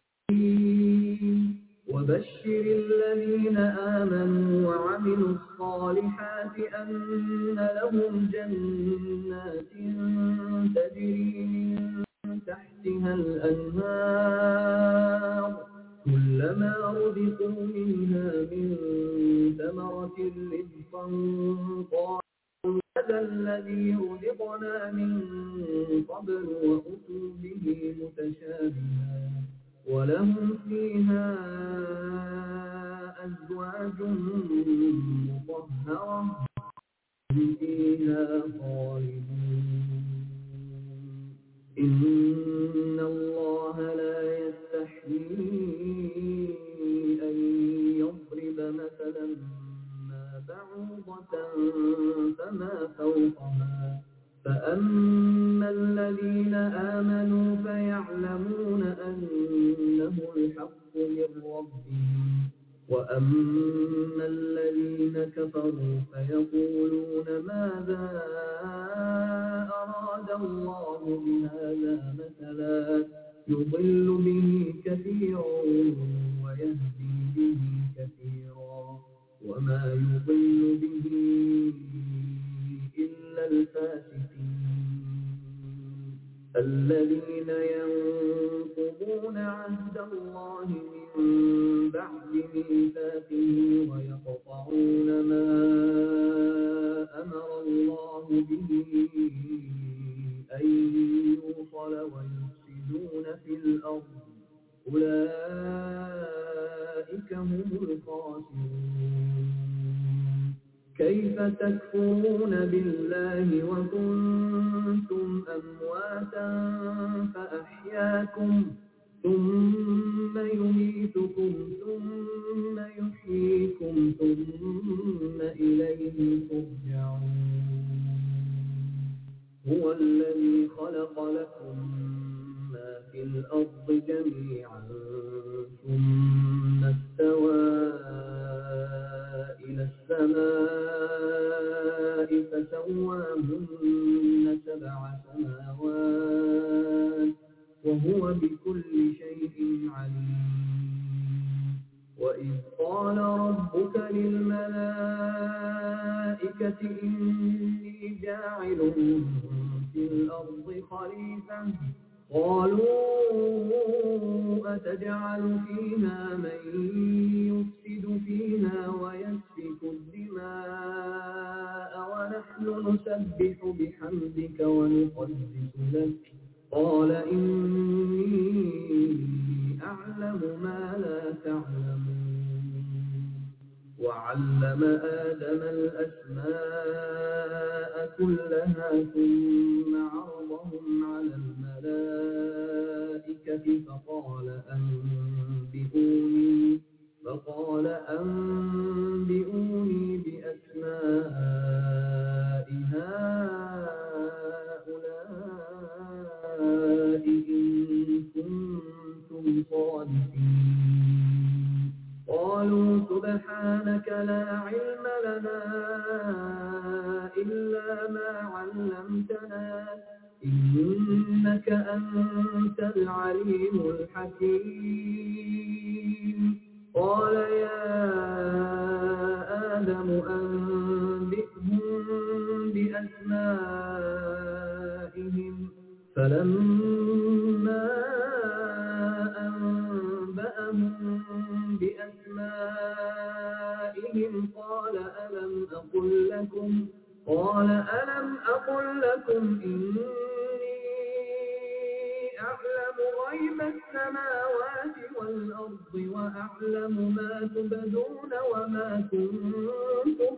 وبشر الذين آمنوا وعملوا الصالحات أن لهم جنات تجري من تحتها الأنهار كلما رزقوا منها من ثمرة رزقا قالوا هذا الذي رزقنا من قبل وأتوا به متشابها ولهم فيها أزواج مطهرة هم فيها خالدون إن الله لا يستحيي أن يضرب مثلا ما بعوضة فما فوقها فأما الذين آمنوا فيعلمون أنه الحق من ربهم وأما الذين كفروا فيقولون ماذا أراد الله بهذا مثلا يضل به كثيرا ويهدي به كثيرا وما يضل به إلا الفاسقين الذين ينقضون عهد الله من بعد ميثاقه ويقطعون ما أمر الله به أن يوصل ويفسدون في الأرض أولئك هم الخاسرون كيف تكفرون بالله وكنتم أمواتا فأحياكم ثم يميتكم ثم يحييكم ثم إليه ترجعون هو الذي خلق لكم ما في الأرض جميعا ثم استوى إلى السماء فسواهن 7 سماوات وهو بكل شيء عليم وإذ قال ربك للملائكة إني جاعل في الأرض خليفة قالوا أتجعل فيها من يفسد فيها ويسفك الدماء ونحن نسبح بحمدك ونقدس لك قال إني أعلم ما لا تعلمون وعلم آدم الأسماء كلها ثم عرضهم على الملائكة فقال أنبئوني بأسماء هؤلاء إن كنتم صادقين قالوا سبحانك لا علم لنا إلا ما علمتنا إنك أنت العليم الحكيم قال يا آدم أنبئهم بأسمائهم فلما أنبأهم بأسمائهم قال ألم أقل لكم إني أعلم غيب السماوات والأرض وأعلم ما تبدون وما كنتم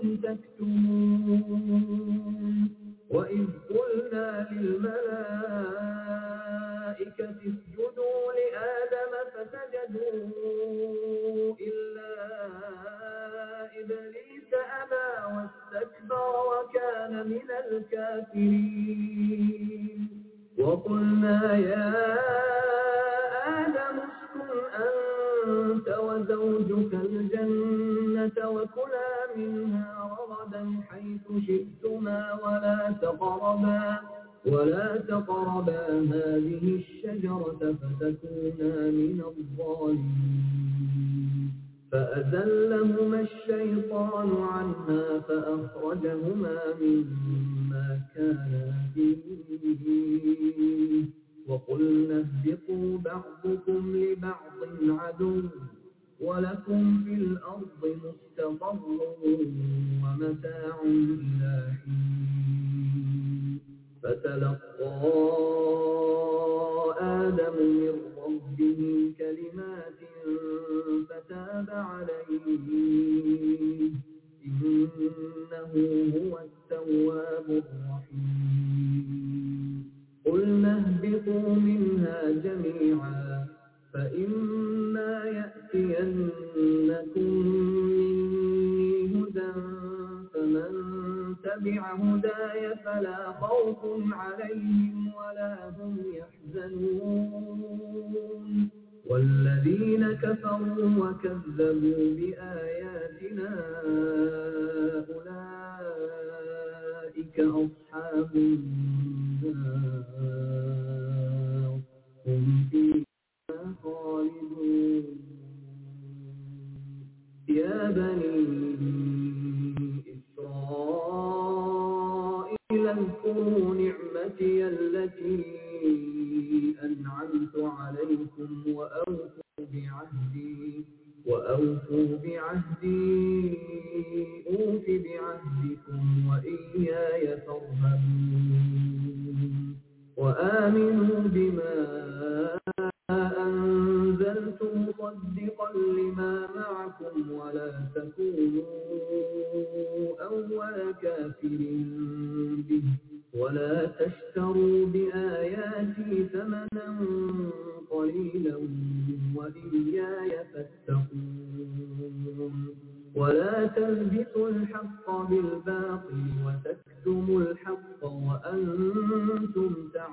تكتمون وإذ قلنا للملائكة اسجدوا لآدم فسجدوا إلا إبليس أبى واستكبر وكان من الكافرين وقلنا يا آدم اسكن أنت وزوجك الجنة وكلا منها رغدا حيث شئتما ولا تقربا هذه الشجرة فتكونا من الظالمين فأزلهما الشيطان عنها فأخرجهما مما كانا فيه وقلنا اهبطوا بعضكم لبعض عدو ولكم في الأرض مستقر ومتاع إلى حين فتلقى آدم من ربه كلمات فتاب عليه إنه هو التواب الرحيم قلنا اهبطوا منها جميعا فإما يأتينكم مني هدى فمن تبع هداي فلا خوف عليهم ولا هم يحزنون والذين الذين كفروا وكذبوا بآياتنا أولئك أصحاب النار هم فيها خالدون يا بني إسرائيل اذكروا نعمتي التي أنعمت عليكم وأوفوا بعهدي أوف بعهدكم وإياي فارهبون وآمنوا بما أنزلت مصدقا لما معكم ولا تكونوا أول كافر به ولا تشتروا بآياتي ثمنا قليلا وإياي فاتقون ولا تلبسوا الحق بالباطل وتكتموا الحق وأنتم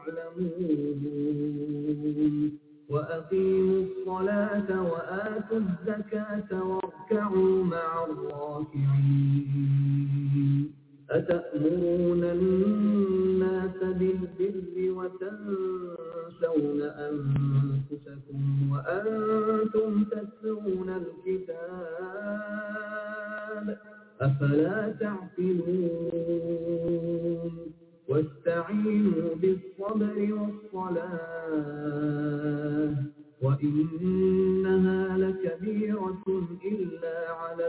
تعلمون وأقيموا الصلاة وآتوا الزكاة واركعوا مع الراكعين أتأمرون الناس بالبر وتنسون أنفسكم وأنتم تتلون الكتاب أفلا تعقلون واستعينوا بالصبر والصلاة وإنها لكبيرة إلا على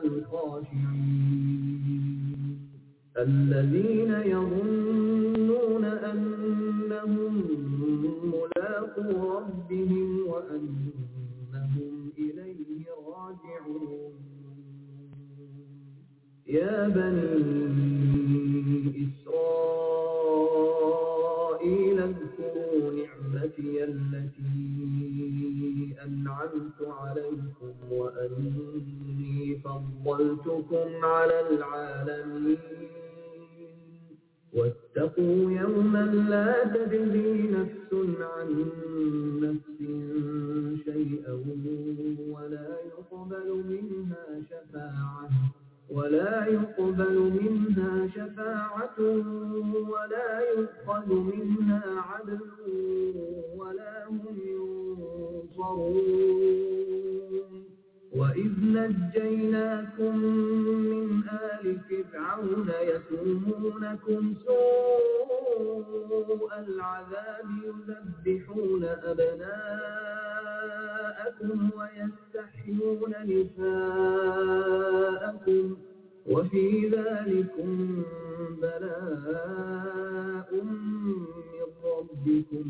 الخاشعين الذين يظنون أنهم ملاقو ربهم وأنهم إليه راجعون يا بني إسرائيل اذكروا نعمتي التي أنعمت عليكم وأني فضلتكم على العالمين واتقوا يوما لا تجزي نفس عن نفس شيئا ولا يقبل منها شفاعة ولا يؤخذ منها عدل ولا هم ينصرون وإذ نجيناكم من آل فرعون يسومونكم سوء العذاب يذبحون أبناءكم ويستحيون نساءكم وفي ذلكم بلاء من ربكم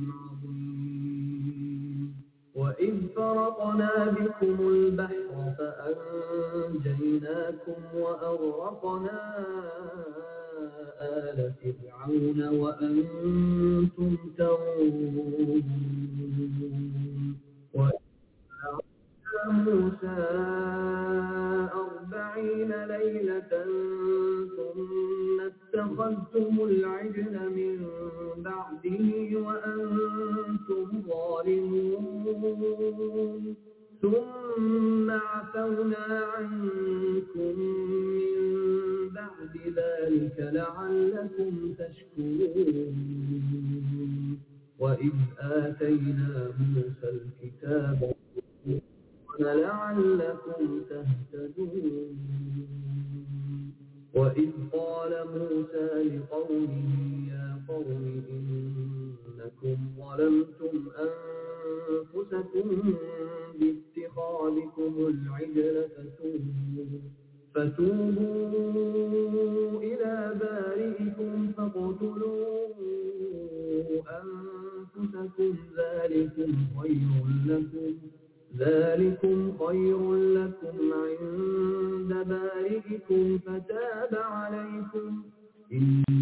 عظيم وإذ فرقنا بكم البحر فأنجيناكم وأغرقنا آل فرعون وأنتم تنظرون موسى 40 ليلة ثم اتخذتم العجل من بعده وأنتم ظالمون ثم عفونا عنكم من بعد ذلك لعلكم تشكرون وإذ آتينا موسى الكتاب لعلكم تهتدون وإذ قال موسى لقومه يا قوم إنكم ظلمتم أنفسكم باتخاذكم العجل فتوبوا إلى بارئكم فاقتلوا أنفسكم ذلكم خير لكم عند بارئكم فتاب عليكم إنه